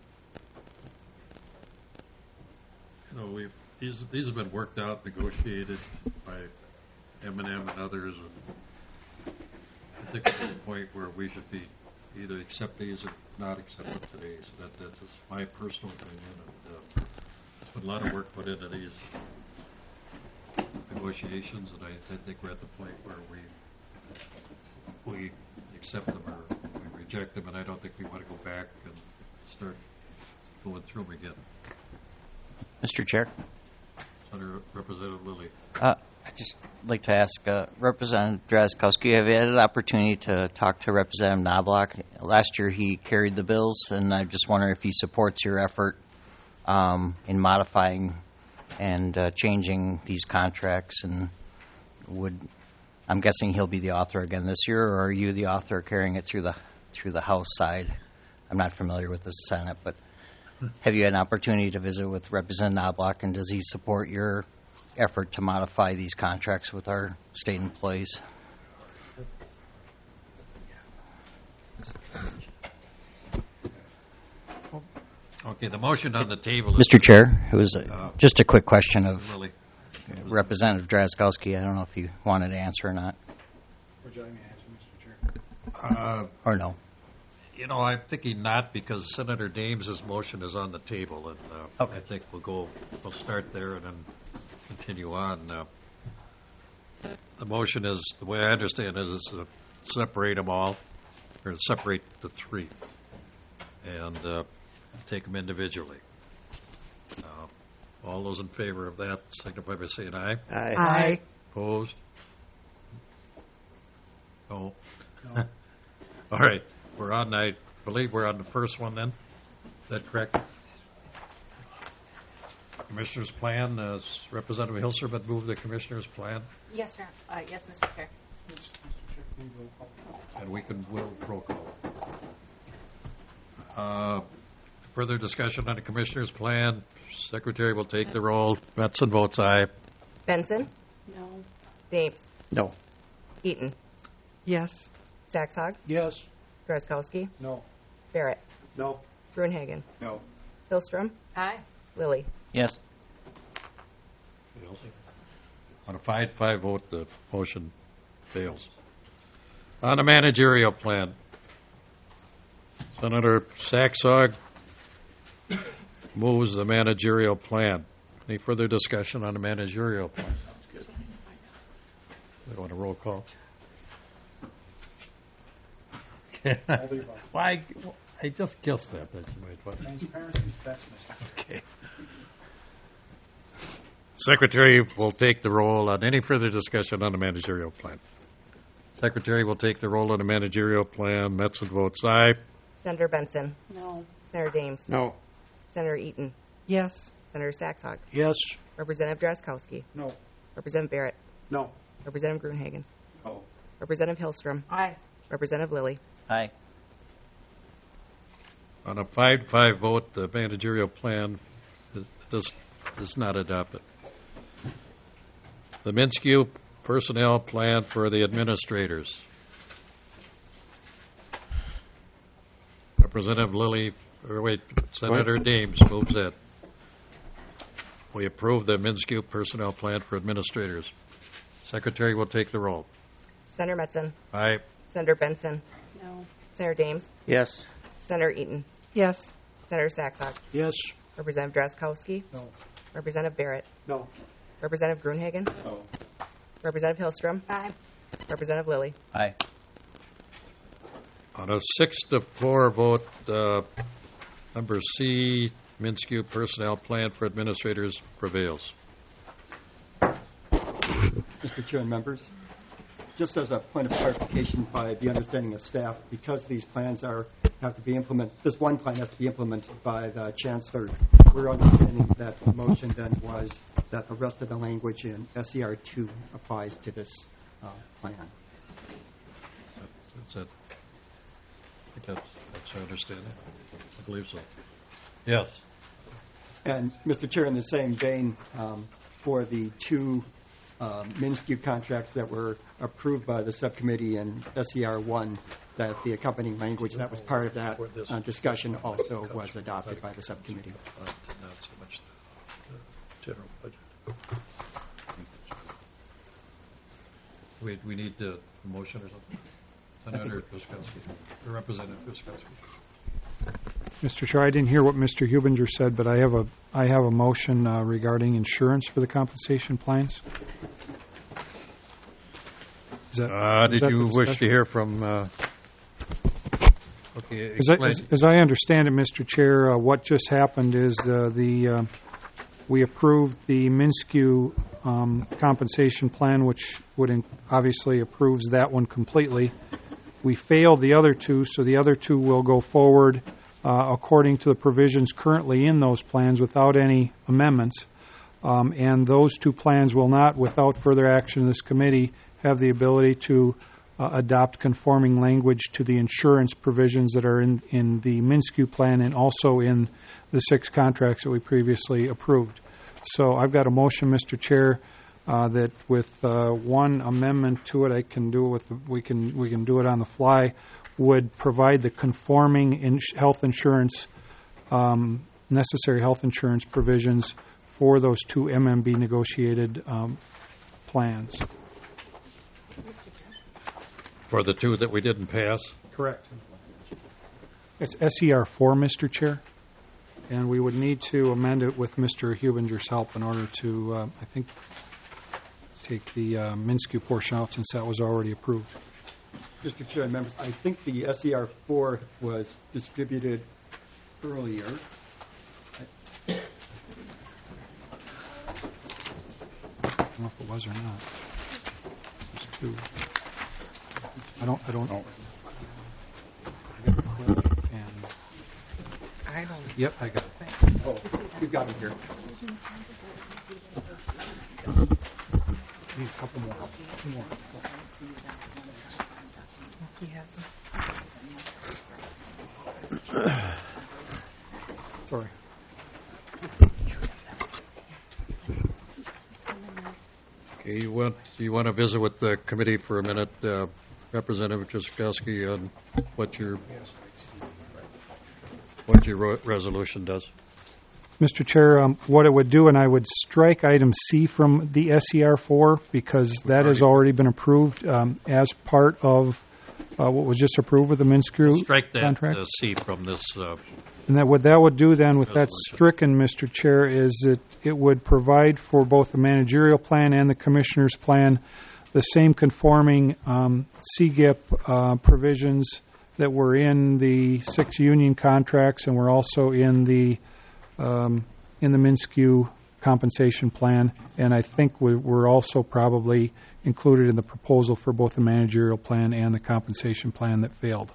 these have been worked out, negotiated by M&M and others, and I think it's to the point where we should be either accept these or not accept them today. So that's just my personal opinion. And, there's been a lot of work put into these negotiations, and I think we're at the point where we accept them or we reject them, and I don't think we want to go back and start going through them again. Mr. Chair? Senator Representative Lilly. I'd just like to ask Representative Drazkowski, have you had an opportunity to talk to Representative Knobloch? Last year he carried the bills, and I just wonder if he supports your effort in modifying and changing these contracts, and I'm guessing he'll be the author again this year, or are you the author carrying it through the House side? I'm not familiar with the Senate, but have you had an opportunity to visit with Representative Knobloch, and does he support your effort to modify these contracts with our state employees? Okay, the motion on the table is... Mr. Chair, it was just a quick question of Representative Drazkowski. I don't know if you wanted to answer or not. Would you like me to answer, Mr. Chair? Or no? I'm thinking not, because Senator Dames' motion is on the table, and I think we'll start there and then continue on. The motion is, the way I understand it, is to separate them all, or to separate the three. And take them individually. All those in favor of that signify by saying aye. Aye. Aye. Opposed? No. All right, I believe we're on the first one then. Is that correct? Commissioner's plan, Representative Hilser, but move the Commissioner's plan, Yes, yes, Mr. Chair. and we'll roll call. Further discussion on the Commissioner's plan. Secretary will take the roll. Metzen votes aye. Benson? No. Dames? No. Eaton? Yes. Saxhog? Yes. Drazkowski? No. Barrett? No. Gruenhagen? No. Hillstrom? Aye. Lilly? Yes. On a 5-5 vote, the motion fails. On the managerial plan, Senator Saxhog moves the managerial plan. Any further discussion on the managerial plan? We want a roll call. Why? I just guessed that. Transparency is best, Mr. Okay. Secretary will take the roll on any further discussion on the managerial plan. Secretary will take the roll on the managerial plan. Metzen votes aye. Senator Benson? No. Senator Dames? No. Senator Eaton? Yes. Senator Saxhog? Yes. Representative Drazkowski? No. Representative Barrett? No. Representative Gruenhagen? No. Representative Hillstrom? Aye. Representative Lilly? Aye. On a 5-5 vote, the managerial plan is not adopted. The Minskew personnel plan for the administrators. Senator Dames moves it. We approve the Minskew personnel plan for administrators. Secretary will take the roll. Senator Metzen? Aye. Senator Benson? No. Senator Dames? Yes. Senator Eaton? Yes. Senator Saxhog? Yes. Representative Drazkowski? No. Representative Barrett? No. Representative Gruenhagen? No. Representative Hillstrom? Aye. Representative Lilly? Aye. On a 6-4 vote, number C, Minskew personnel plan for administrators prevails. Mr. Chair and members, just as a point of clarification by the understanding of staff, because these plans have to be implemented, this one plan has to be implemented by the Chancellor, we're understanding that the motion then was that the rest of the language in SER 2 applies to this plan. That's it. I think that's I understand it. I believe so. Yes. And, Mr. Chair, in the same vein, for the two Minskew contracts that were approved by the subcommittee in SER 1, that the accompanying language that was part of that discussion also was adopted by the subcommittee. Not so much the general budget. We need the motion or something? Senator Drazkowski, or Representative Drazkowski. Mr. Chair, I didn't hear what Mr. Hubinger said, but I have a motion regarding insurance for the compensation plans. Did you wish to hear from? Okay, as I understand it, Mr. Chair, what just happened is we approved the Minskew compensation plan, which obviously approves that one completely. We failed the other two, so the other two will go forward according to the provisions currently in those plans without any amendments. And those two plans will not, without further action of this committee, have the ability to adopt conforming language to the insurance provisions that are in the Minskew plan and also in the 6 contracts that we previously approved. So I've got a motion, Mr. Chair, that with one amendment to it, I can do it we can do it on the fly, would provide the conforming health insurance, necessary health insurance provisions for those two MMB negotiated plans. For the two that we didn't pass? Correct. It's SER 4, Mr. Chair, and we would need to amend it with Mr. Hubinger's help in order to, I think, take the Minskew portion out since that was already approved. Mr. Chair and members, I think the SER 4 was distributed earlier. I don't know if it was or not. There's two. I don't know. I don't. Yep, I got it. Oh, you've got it here. Need a couple more. Two more. He has them. Sorry. Okay, you want to visit with the committee for a minute, Representative Drazkowski, on what your resolution does? Mr. Chair, what it would do, and I would strike item C from the SER4 because that has already been approved as part of what was just approved with the MnSCRU Strike that contract. C from this. And that what that would do then with that stricken, Mr. Chair, is that it would provide for both the managerial plan and the commissioner's plan the same conforming CGIP provisions that were in the 6 union contracts and were also in the MnSCU compensation plan, and I think we're also probably included in the proposal for both the managerial plan and the compensation plan that failed.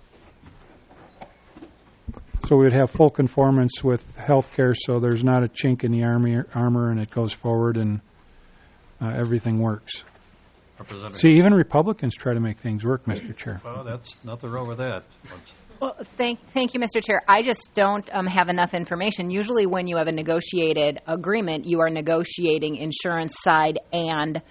So we would have full conformance with healthcare, so there's not a chink in the armor, and it goes forward, and everything works. See, even Republicans try to make things work, Mr. Chair. Well, that's nothing wrong with that. Well, thank you, Mr. Chair. I just don't have enough information. Usually when you have a negotiated agreement, you are negotiating insurance side and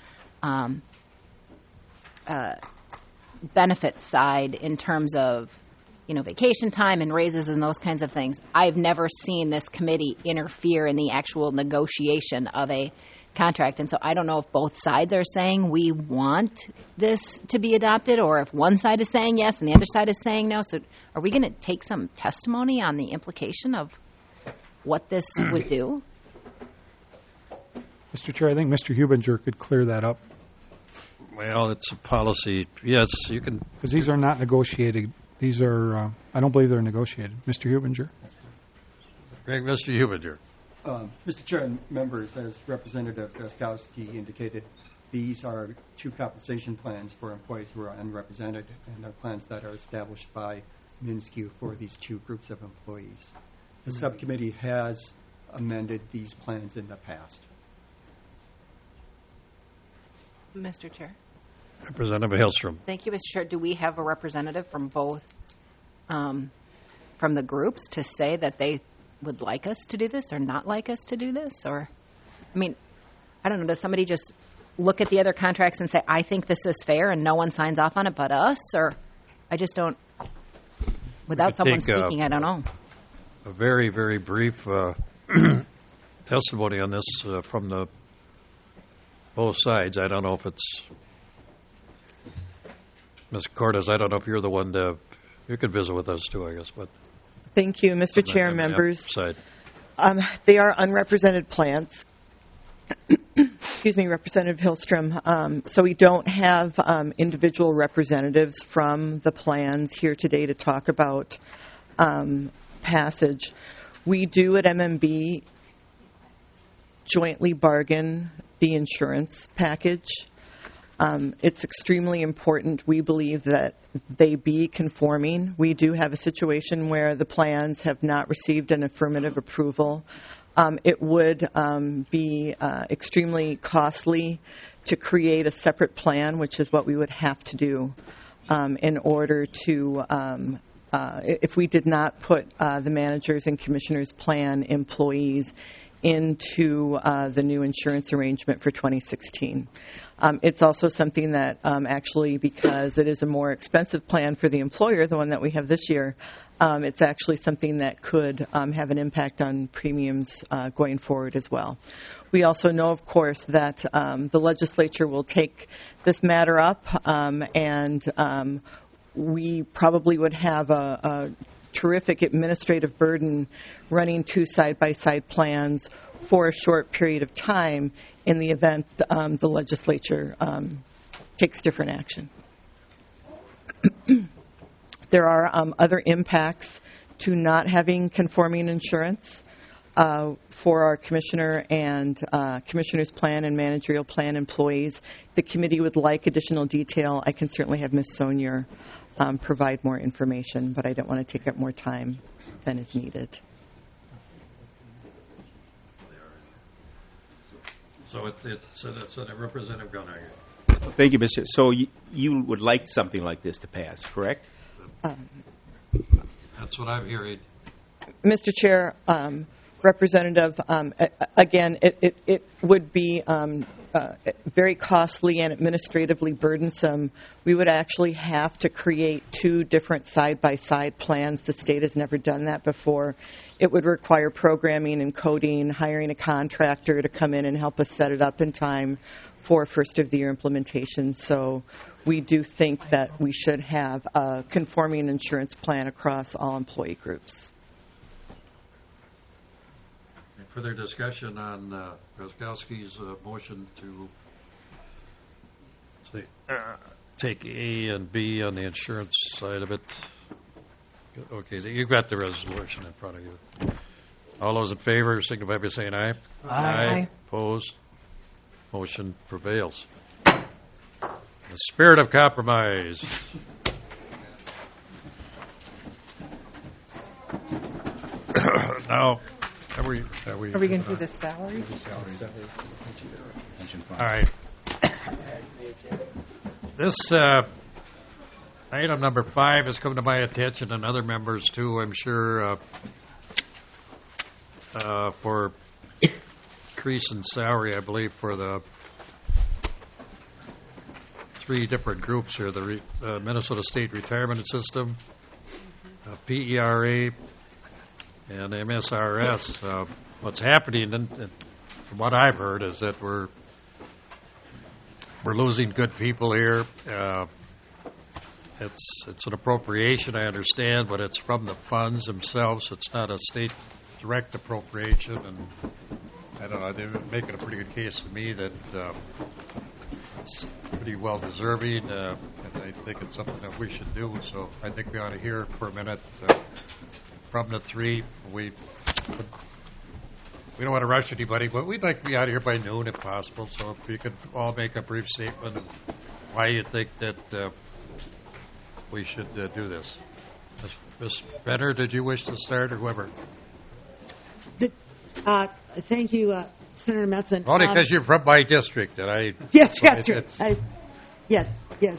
benefits side in terms of, vacation time and raises and those kinds of things. I've never seen this committee interfere in the actual negotiation of a contract, and so I don't know if both sides are saying we want this to be adopted or if one side is saying yes and the other side is saying no. So are we going to take some testimony on the implication of what this would do? Mr. Chair, I think Mr. Hubinger could clear that up. Well, it's a policy. Yes, you can. Because these are not negotiated. These are, I don't believe they're negotiated. Mr. Hubinger? Mr. Hubinger. Mr. Chair and members, as Representative Drazkowski indicated, these are 2 compensation plans for employees who are unrepresented, and are plans that are established by MnSCU for these 2 groups of employees. The subcommittee has amended these plans in the past. Mr. Chair. Representative Hillstrom. Thank you, Mr. Chair. Do we have a representative from both, from the groups to say that they would like us to do this or not like us to do this? Or, I mean, I don't know, does somebody just look at the other contracts and say, I think this is fair and no one signs off on it but us? Or I just don't, without someone speaking, I don't know. A very, very brief testimony on this from the both sides. I don't know if it's Ms. Cordes, I don't know if you're the one you could visit with us too, I guess. But thank you, Mr. Chair, members. Side. They are unrepresented plans. Excuse me, Representative Hillstrom. So we don't have individual representatives from the plans here today to talk about passage. We do at MMB jointly bargain the insurance package. It's extremely important, we believe, that they be conforming. We do have a situation where the plans have not received an affirmative approval. It would be extremely costly to create a separate plan, which is what we would have to do in order to, if we did not put the managers and commissioners plan employees into the new insurance arrangement for 2016. It's also something that actually, because it is a more expensive plan for the employer, the one that we have this year, it's actually something that could have an impact on premiums going forward as well. We also know, of course, that the legislature will take this matter up, and we probably would have a terrific administrative burden running 2 side-by-side plans for a short period of time in the event the legislature takes different action. There are other impacts to not having conforming insurance for our commissioner and commissioner's plan and managerial plan employees. If the committee would like additional detail, I can certainly have Ms. Sonier provide more information, but I don't want to take up more time than is needed. So so Representative Gunhager. Thank you, Mr. So you would like something like this to pass, correct? That's what I'm hearing. Mr. Chair, Representative, again, it would be very costly and administratively burdensome. We would actually have to create two different side-by-side plans. The state has never done that before. It would require programming and coding, hiring a contractor to come in and help us set it up in time for first-of-the-year implementation. So we do think that we should have a conforming insurance plan across all employee groups. Further discussion on Drozdowski's motion to take A and B on the insurance side of it. Okay, you've got the resolution in front of you. All those in favor signify by saying aye. Aye. Opposed? Motion prevails. The spirit of compromise. Now, are we going to do the salary? All right. This item number 5 has come to my attention and other members too, I'm sure, for increase in salary, I believe, for the 3 different groups here, the Minnesota State Retirement System, PERA, and MSRS. What's happening, and from what I've heard, is that we're losing good people here. It's an appropriation, I understand, but it's from the funds themselves. It's not a state direct appropriation, and I don't know. They're making a pretty good case to me that it's pretty well deserving, and I think it's something that we should do. So I think we ought to hear for a minute from the 3. We don't want to rush anybody, but we'd like to be out of here by noon if possible. So if you could all make a brief statement of why you think that we should do this. Ms. Benner, did you wish to start, or whoever? Thank you, Senator Metzen. Only because you're from my district, and I. Yes, that's right. Yes.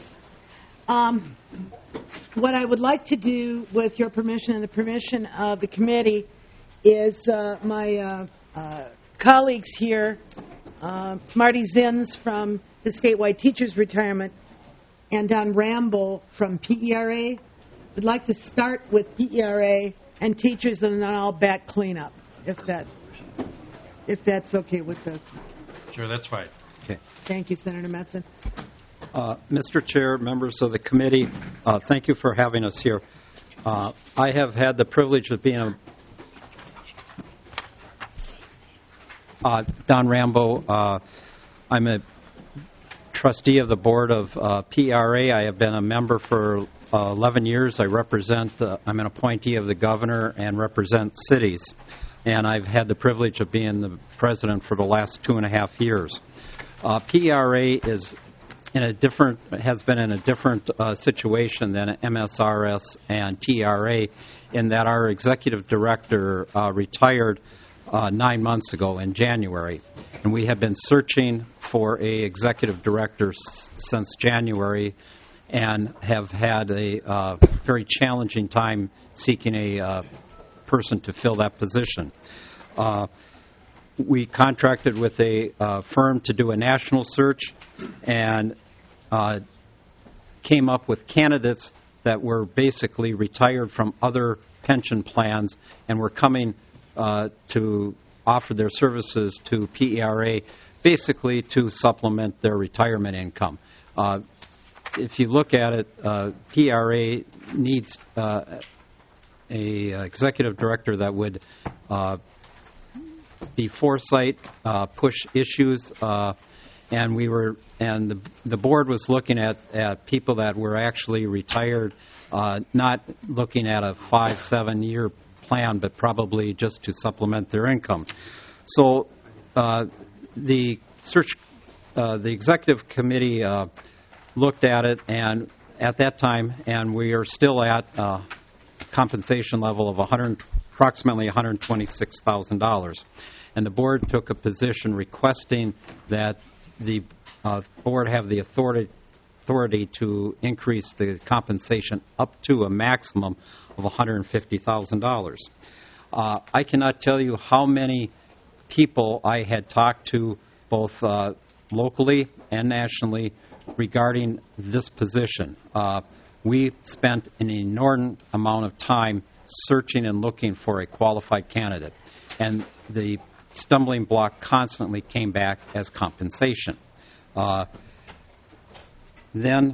What I would like to do, with your permission and the permission of the committee, is my colleagues here, Marty Zins from the statewide teachers retirement and Don Rambo from PERA, would like to start with PERA and teachers, and then I'll bat cleanup, if that's okay with the. Sure, that's fine. Okay. Thank you, Senator Metzen. Mr. Chair, members of the committee, thank you for having us here. I have had the privilege of being Don Rambo. I'm a trustee of the board of PERA. I have been a member for 11 years. I'm an appointee of the governor and represent cities. And I've had the privilege of being the president for the last 2.5 years. PERA has been in a different situation than MSRS and TRA, in that our executive director retired 9 months ago in January, and we have been searching for a executive director since January, and have had a very challenging time seeking a person to fill that position. We contracted with a firm to do a national search, and came up with candidates that were basically retired from other pension plans and were coming to offer their services to PERA, basically to supplement their retirement income. If you look at it, PERA needs a executive director that would be foresight, push issues, the board was looking at people that were actually retired, not looking at a 5-7 year plan, but probably just to supplement their income. So the executive committee looked at it, and at that time, and we are still at compensation level of approximately $126,000. And the board took a position requesting that the board have the authority to increase the compensation up to a maximum of $150,000. I cannot tell you how many people I had talked to, both locally and nationally, regarding this position. We spent an inordinate amount of time searching and looking for a qualified candidate, and the stumbling block constantly came back as compensation. Then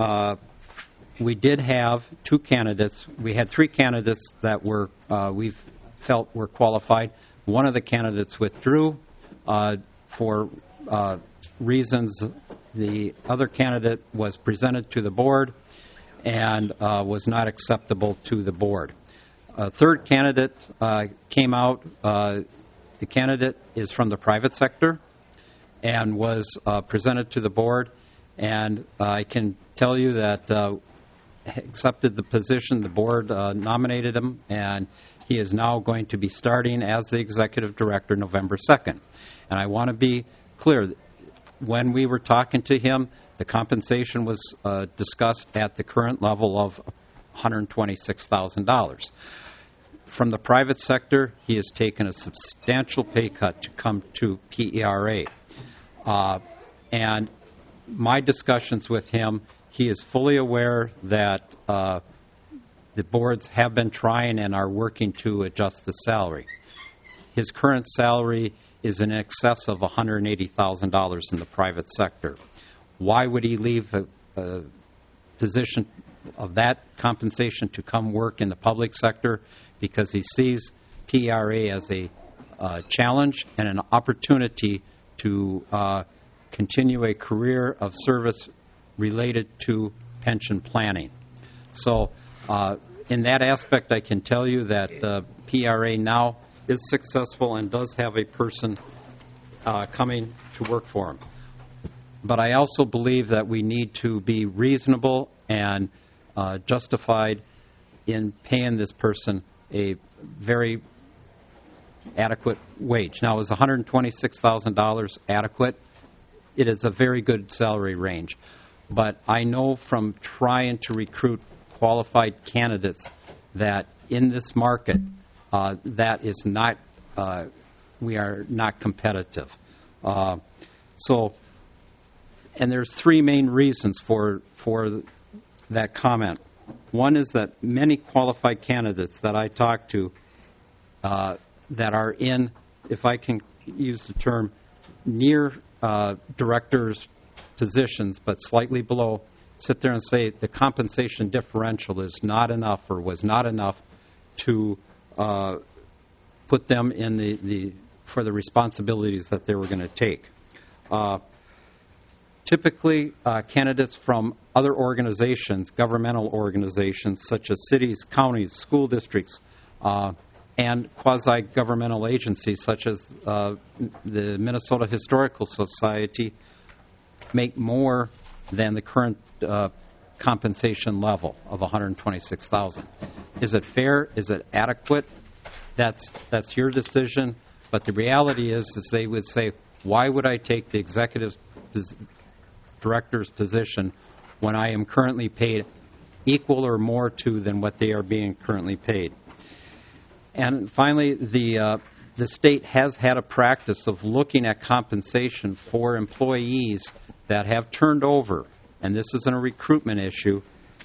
we did have two candidates. We had three candidates that we felt were qualified. One of the candidates withdrew for reasons. The other candidate was presented to the board and was not acceptable to the board. A third candidate came out. The candidate is from the private sector and was presented to the board, and I can tell you that accepted the position. The board nominated him, and he is now going to be starting as the executive director November 2nd. And I want to be clear, when we were talking to him, the compensation was discussed at the current level of $126,000. From the private sector, he has taken a substantial pay cut to come to PERA. And my discussions with him, he is fully aware that the boards have been trying and are working to adjust the salary. His current salary is in excess of $180,000 in the private sector. Why would he leave a position of that compensation to come work in the public sector? Because he sees PERA as a challenge and an opportunity to continue a career of service related to pension planning. So in that aspect, I can tell you that PERA now is successful and does have a person coming to work for him. But I also believe that we need to be reasonable and justified in paying this person a very adequate wage. Now, is $126,000 adequate? It is a very good salary range. But I know from trying to recruit qualified candidates that in this market, that is not, we are not competitive. And there's three main reasons for that comment. One is that many qualified candidates that I talk to that are in, if I can use the term, near directors' positions but slightly below, sit there and say the compensation differential is not enough or was not enough to put them in for the responsibilities that they were going to take. Typically, candidates from other organizations, governmental organizations such as cities, counties, school districts, and quasi-governmental agencies such as the Minnesota Historical Society make more than the current compensation level of $126,000. Is it fair? Is it adequate? That's your decision. But the reality is they would say, why would I take the executive director's position when I am currently paid equal or more to than what they are being currently paid? And finally, the state has had a practice of looking at compensation for employees that have turned over, and this isn't a recruitment issue,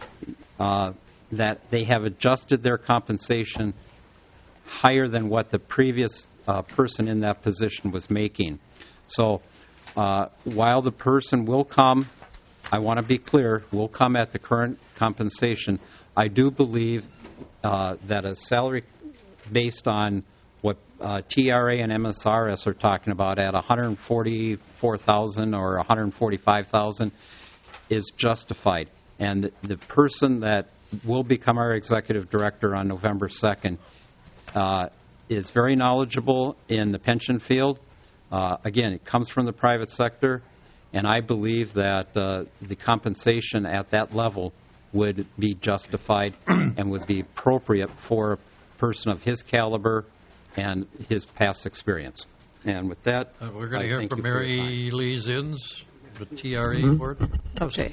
that they have adjusted their compensation higher than what the previous person in that position was making. So while the person will come, I want to be clear, will come at the current compensation, I do believe that a salary based on What TRA and MSRS are talking about at $144,000 or $145,000 is justified. And the person that will become our executive director on November 2nd is very knowledgeable in the pension field. Again, it comes from the private sector, and I believe that the compensation at that level would be justified and would be appropriate for a person of his caliber and his past experience. And with that, we're going to hear from Mary Lee Zins, the TRA board. Okay.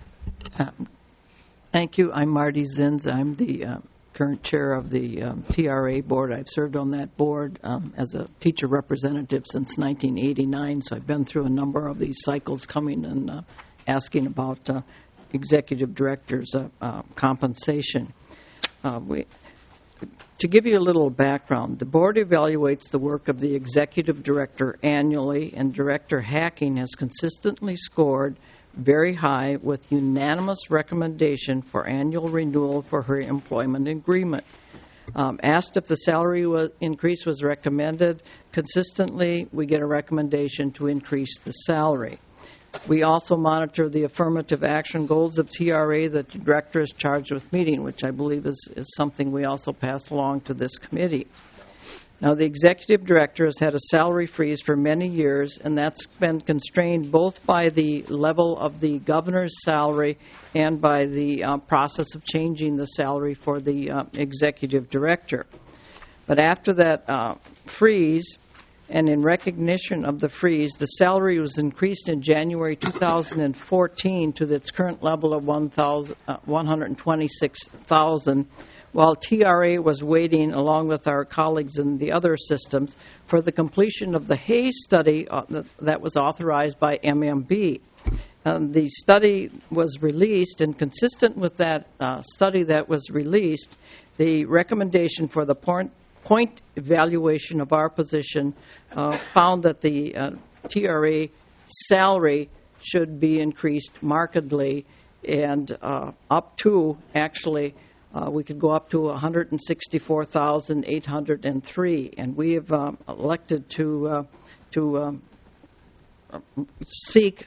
Thank you. I'm Marty Zins. I'm the current chair of the TRA board. I've served on that board as a teacher representative since 1989, so I've been through a number of these cycles coming and asking about executive directors' compensation. To give you a little background, the board evaluates the work of the executive director annually, and Director Hacking has consistently scored very high with unanimous recommendation for annual renewal for her employment agreement. Asked if the salary increase was recommended, consistently we get a recommendation to increase the salary. We also monitor the affirmative action goals of TRA that the director is charged with meeting, which I believe is something we also pass along to this committee. Now, the executive director has had a salary freeze for many years, and that's been constrained both by the level of the governor's salary and by the process of changing the salary for the executive director. But after that freeze, and in recognition of the freeze, the salary was increased in January 2014 to its current level of $126,000, while TRA was waiting, along with our colleagues in the other systems, for the completion of the Hayes study that was authorized by MMB. The study was released, and consistent with that study that was released, the recommendation for the point evaluation of our position found that the TRA salary should be increased markedly, and up to, actually, we could go up to $164,803, and we have elected to seek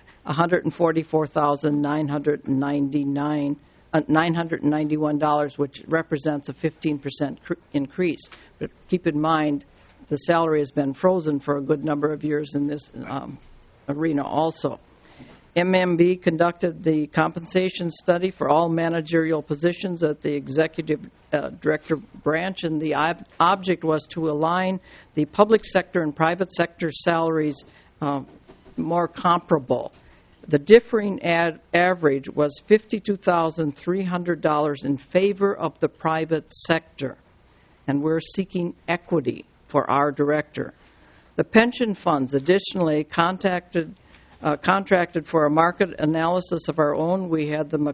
$991, which represents a 15% increase. But keep in mind, the salary has been frozen for a good number of years in this arena also. MMB conducted the compensation study for all managerial positions at the executive director branch, and the object was to align the public sector and private sector salaries more comparable. The differing average was $52,300 in favor of the private sector, and we're seeking equity for our director. The pension funds additionally contracted for a market analysis of our own. We had the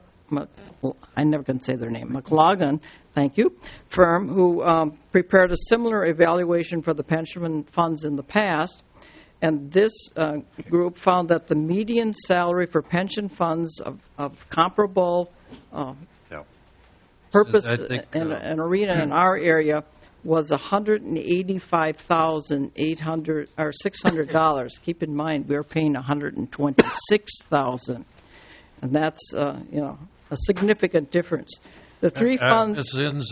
McLaughlin, thank you, firm who prepared a similar evaluation for the pension funds in the past. And this group found that the median salary for pension funds of comparable purpose and arena in our area was $185,800 or $600. Keep in mind, we're paying $126,000, and that's a significant difference. The three funds. Ms. Zins,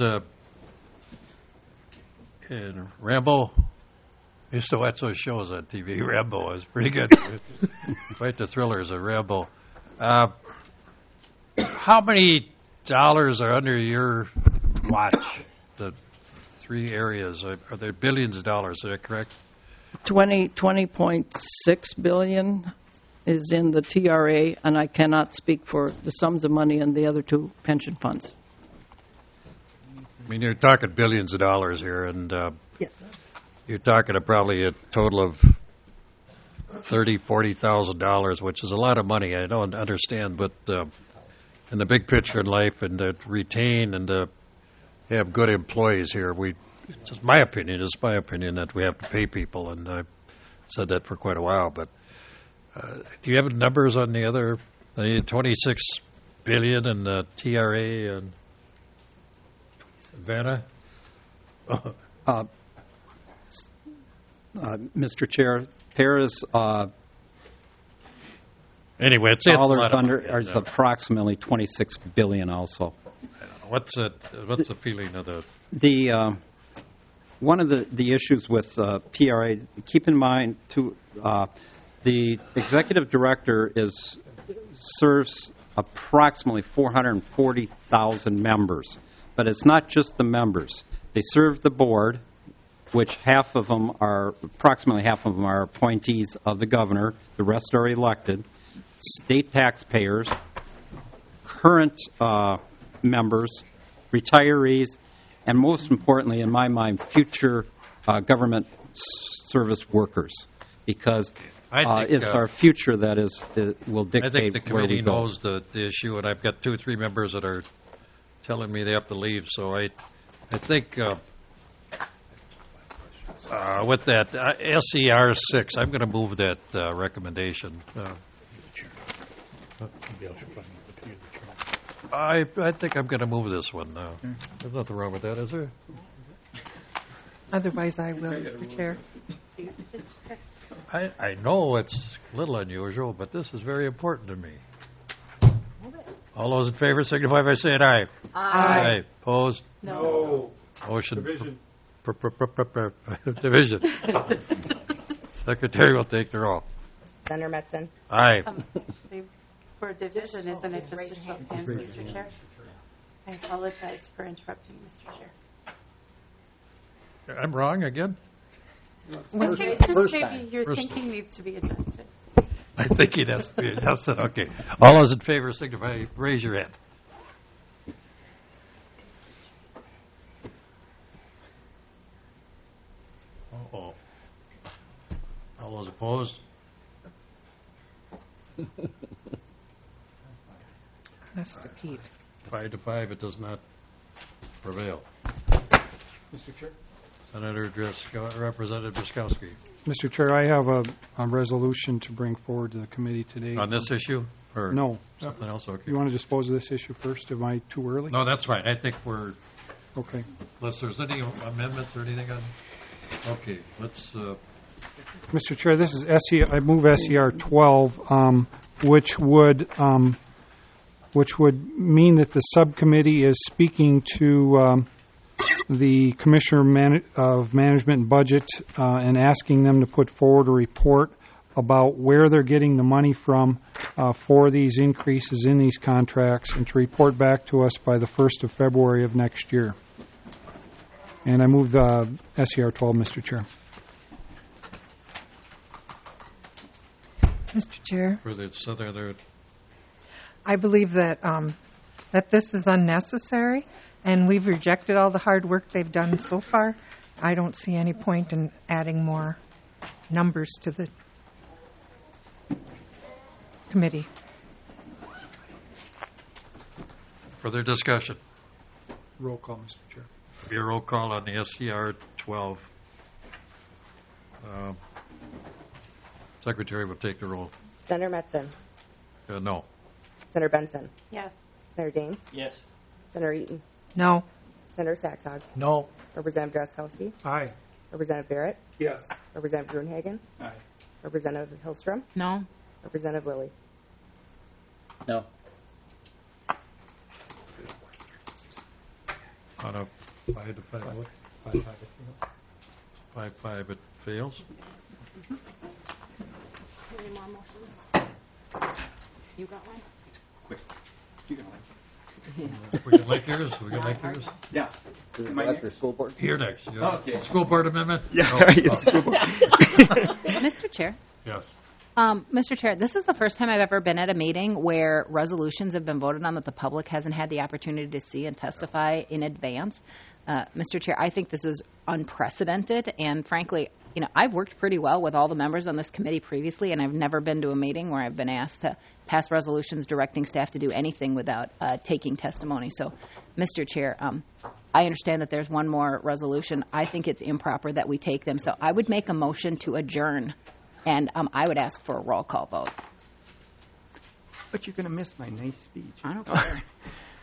in Rambo. I used to watch those shows on TV. Rambo was pretty good. Quite the thrillers of Rambo. How many dollars are under your watch? The three areas. Are there billions of dollars? Is that correct? $20.6 billion is in the TRA, and I cannot speak for the sums of money in the other two pension funds. I mean, you're talking billions of dollars here, and yes. You're talking probably a total of $30,000, $40,000, which is a lot of money. I don't understand, but in the big picture in life, and to retain and to have good employees here, it's my opinion that we have to pay people, and I've said that for quite a while. But do you have numbers on the other $26 billion in the TRA and Vanna? Mr. Chair, Paris Anyway, it's a dollars lot of under money. is approximately $26 billion. Also, What's the feeling of the one of the issues with PRA? Keep in mind, the executive director serves approximately 440,000 members, but it's not just the members. They serve the board, which approximately half of them are appointees of the governor. The rest are elected. State taxpayers, current members, retirees, and most importantly, in my mind, future government service workers, because it's our future that will dictate I think the where committee we go. knows the issue, and I've got 2 or 3 members that are telling me they have to leave. So I think with that SER 6, I'm going to move that recommendation. I think I'm going to move this one. There's nothing wrong with that, is there? Otherwise, I will, Mr. Chair. I know it's a little unusual, but this is very important to me. All those in favor signify by saying aye. Aye. Opposed? No. Motion. Division. Secretary will take the roll. Senator Metzen. Aye. For division, isn't it just a show of hands, Mr. Chair? I apologize for interrupting, Mr. Chair. I'm wrong again? Maybe your thinking needs to be adjusted. I think it has to be adjusted. Okay. All those in favor signify, raise your hand. Uh-oh. All those opposed? That's to Pete. 5 to 5, it does not prevail. Mr. Chair? Representative Driscollowski. Mr. Chair, I have a resolution to bring forward to the committee today. On this issue? Or no. Something else? Okay. You want to dispose of this issue first? Am I too early? No, that's fine. I think we're... Okay. Unless there's any amendments or anything on... Okay, let's... Mr. Chair, this is I move SER 12, which would mean that the subcommittee is speaking to the Commissioner of Management and Budget and asking them to put forward a report about where they're getting the money from for these increases in these contracts, and to report back to us by the 1st of February of next year. And I move SER 12, Mr. Chair. Mr. Chair, For the Southern... I believe that that this is unnecessary, and we've rejected all the hard work they've done so far. I don't see any point in adding more numbers to the committee. Further discussion? Roll call, Mr. Chair. Be a roll call on the SCR 12. Secretary will take the roll. Senator Metzen. No. Senator Benson. Yes. Senator Daines. Yes. Senator Eaton. No. Senator Saxog. No. Representative Drazkowski. Aye. Representative Barrett. Yes. Representative Gruenhagen. Aye. Representative Hillstrom. No. Representative Lilly. No. On a 5 to 5 vote? 5-5 it fails. Any more motions? You got one? Quick. You can We can like yours? We can like yours? Yeah. Is it the school board? Here next. Yeah. Okay. School board amendment? Yeah. Oh, It's school board. Mr. Chair. Yes. Mr. Chair, this is the first time I've ever been at a meeting where resolutions have been voted on that the public hasn't had the opportunity to see and testify in advance. Mr. Chair, I think this is unprecedented, and frankly, I've worked pretty well with all the members on this committee previously, and I've never been to a meeting where I've been asked to pass resolutions directing staff to do anything without taking testimony. So, Mr. Chair, I understand that there's one more resolution. I think it's improper that we take them, so I would make a motion to adjourn. And I would ask for a roll call vote. But you're going to miss my nice speech. I don't care.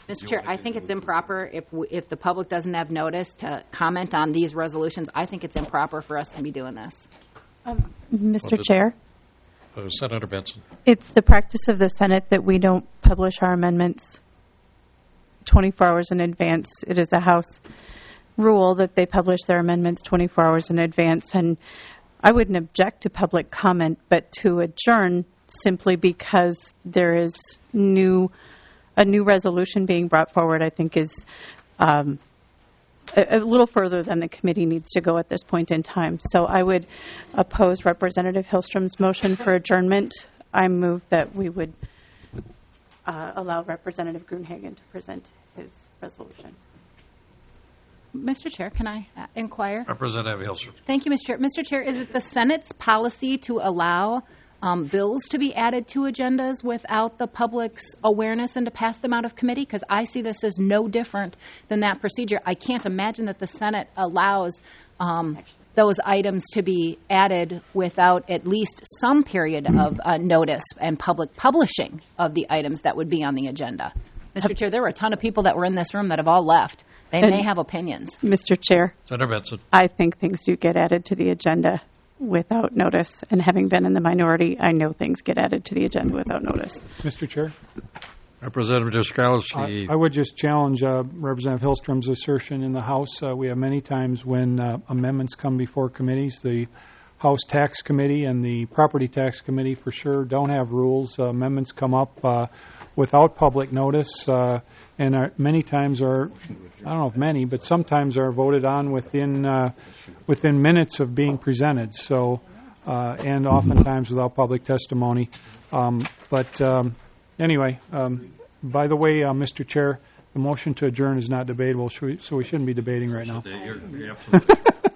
Mr. Chair, I think it's improper if the public doesn't have notice to comment on these resolutions. I think it's improper for us to be doing this. Mr. Chair, Senator Benson. it's the practice of the Senate that we don't publish our amendments 24 hours in advance. It is a House rule that they publish their amendments 24 hours in advance, and I wouldn't object to public comment, but to adjourn simply because there is a new resolution being brought forward, I think is a little further than the committee needs to go at this point in time. So I would oppose Representative Hillstrom's motion for adjournment. I move that we would allow Representative Gruenhagen to present his resolution. Mr. Chair, can I inquire? Representative Hillstrom. Thank you, Mr. Chair. Mr. Chair, is it the Senate's policy to allow bills to be added to agendas without the public's awareness and to pass them out of committee? Because I see this as no different than that procedure. I can't imagine that the Senate allows those items to be added without at least some period of notice and public publishing of the items that would be on the agenda. Mr. Chair, there were a ton of people that were in this room that have all left. They may have opinions. Mr. Chair, Senator Benson. I think things do get added to the agenda without notice. And having been in the minority, I know things get added to the agenda without notice. Mr. Chair? Representative Jaskowski. I would just challenge Representative Hillstrom's assertion in the House. We have many times when amendments come before committees. The House Tax Committee and the Property Tax Committee for sure don't have rules. Amendments come up without public notice and many times are, I don't know if many, but sometimes are voted on within minutes of being presented. So, and oftentimes without public testimony. Anyway, by the way, Mr. Chair, the motion to adjourn is not debatable, so we shouldn't be debating right now. You're absolutely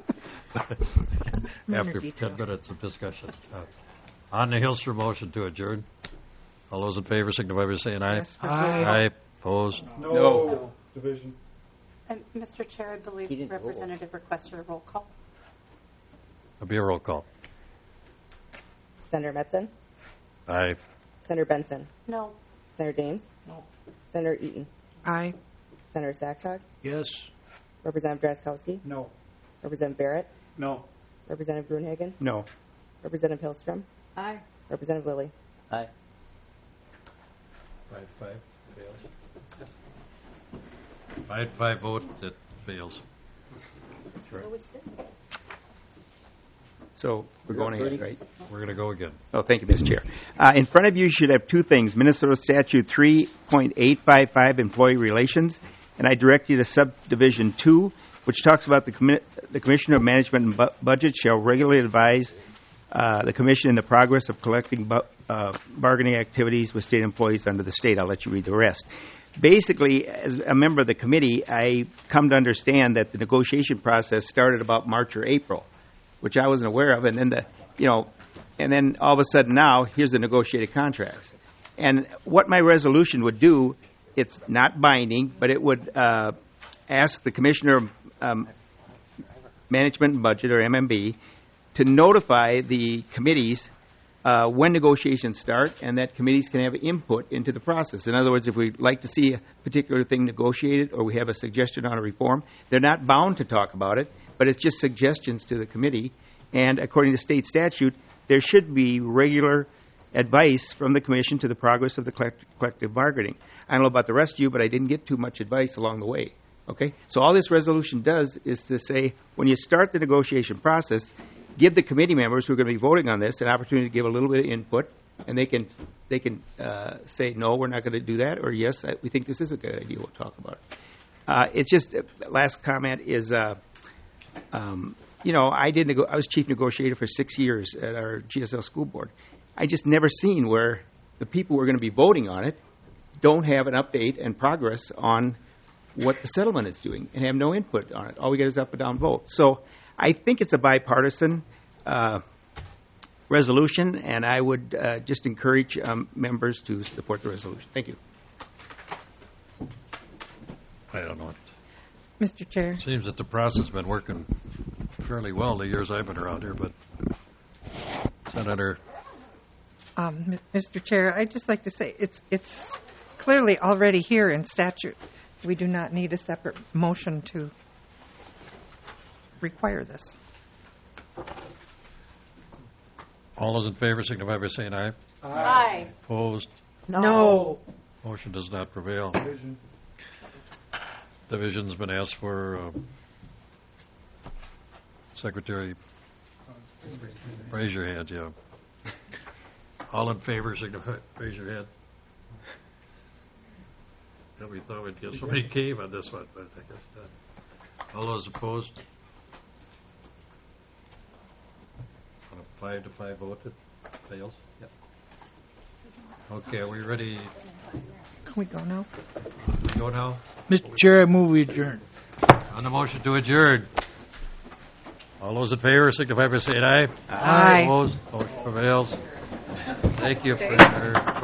after 10 minutes of discussion. On the Hillstrom motion to adjourn, all those in favor signify by saying aye. Aye. Opposed? No. Division. And Mr. Chair, I believe the representative requested a roll call. There'll be a roll call. Senator Metzen? Aye. Senator Benson? No. Senator Dames? No. Senator Eaton? Aye. Senator Saxhog? Yes. Representative Drazkowski? No. Representative Barrett? No. Representative Gruenhagen? No. Representative Hillstrom? Aye. Representative Lilly? Aye. 5-5 fails. 5-5 vote that fails. So we're going ahead, right? We're going to go again. Oh, thank you, Mr. Chair. In front of you should have two things, Minnesota Statute 3.855, Employee Relations, and I direct you to Subdivision 2, which talks about the Commissioner of Management and Budget shall regularly advise the Commission in the progress of collecting bargaining activities with state employees under the state. I'll let you read the rest. Basically, as a member of the committee, I come to understand that the negotiation process started about March or April, which I wasn't aware of, and then and then all of a sudden now here's the negotiated contracts. And what my resolution would do, it's not binding, but it would ask the Commissioner of Management and Budget, or MMB, to notify the committees when negotiations start, and that committees can have input into the process. In other words, if we'd like to see a particular thing negotiated or we have a suggestion on a reform, they're not bound to talk about it, but it's just suggestions to the committee. And according to state statute, there should be regular advice from the Commission to the progress of the collective bargaining. I don't know about the rest of you, but I didn't get too much advice along the way. Okay? So all this resolution does is to say, when you start the negotiation process, give the committee members who are going to be voting on this an opportunity to give a little bit of input, and they can say, no, we're not going to do that, or yes, we think this is a good idea, we'll talk about it. It's just, last comment is, I was chief negotiator for 6 years at our GSL school board. I just never seen where the people who are going to be voting on it don't have an update and progress on what the settlement is doing and have no input on it. All we get is up and down vote. So I think it's a bipartisan resolution, and I would just encourage members to support the resolution. Thank you. I don't know. Mr. Chair. It seems that the process has been working fairly well the years I've been around here, but Senator. Mr. Chair, I'd just like to say it's clearly already here in statute. We do not need a separate motion to require this. All those in favor signify by saying aye. Aye. Opposed? No. Motion does not prevail. Division's been asked for. Secretary, raise your hand, yeah. All in favor signify, raise your hand. Yeah, we thought we'd get somebody came on this one, but I guess not. All those opposed? On a 5-5 vote, it fails? Yep. Okay, are we ready? Can we go now? Go now? Mr. Chair, I move we adjourn. On the motion to adjourn. All those in favor signify by saying aye. Aye. Opposed? Motion prevails. Thank you for your